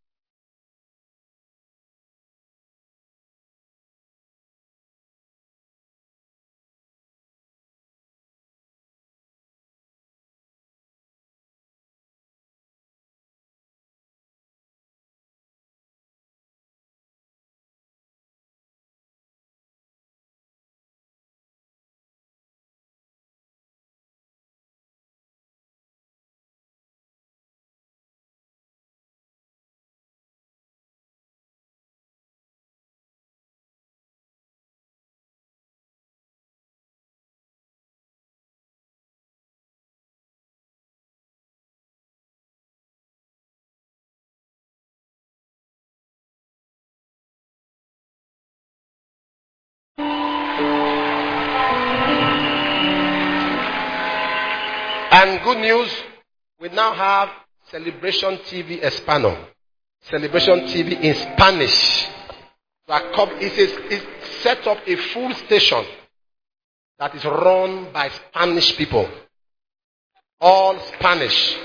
And good news, we now have Celebration T V Hispano. Celebration T V in Spanish. It's set up a full station that is run by Spanish people. All Spanish.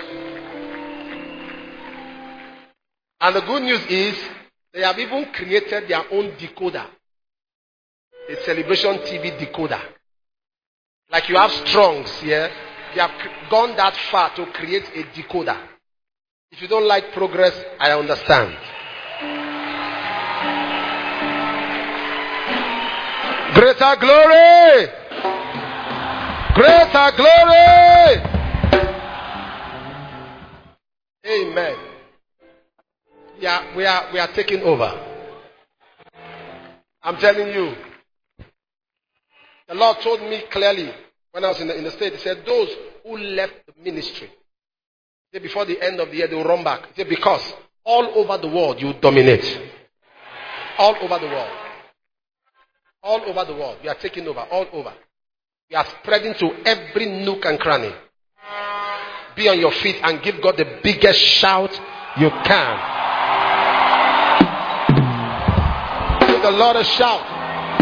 And the good news is, they have even created their own decoder. A Celebration T V decoder. Like you have Strongs here. They have gone that far to create a decoder. If you don't like progress, I understand. Greater glory! Greater glory! Amen. Yeah, we are we are taking over. I'm telling you. The Lord told me clearly when I was in the, in the state, He said, those who left the ministry, He said, before the end of the year, they will run back. He said, because all over the world, you dominate. All over the world. All over the world. We are taking over. All over. We are spreading to every nook and cranny. Be on your feet and give God the biggest shout you can. Give the Lord a shout.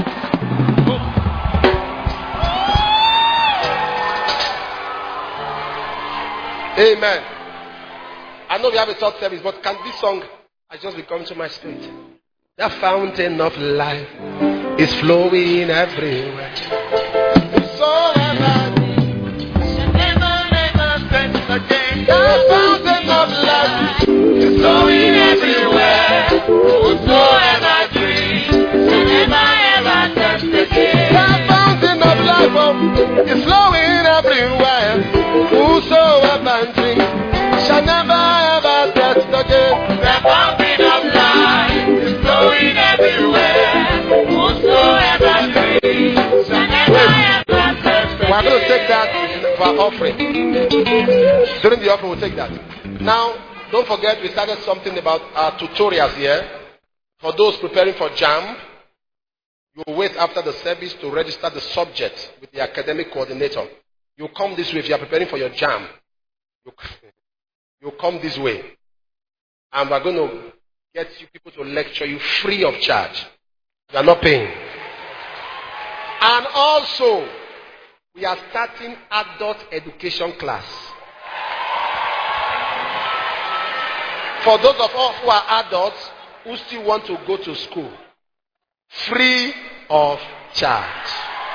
Amen. I know we have a third service, but can this song has just become to my spirit? The fountain of life is flowing everywhere. So am I. Shall never, never quench again. The fountain of life is flowing everywhere. Whosoever drinks shall never, ever thirst again. The fountain of life is flowing everywhere. Whosoever drinks shall never ever thirst again. The fountain of life is flowing everywhere. Whosoever drinks shall never ever thirst again. We're going to take that for our offering. During the offering, we'll take that. Now, don't forget we started something about our tutorials here. For those preparing for JAMB, you will wait after the service to register the subject with the academic coordinator. You come this way if you are preparing for your jam. You, you come this way. And we're going to get you people to lecture you free of charge. You are not paying. And also, we are starting adult education class. For those of us who are adults who still want to go to school, free of charge.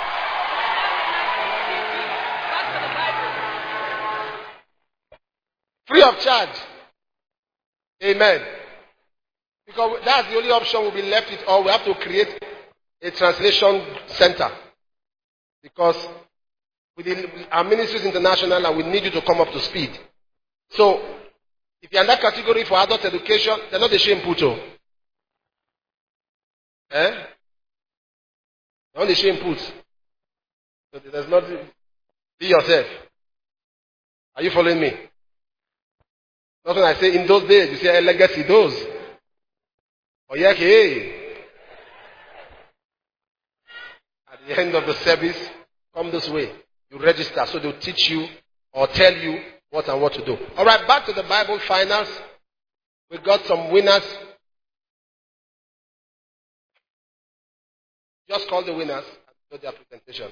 Free of charge. Amen. Because that's the only option we'll be left with, or we have to create a translation center. Because within our ministry is international and we need you to come up to speed. So, if you're in that category for adult education, they're not a shame puto. Eh? They're not a shame put. So there's not, be yourself. Are you following me? Not when I say in those days, you say legacy those. Oh yeah, okay. At the end of the service, come this way. You register so they'll teach you or tell you what and what to do. Alright, back to the Bible finals. We got some winners. Just call the winners and do their presentation.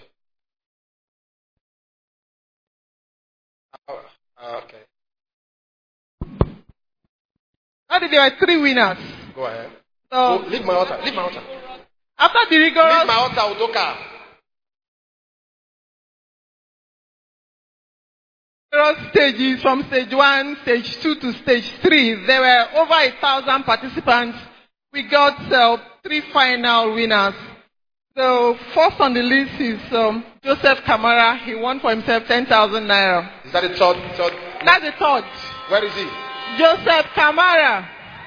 Oh, okay.
How did there were three winners?
Go ahead.
So,
Go, leave my altar. Leave my altar.
After the rigorous,
Leave my altar, Udoka.
stages from stage one, stage two to stage three, there were over a thousand participants. We got uh, three final winners. So first on the list is um, Joseph Kamara. He won for himself ten thousand naira.
Is that the third? third?
That's the third.
Where is he?
Joseph Kamara.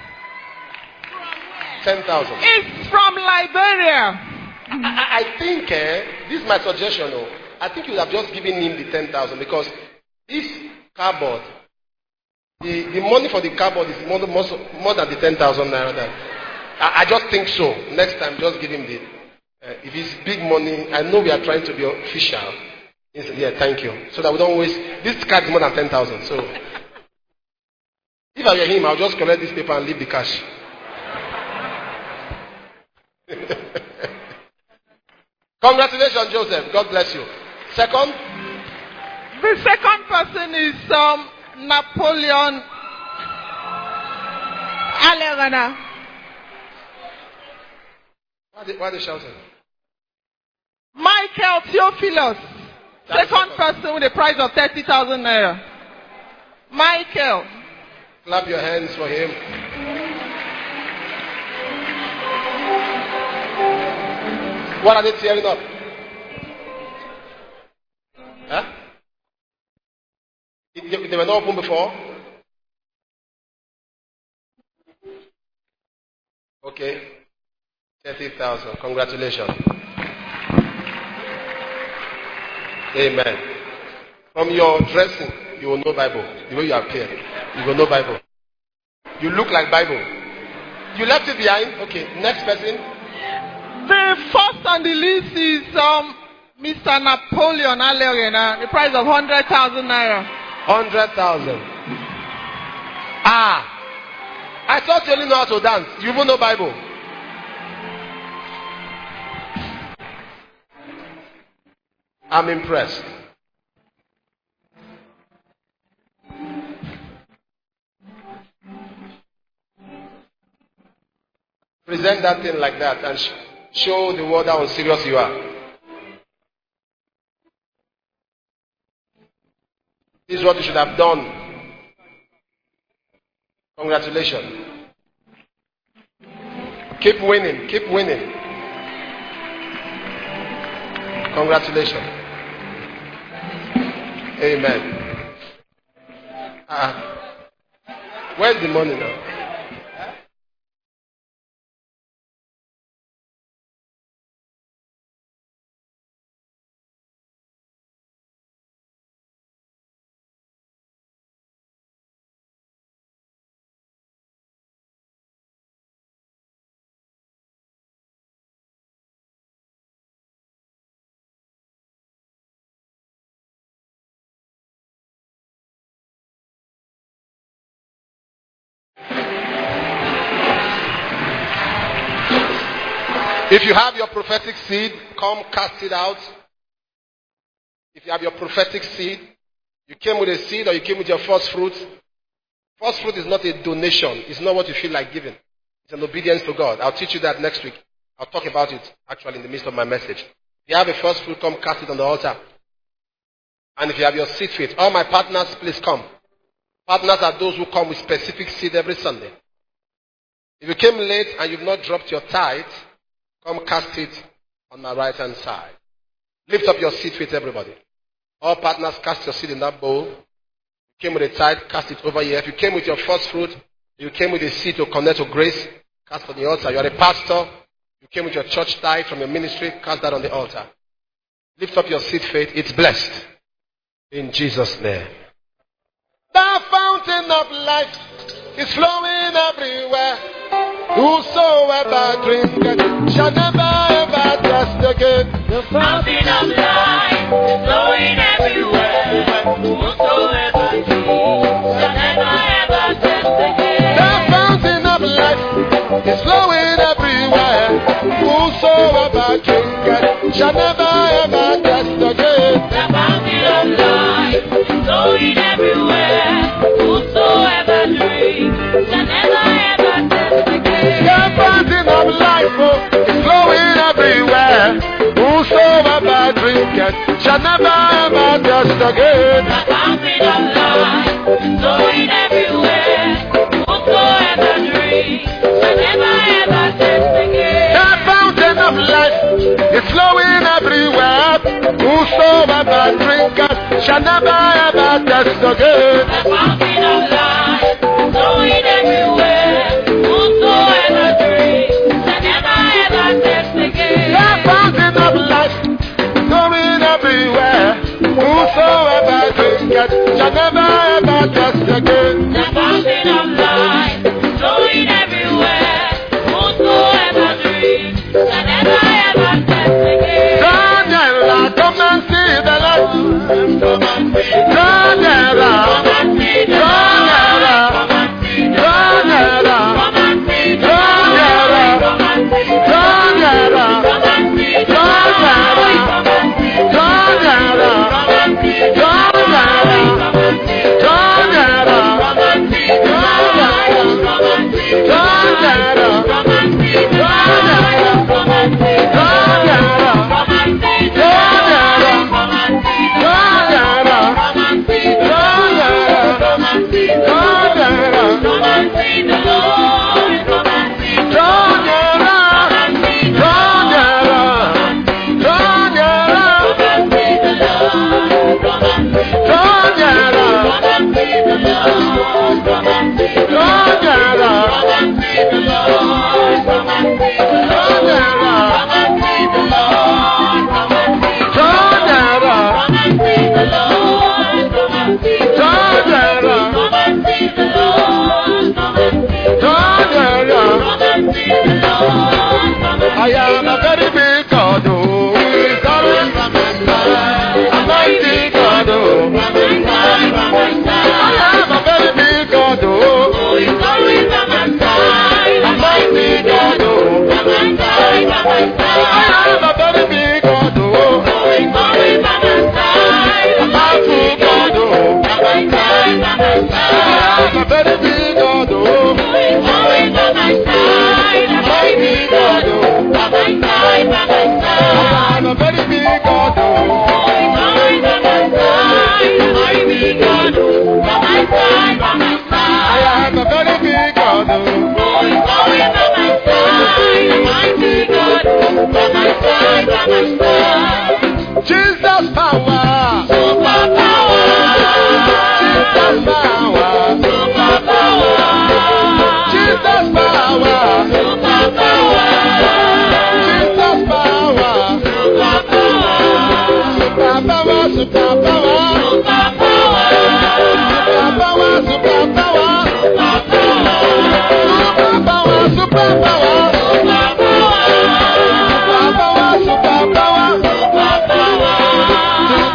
ten thousand.
It's from Liberia.
I, I think, eh, this is my suggestion. Oh, I think you would have just given him the ten thousand because this cardboard, the, the money for the cardboard is more, more, more than the ten thousand naira. That, I, I just think so. Next time, just give him the. Uh, if it's big money, I know we are trying to be official. Yeah, thank you. So that we don't waste. This card is more than ten thousand. So, if I were him, I'll just collect this paper and leave the cash. Congratulations, Joseph. God bless you. Second?
The second person is um, Napoleon Alegana.
Why are they, why are they shouting?
Michael Theophilus.
That's
Second
second.
person with a prize of thirty thousand naira. Michael.
Clap your hands for him. What are they tearing up? Huh? They, they were not open before? Okay. thirty thousand. Congratulations. Amen. From your dressing, you will know Bible. The way you appear, you will know Bible. You look like Bible. You left it behind? Okay. Next person.
The first on the list is um, Mister Napoleon Alegana. The price of one hundred thousand naira.
one hundred thousand. Ah. I thought you only know how to dance. You even know Bible. I'm impressed. Present that thing like that and sh- show the world how serious you are. This is what you should have done. Congratulations. Keep winning. Keep winning. Congratulations. Amen. Ah, where's the money now? If you have your prophetic seed, come cast it out. If you have your prophetic seed, you came with a seed or you came with your first fruit. First fruit is not a donation. It's not what you feel like giving. It's an obedience to God. I'll teach you that next week. I'll talk about it actually in the midst of my message. If you have a first fruit, come cast it on the altar. And if you have your seed faith, all my partners, please come. Partners are those who come with specific seed every Sunday. If you came late and you've not dropped your tithe, come cast it on my right hand side. Lift up your seed faith, everybody. All partners, cast your seed in that bowl. You came with a tithe, cast it over here. If you came with your first fruit, you came with a seed to connect to grace, cast on the altar. You are a pastor, you came with your church tithe from your ministry, cast that on the altar. Lift up your seed faith. It's blessed. In Jesus' name. The fountain of life is flowing everywhere. Whosoever drinketh shall never ever thirst again.
The fountain of life is flowing everywhere. Whosoever drinks shall never ever thirst again.
The fountain of life is flowing everywhere. Whosoever drinketh shall never ever thirst again.
The fountain of life is flowing everywhere. Whosoever drinks shall never ever thirst again.
The fountain of life oh, is flowing everywhere. Whosoever drinketh shall never ever thirst again.
The fountain of life is flowing everywhere. Whosoever drinks shall never ever thirst again.
The fountain of life is flowing everywhere. Whosoever drinketh shall never ever thirst again.
The fountain of life is flowing everywhere. Whosoever drinks shall never ever thirst again.
The fountain of life flowing everywhere. Whosoever drinketh shall never ever thirst again.
The fountain of life is flowing everywhere. Whosoever drinks shall never ever thirst again.
Daniela, come and see the light. Daniela,
Come and see the
Daniela,
Come and see the
Daniela,
Come and see the
Daniela,
Come and see the
Daniela,
Come and see the
Daniela,
Come and see the
Daniela,
Come and see the
Daniela,
Come and see the
Daniela,
Come and see the Come and see the
Daniela,
Come and see the
Daniela,
Come and see the
Daniela,
Come and see the
Daniela,
Come and see the
Daniela,
Come and see the
Daniela,
Come and see the
Daniela,
Come and see the Lord. Come and see the
Daniela,
Come and see the
Daniela, Daniela,
Come and see the Lord. Come and see the
Daniela,
Come and see the Lord. Come and see the
Daniela,
Come and see the Lord. Come and see the
Daniela,
Come and see the Lord. Come and see the
Daniela,
Come and see the Lord. Come and see the
Daniela,
Come and see the Lord. Come and see the
Daniela.
Come and see the Lord. Come and
I am a very big God, oh, who is always by my side. A mighty God, oh. I am a very big God, oh,
Who is always by my side?
a mighty God, oh.
By my side, by my
I
side.
am a very big God, oh,
Who is always by my side?
a mighty God, oh.
By my side, by my
I
side.
am a very big God, oh,
Who is always by my side?
a mighty God, oh.
By my side, by my
I
side.
am a very big God, oh,
Who is always by my side? Mighty God. By my side, by my
I
side.
am a very big God, oh.
Who is always by my side? Mighty God. By my side, by my side.
Jesus power,
Super power.
Jesus power,
Super power.
Jesus power,
Super power.
Jesus power,
Super power.
super power, super power,
Super power.
super power, super power,
Super power.
super power, super power,
Super power.
super power, super power,
Super power.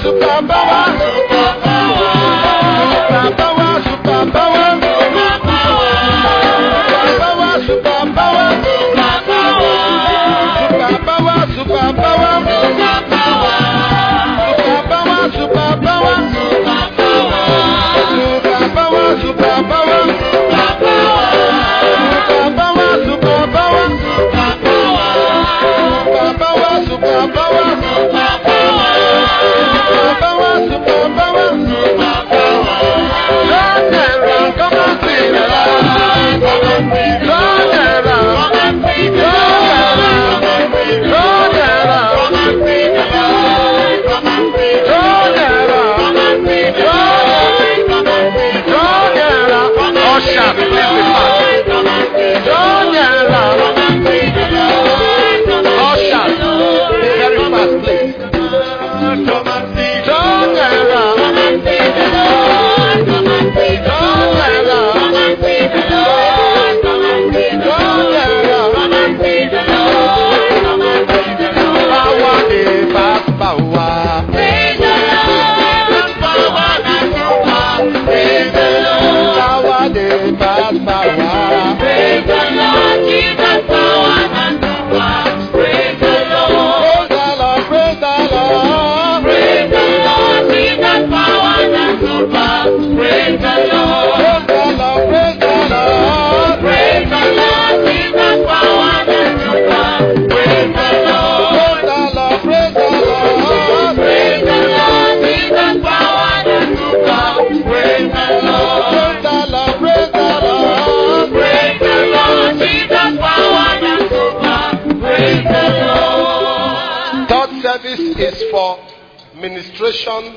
Is for ministration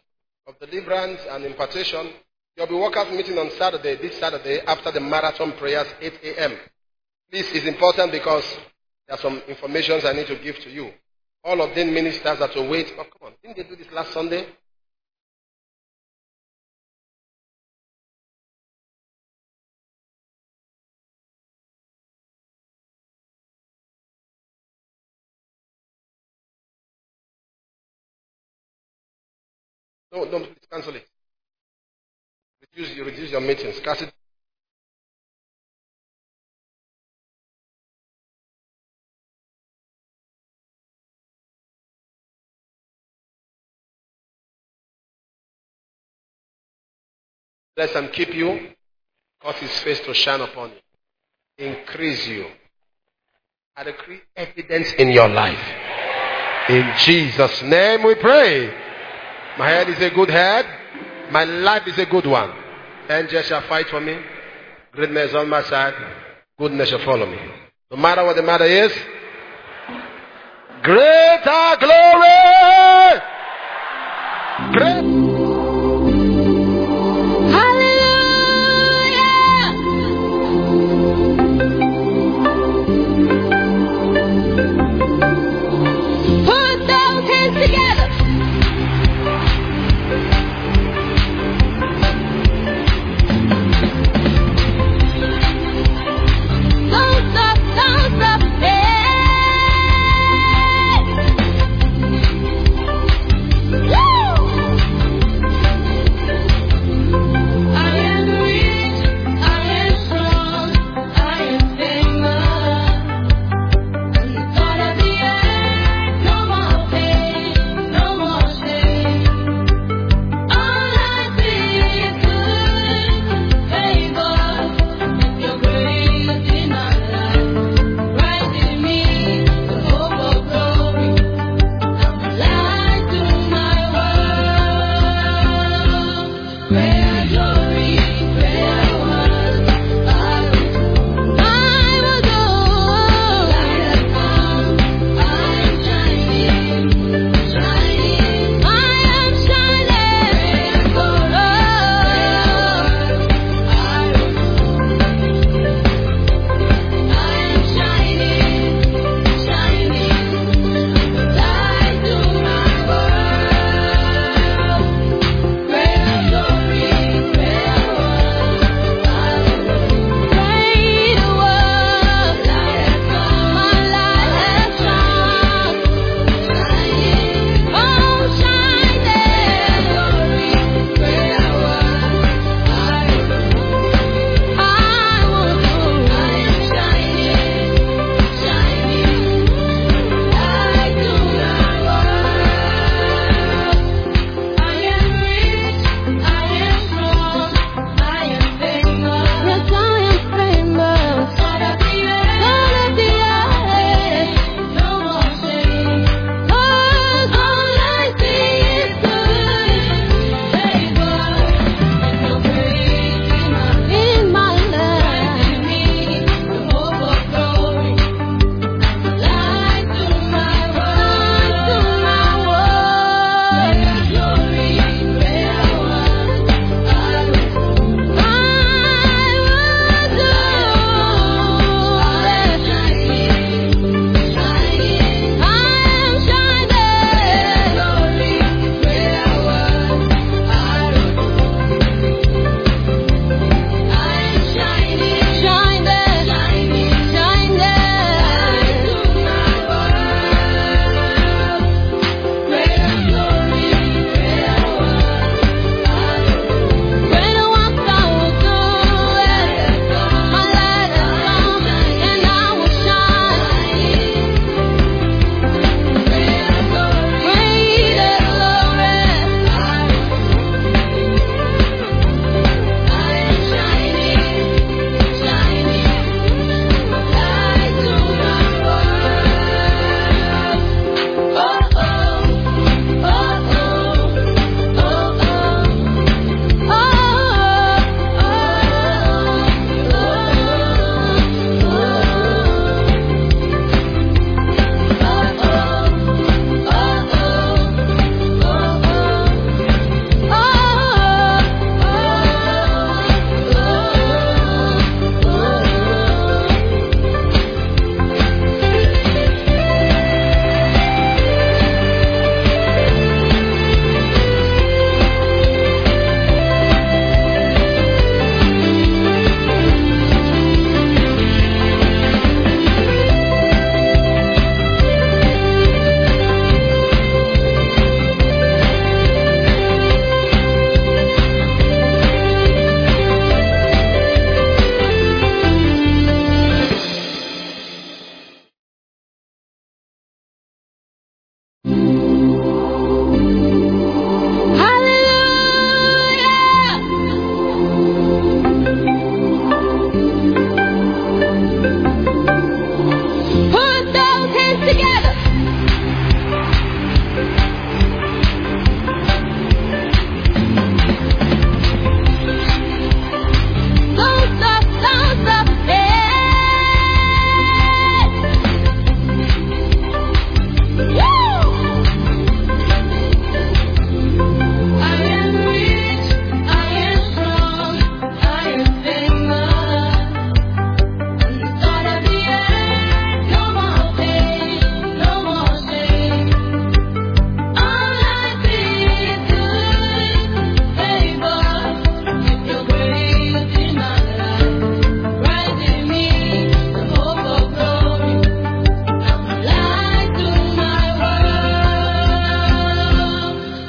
of deliverance and impartation. You'll be workers meeting on Saturday, this Saturday, after the marathon prayers, eight a.m. This is important because there are some informations I need to give to you. All of them ministers are to wait. Oh, come on. Didn't they do this last Sunday? No, don't please cancel it. Reduce, you reduce your meetings. Cast it. Bless and keep you. Cause his face to shine upon you. Increase you. I decree evidence in your life. In Jesus' name we pray. My head is a good head. My life is a good one. Angels shall fight for me. Greatness on my side. Goodness shall follow me. No matter what the matter is. Greater glory. Great.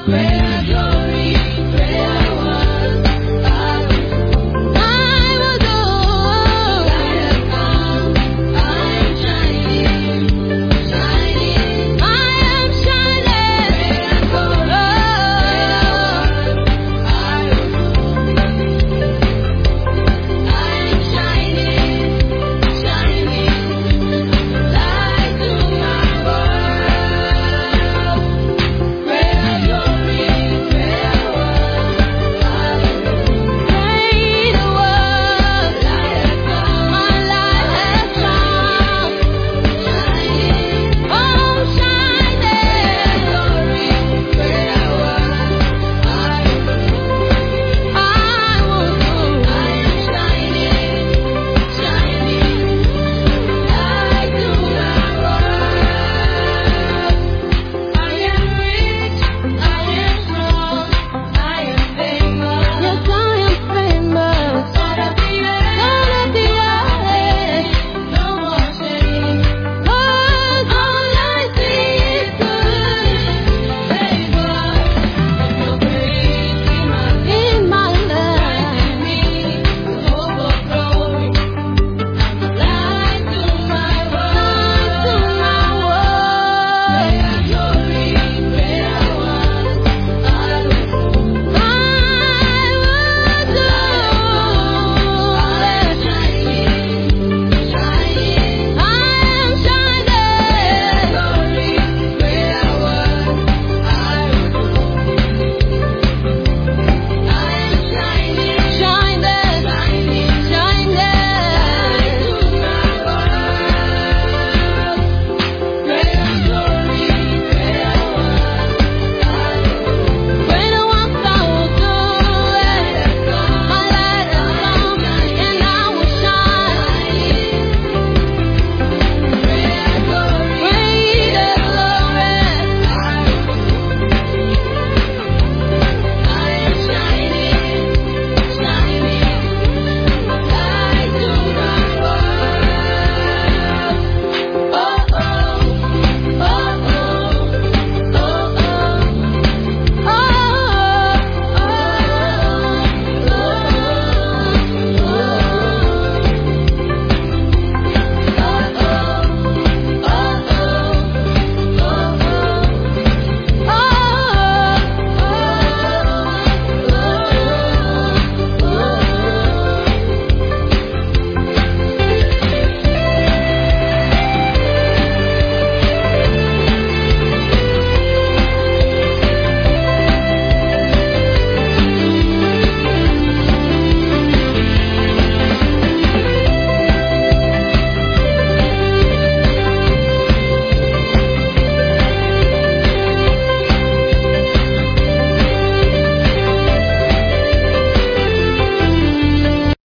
Well,